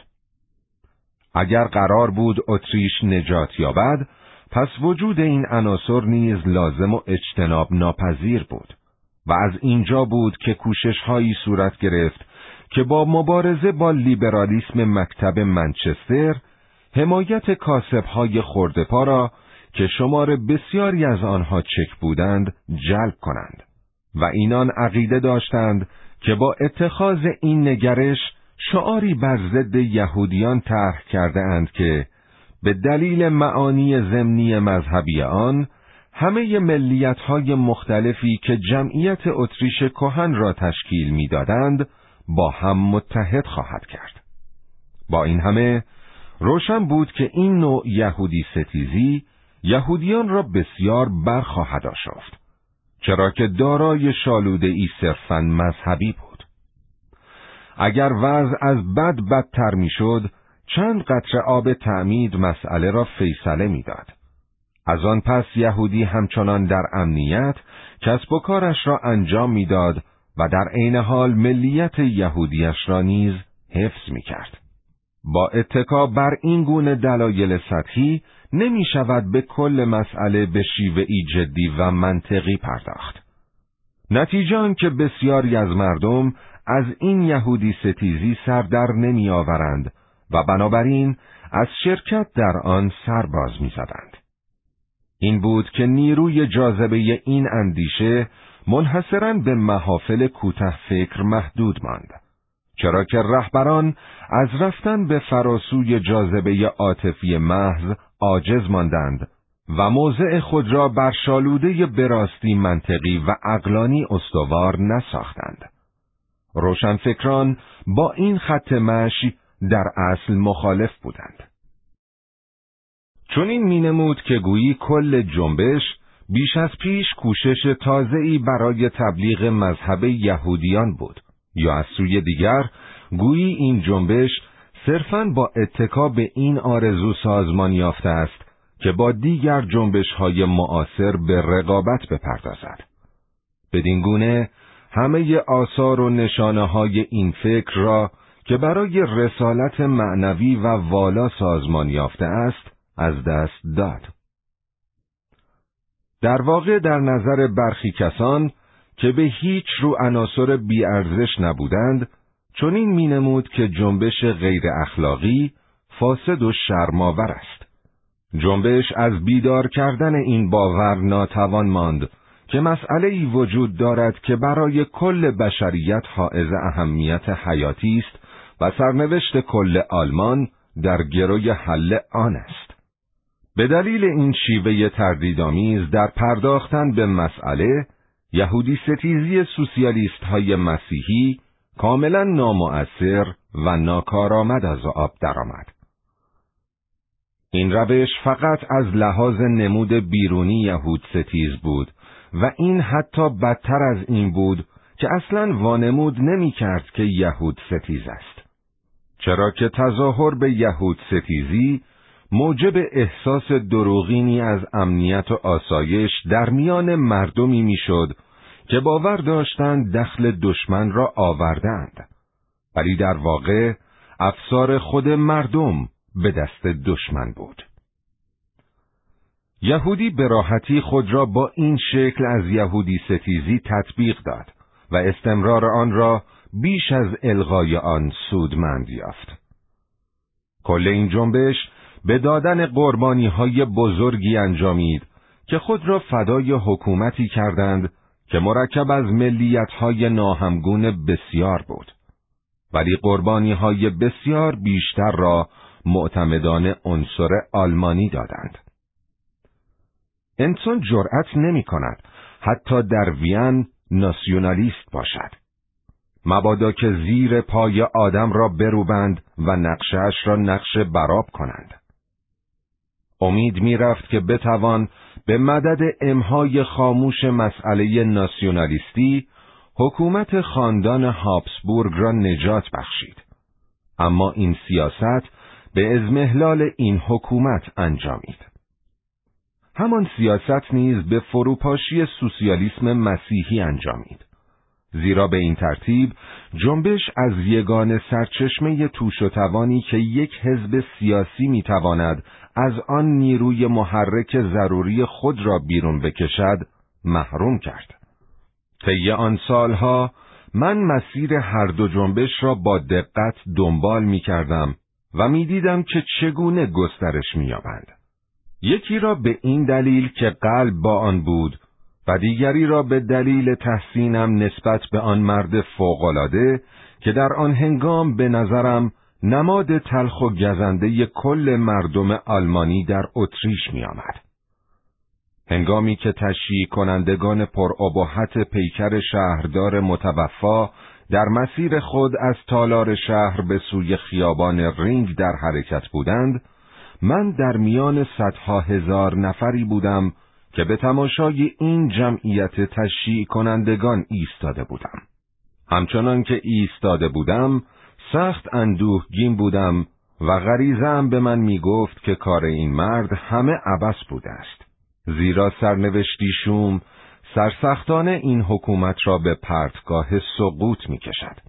اگر قرار بود اتریش نجات یابد، پس وجود این عناصر نیز لازم و اجتناب ناپذیر بود و از اینجا بود که کوشش‌هایی صورت گرفت که با مبارزه با لیبرالیسم مکتب منچستر حمایت کاسب‌های خرده‌پا را که شمار بسیاری از آنها چک بودند جلب کنند و اینان عقیده داشتند که با اتخاذ این نگرش شعاری بر ضد یهودیان طرح کرده اند که به دلیل معانی ضمنی مذهبی آن همه ملیت‌های مختلفی که جمعیت اتریش کهن را تشکیل می‌دادند با هم متحد خواهد کرد. با این همه روشن بود که این نوع یهودی ستیزی یهودیان را بسیار برخواهد آشفت، چرا که دارای شالوده‌ای صرفاً مذهبی بود. اگر وضع از بد بدتر میشد، چند قطره آب تعمید مسئله را فیصله میداد. از آن پس یهودی همچنان در امنیت کسب و کارش را انجام میداد و در عین حال ملیت یهودیش را نیز حفظ میکرد. با اتکا بر این گونه دلایل سطحی نمی شود به کل مسئله به شیوهی جدی و منطقی پرداخت. نتیجه آن که بسیاری از مردم از این یهودی ستیزی سر در نمی آورند و بنابراین از شرکت در آن سر باز می زدند. این بود که نیروی جاذبه این اندیشه منحصراً به محافل کوته فکر محدود ماند، چرا که رهبران از رفتن به فراسوی جاذبه عاطفی محض عاجز ماندند و موضع خود را بر شالوده براستی منطقی و عقلانی استوار نساختند. روشنفکران با این خط مشی در اصل مخالف بودند. چون این می نمود که گویی کل جنبش بیش از پیش کوشش تازه‌ای برای تبلیغ مذهب یهودیان بود، یا از سوی دیگر گویی این جنبش صرفاً با اتکا به این آرزو سازمان یافته است که با دیگر جنبش‌های معاصر به رقابت بپردازد. بدین گونه همه آثار و نشانه‌های این فکر را که برای رسالت معنوی و والا سازمان یافته است از دست داد. در واقع در نظر برخی کسان که به هیچ رو عناصر بی‌ارزش نبودند، چون این می نمود که جنبش غیر اخلاقی فاسد و شرم‌آور است. جنبش از بیدار کردن این باور ناتوان ماند که مسئله‌ای وجود دارد که برای کل بشریت حائز اهمیت حیاتی است و سرنوشت کل آلمان در گروی حل آن است. به دلیل این شیوه تردیدآمیز در پرداختن به مسئله، یهودی ستیزی سوسیالیست های مسیحی کاملا نامؤثر و ناکارآمد از آب درآمد. این روش فقط از لحاظ نمود بیرونی یهود ستیز بود و این حتی بدتر از این بود که اصلاً وانمود نمی کرد که یهود ستیز است. چرا که تظاهر به یهود ستیزی موجب احساس دروغینی از امنیت و آسایش در میان مردمی میشد که باور داشتند دخل دشمن را آوردند، ولی در واقع افسار خود مردم به دست دشمن بود. یهودی به راحتی خود را با این شکل از یهودی ستیزی تطبیق داد و استمرار آن را بیش از الغای آن سودمند یافت. کل این جنبش به دادن قربانی‌های بزرگی انجامید که خود را فدای حکومتی کردند که مرکب از ملیت‌های ناهمگون بسیار بود، ولی قربانی‌های بسیار بیشتر را معتمدان عنصر آلمانی دادند. انسان جرأت نمی‌کند حتی در وین ناسیونالیست باشد، مبادا که زیر پای آدم را بروبند و نقشش را نقش براب کنند. امید می رفت که بتوان به مدد امهای خاموش مسئله ناسیونالیستی حکومت خاندان هابسبورگ را نجات بخشید، اما این سیاست به اضمحلال این حکومت انجامید. همان سیاست نیز به فروپاشی سوسیالیسم مسیحی انجامید، زیرا به این ترتیب جنبش از یگانه سرچشمه توش و توانی که یک حزب سیاسی میتواند از آن نیروی محرک ضروری خود را بیرون بکشد محروم کرد. طی آن سالها من مسیر هر دو جنبش را با دقت دنبال میکردم و میدیدم که چگونه گسترش می‌یابند. یکی را به این دلیل که قلب با آن بود و دیگری را به دلیل تحسینم نسبت به آن مرد فوق‌العاده که در آن هنگام به نظرم نماد تلخ و گزنده کل مردم آلمانی در اتریش می آمد. هنگامی که تشییع کنندگان پرابهت پیکر شهردار متوفا در مسیر خود از تالار شهر به سوی خیابان رینگ در حرکت بودند، من در میان صدها هزار نفری بودم که به تماشای این جمعیت تشییع کنندگان ایستاده بودم. همچنان که ایستاده بودم، سخت اندوهگین بودم و غریزه‌ام به من می گفت که کار این مرد همه عبث بوده است، زیرا سرنوشتی شوم سرسختانه این حکومت را به پرتگاه سقوط می کشد.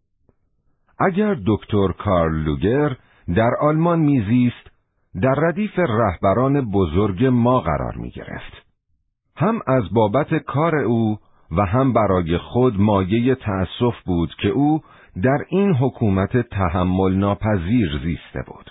اگر دکتر کارل لوگر در آلمان میزیست، در ردیف رهبران بزرگ ما قرار می گرفت. هم از بابت کار او و هم برای خود مایه تأسف بود که او در این حکومت تحمل ناپذیر زیسته بود.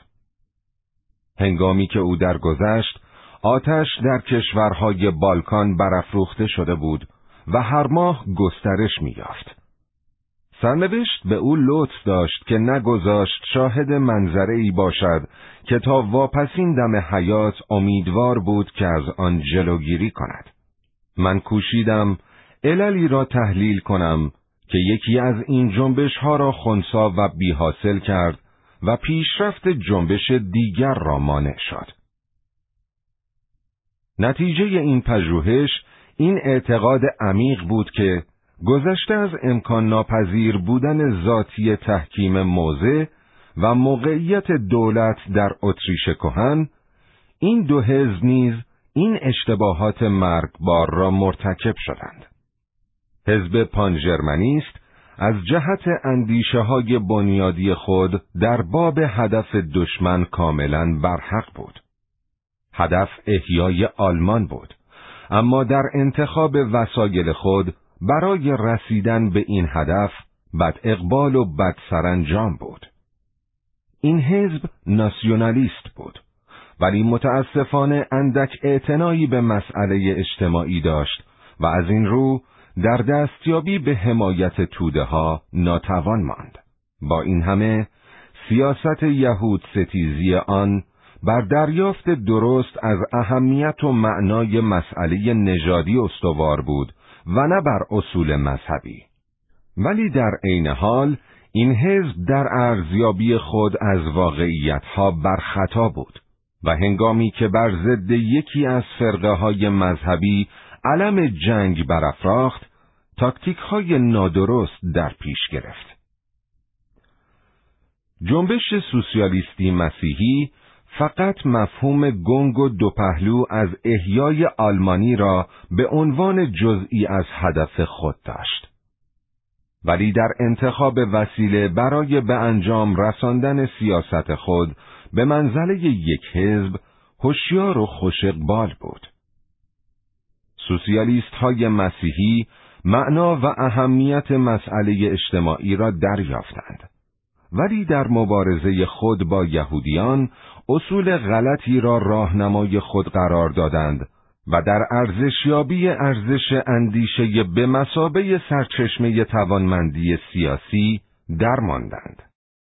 هنگامی که او درگذشت، آتش در کشورهای بالکان برافروخته شده بود و هر ماه گسترش می یافت. سرنوشت به او لطف داشت که نگذاشت شاهد منظره‌ای باشد که تا واپسین دم حیات امیدوار بود که از آن جلوگیری کند. من کوشیدم عللی را تحلیل کنم که یکی از این جنبش ها را خنثی و بی حاصل کرد و پیشرفت جنبش دیگر را مانع شد. نتیجه این پژوهش این اعتقاد عمیق بود که گذشته از امکان ناپذیر بودن ذاتی تحکیم موضع و موقعیت دولت در اتریش کهن، این دو حزب نیز این اشتباهات مرگبار را مرتکب شدند. حزب پانژرمنیست از جهت اندیشه های بنیادی خود در باب هدف دشمن کاملا برحق بود. هدف احیای آلمان بود، اما در انتخاب وسایل خود برای رسیدن به این هدف بد اقبال و بد سرانجام بود. این حزب ناسیونالیست بود، ولی متاسفانه اندک اعتنایی به مسئله اجتماعی داشت و از این رو در دستیابی به حمایت توده ها ناتوان ماند. با این همه سیاست یهود ستیزی آن بر دریافت درست از اهمیت و معنای مسئله نژادی استوار بود و نه بر اصول مذهبی. ولی در عین حال این حزب در ارزیابی خود از واقعیتها بر خطا بود و هنگامی که بر ضد یکی از فرقه های مذهبی علم جنگ برافراخت، تاکتیک های نادرست در پیش گرفت. جنبش سوسیالیستی مسیحی فقط مفهوم گنگ و دو پهلو از احیای آلمانی را به عنوان جزئی از هدف خود داشت. ولی در انتخاب وسیله برای به انجام رساندن سیاست خود به منزله یک حزب هوشیار و خوش اقبال بود. سوسیالیست های مسیحی معنا و اهمیت مسئله اجتماعی را دریافتند، ولی در مبارزه خود با یهودیان اصول غلطی را راهنمای خود قرار دادند و در ارزشیابی ارزش اندیشه به مثابه سرچشمه توانمندی سیاسی درماندند.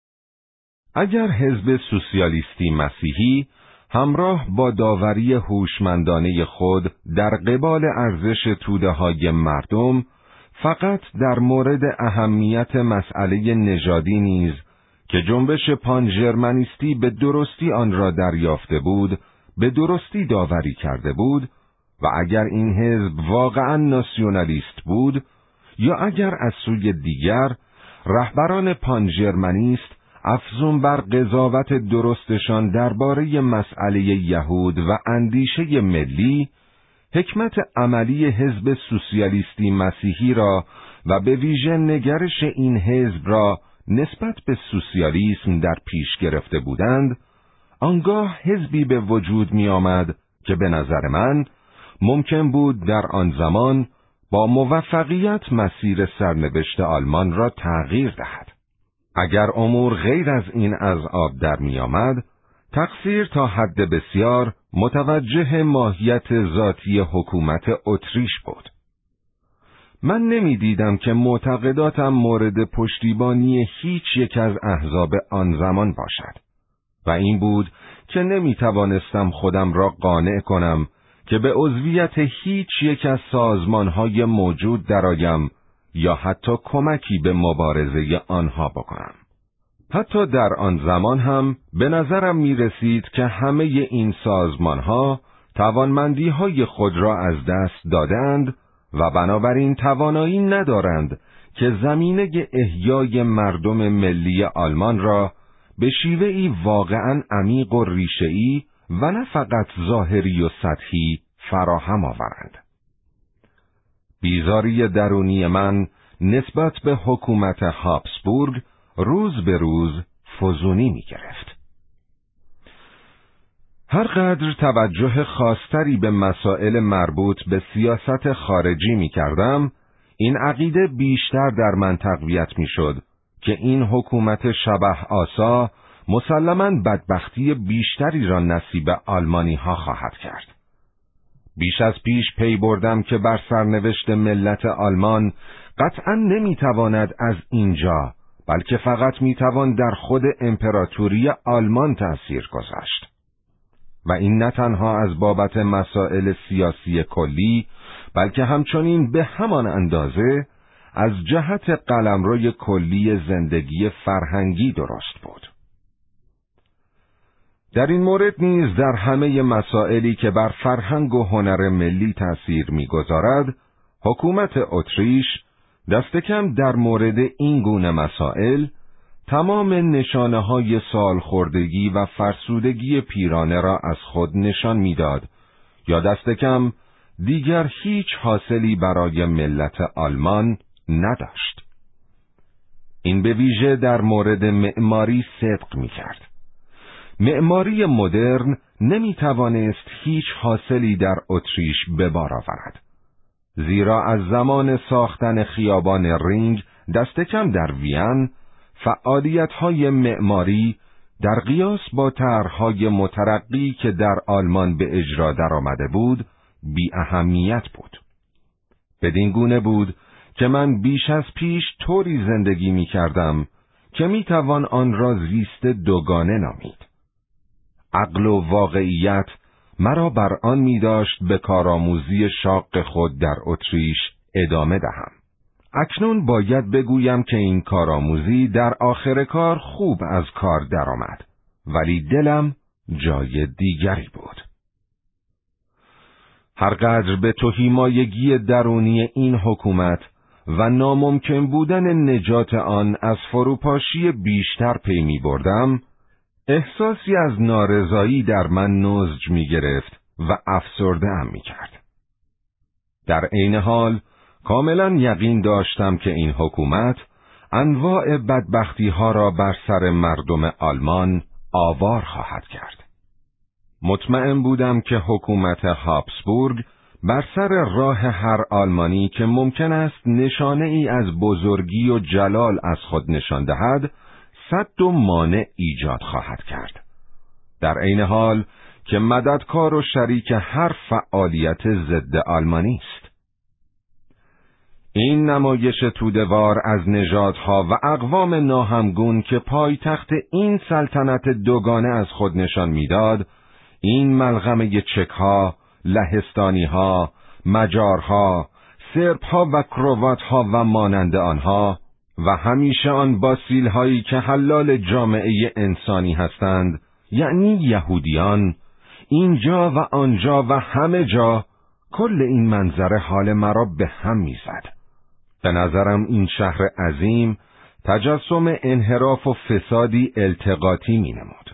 اگر حزب سوسیالیستی مسیحی همراه با داوری هوشمندانه خود در قبال ارزش توده‌های مردم فقط در مورد اهمیت مسئله نژادی نیز که جنبش پانژرمنیستی به درستی آن را دریافته بود، به درستی داوری کرده بود، و اگر این حزب واقعا ناسیونالیست بود، یا اگر از سوی دیگر رهبران پانژرمنیست افزون بر قضاوت درستشان درباره مسئله یهود و اندیشه ملی، حکمت عملی حزب سوسیالیستی مسیحی را و به ویژه نگرش این حزب را نسبت به سوسیالیسم در پیش گرفته بودند، آنگاه حزبی به وجود می آمد که به نظر من ممکن بود در آن زمان با موفقیت مسیر سرنوشت آلمان را تغییر دهد. اگر امور غیر از این از آب در می آمد، تقصیر تا حد بسیار متوجه ماهیت ذاتی حکومت اتریش بود. من نمی دیدم که معتقداتم مورد پشتیبانی هیچ یک از احزاب آن زمان باشد و این بود که نمی توانستم خودم را قانع کنم که به عضویت هیچ یک از سازمانهای موجود درآیم یا حتی کمکی به مبارزه آنها بکنم. حتی در آن زمان هم به نظرم می رسید که همه این سازمانها توانمندی‌های خود را از دست دادند و بنابراین توانایی ندارند که زمینه احیای مردم ملی آلمان را به شیوهی واقعاً عمیق و ریشه‌ای و نه فقط ظاهری و سطحی فراهم آورند. بیزاری درونی من نسبت به حکومت هابسبورگ روز به روز فزونی می گرفت. هر قدر توجه خاصتری به مسائل مربوط به سیاست خارجی می کردم، این عقیده بیشتر در من تقویت می شد که این حکومت شبح آسا مسلماً بدبختی بیشتری را نصیب آلمانی ها خواهد کرد. بیش از پیش پی بردم که بر سرنوشت ملت آلمان قطعاً نمیتواند از اینجا، بلکه فقط میتوان در خود امپراتوری آلمان تأثیر گذاشت. و این نه تنها از بابت مسائل سیاسی کلی، بلکه همچنین به همان اندازه از جهت قلمروی کلی زندگی فرهنگی درست بود. در این مورد نیز در همه مسائلی که بر فرهنگ و هنر ملی تأثیر می‌گذارد، حکومت اتریش دست کم در مورد این گونه مسائل تمام نشانه‌های سالخوردگی و فرسودگی پیرانه را از خود نشان می‌داد، یا دست کم دیگر هیچ حاصلی برای ملت آلمان نداشت. این به ویژه در مورد معماری صدق می‌کرد. معماری مدرن نمی‌توانست هیچ حاصلی در اتریش به بار آورد، زیرا از زمان ساختن خیابان رینگ دست کم در وین، فعالیت‌های معماری در قیاس با طرح‌های مترقی که در آلمان به اجرا درآمده بود، بی اهمیت بود. بدین گونه بود که من بیش از پیش طوری زندگی می کردم که می توان آن را زیست دوگانه نامید. عقل و واقعیت مرا بر آن می داشت به کارآموزی شاق خود در اتریش ادامه دهم. اکنون باید بگویم که این کارآموزی در آخر کار خوب از کار درآمد، ولی دلم جای دیگری بود. هرقدر به تهیمایگی درونی این حکومت و ناممکن بودن نجات آن از فروپاشی بیشتر پی می بردم، احساسی از نارضایی در من نضج می گرفت و افسرده ام می کرد. در عین حال کاملا یقین داشتم که این حکومت انواع بدبختی ها را بر سر مردم آلمان آوار خواهد کرد. مطمئن بودم که حکومت هابسبورگ بر سر راه هر آلمانی که ممکن است نشانه ای از بزرگی و جلال از خود نشان دهد، سد و مانع ایجاد خواهد کرد. در عین حال که مددکار و شریک هر فعالیت ضد آلمانی است. این نمایش توده‌وار از نژادها و اقوام ناهمگون که پایتخت این سلطنت دوگانه از خود نشان میداد، این ملغمه چک‌ها، لهستانی‌ها، مجارها، سرب‌ها و کروات‌ها و مانند آنها و همیشه آن باسیل‌هایی که حلال جامعه انسانی هستند، یعنی یهودیان، اینجا و آنجا و همه جا، کل این منظره حال مرا به هم می‌زد. به نظرم این شهر عظیم تجسم انحراف و فسادی التقاطی می‌نمود.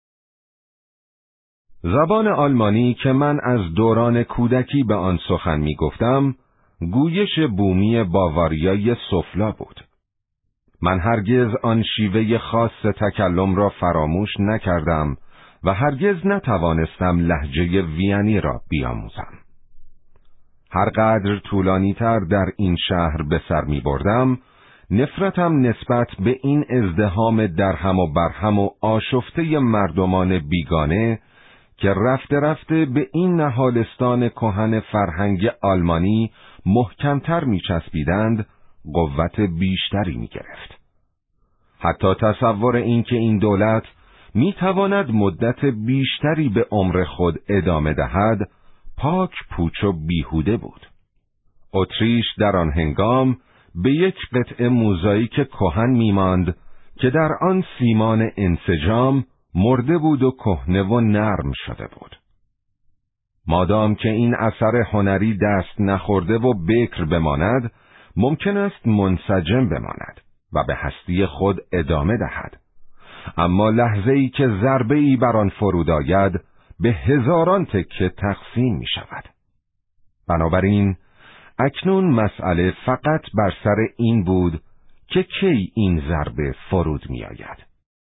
زبان آلمانی که من از دوران کودکی به آن سخن می‌گفتم، گویش بومی باواریای سفلا بود. من هرگز آن شیوه خاص تکلم را فراموش نکردم و هرگز نتوانستم لهجه وینی را بیاموزم. هرقدر طولانی تر در این شهر به سر می بردم، نفرتم نسبت به این ازدحام درهم و برهم و آشفته مردمان بیگانه که رفته رفته به این نهالستان کهن فرهنگ آلمانی محکمتر می چسبیدند، قوت بیشتری می گرفت. حتی تصور این که این دولت می تواند مدت بیشتری به عمر خود ادامه دهد، پاک پوچ و بیهوده بود. اتریش در آن هنگام به یک قطعه موزاییک کهن می ماند که در آن سیمان انسجام مرده بود و کهنه و نرم شده بود. مادام که این اثر هنری دست نخورده و بکر بماند، ممکن است منسجم بماند و به هستی خود ادامه دهد. اما لحظه‌ای که ضربه‌ای بر آن فرود آید، به هزاران تکه تقسیم می شود. بنابراین اکنون مسئله فقط بر سر این بود که کی این ضربه فرود می آید.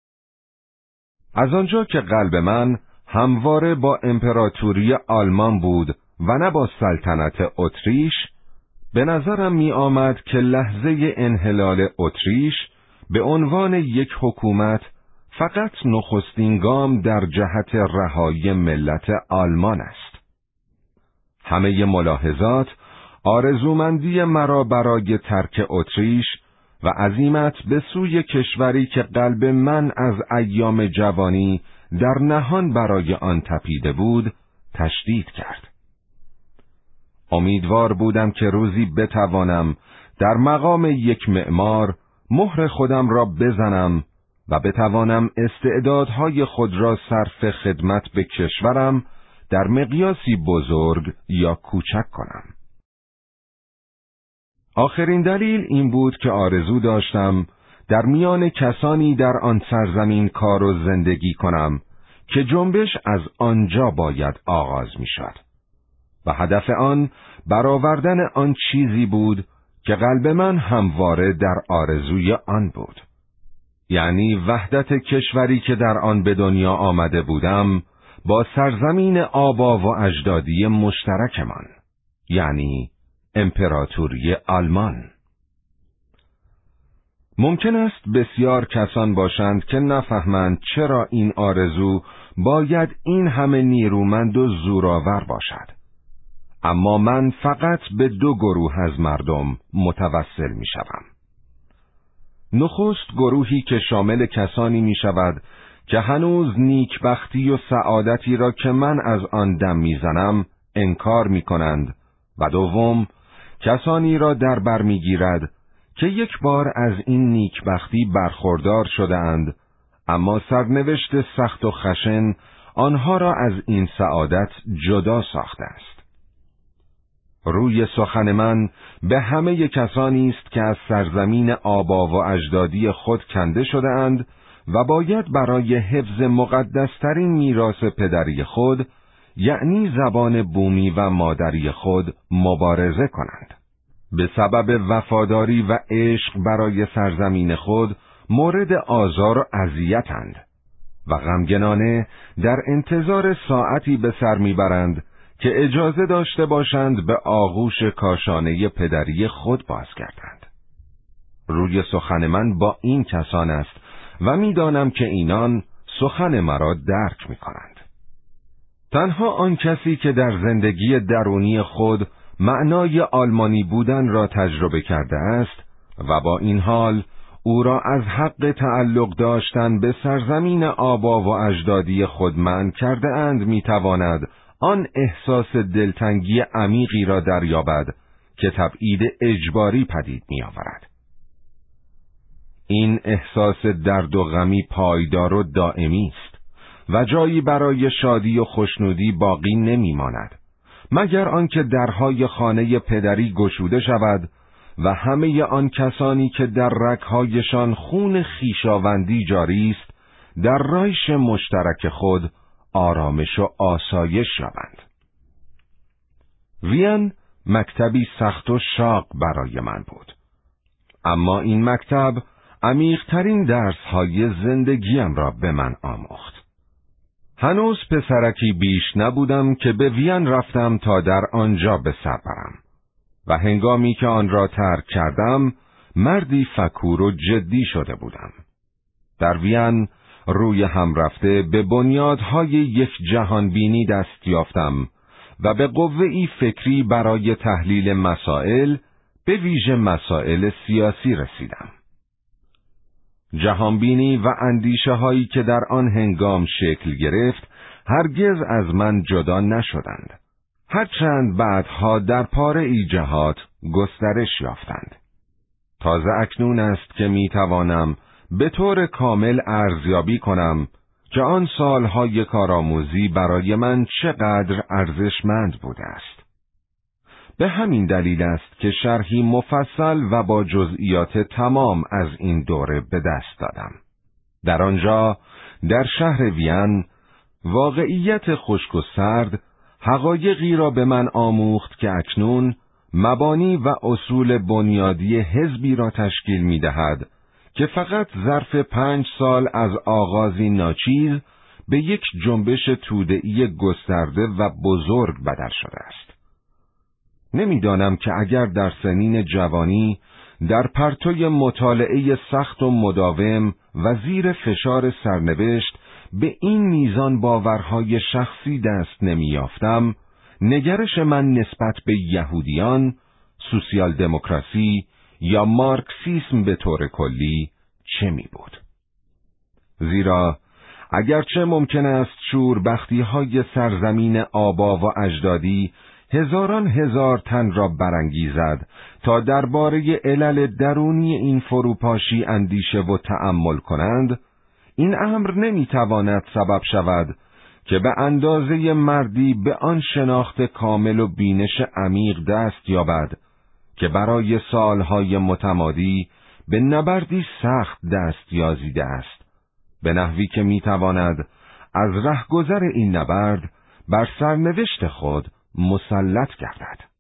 از آنجا که قلب من همواره با امپراتوری آلمان بود و نه با سلطنت اتریش، به نظرم می آمد که لحظه انحلال اتریش به عنوان یک حکومت فقط نخستین گام در جهت رهایی ملت آلمان است. همه ملاحظات آرزومندی مرا برای ترک اتریش و عزیمت به سوی کشوری که قلب من از ایام جوانی در نهان برای آن تپیده بود تشدید کرد. امیدوار بودم که روزی بتوانم در مقام یک معمار مهر خودم را بزنم و بتوانم استعدادهای خود را صرف خدمت به کشورم در مقیاسی بزرگ یا کوچک کنم. آخرین دلیل این بود که آرزو داشتم در میان کسانی در آن سرزمین کار و زندگی کنم که جنبش از آنجا باید آغاز می شد و هدف آن برآوردن آن چیزی بود که قلب من همواره در آرزوی آن بود، یعنی وحدت کشوری که در آن به دنیا آمده بودم با سرزمین آبا و اجدادی مشترکمان، یعنی امپراتوری آلمان. ممکن است بسیار کسان باشند که نفهمند چرا این آرزو باید این همه نیرومند و زورآور باشد، اما من فقط به دو گروه از مردم متوسل می شوم. نخست گروهی که شامل کسانی می شود که هنوز نیکبختی و سعادتی را که من از آن دم می زنم انکار می کنند و دوم کسانی را در بر می گیرد که یک بار از این نیکبختی برخوردار شده اند، اما سرنوشت سخت و خشن آنها را از این سعادت جدا ساخته است. روی سخن من به همه کسانی است که از سرزمین آبا و اجدادی خود کنده شده اند و باید برای حفظ مقدسترین میراث پدری خود، یعنی زبان بومی و مادری خود، مبارزه کنند. به سبب وفاداری و عشق برای سرزمین خود مورد آزار و اذیت‌اند و غمگنانه در انتظار ساعتی به سر میبرند که اجازه داشته باشند به آغوش کاشانه پدری خود بازگردند. روی سخن من با این کسان است و میدانم که اینان سخن مرا درک میکنند. تنها آن کسی که در زندگی درونی خود معنای آلمانی بودن را تجربه کرده است و با این حال او را از حق تعلق داشتن به سرزمین آبا و اجدادی خود منع کرده اند میتواند آن احساس دلتنگی عمیقی را دریابد که تبعید اجباری پدید می‌آورد. این احساس درد و غمی پایدار و دائمی است و جایی برای شادی و خوشنودی باقی نمی‌ماند مگر آنکه درهای خانه پدری گشوده شود و همه آن کسانی که در رگ‌هایشان خون خویشاوندی جاری است در رایش مشترک خود آرامش و آسایش یابند. وین مکتبی سخت و شاق برای من بود، اما این مکتب عمیق‌ترین درس‌های زندگیم را به من آموخت. هنوز پسرکی بیش نبودم که به وین رفتم تا در آنجا به سر برم و هنگامی که آن را ترک کردم مردی فکور و جدی شده بودم. در وین روی هم رفته به بنیادهای یک جهانبینی دست یافتم و به قوه‌ای فکری برای تحلیل مسائل، به ویژه مسائل سیاسی رسیدم. جهانبینی و اندیشه هایی که در آن هنگام شکل گرفت هرگز از من جدا نشدند، هرچند بعدها در پاره ای جهات گسترش یافتند. تازه اکنون است که می توانم به طور کامل ارزیابی کنم که آن سالهای کارآموزی برای من چقدر ارزشمند بوده است. به همین دلیل است که شرحی مفصل و با جزئیات تمام از این دوره به دست دادم. در آنجا، در شهر وین، واقعیت خشک و سرد حقایقی را به من آموخت که اکنون مبانی و اصول بنیادی حزبی را تشکیل می دهد که فقط ظرف پنج سال از آغازی ناچیز به یک جنبش توده‌ای گسترده و بزرگ بدل شده است. نمیدانم که اگر در سنین جوانی در پرتوی مطالعه سخت و مداوم و زیر فشار سرنوشت به این میزان باورهای شخصی دست نمیافتم، نگرش من نسبت به یهودیان، سوسیال دموکراسی یا مارکسیسم به طور کلی چه می بود؟ زیرا اگرچه ممکن است شوربختی های سرزمین آبا و اجدادی هزاران هزار تن را برانگیزد تا درباره علل درونی این فروپاشی اندیشه و تأمل کنند، این امر نمیتواند سبب شود که به اندازه مردی به آن شناخت کامل و بینش عمیق دست یابد که برای سالهای متمادی به نبردی سخت دست یازیده است، به نحوی که میتواند از رهگذر این نبرد بر سرنوشت خود مسلط گردد.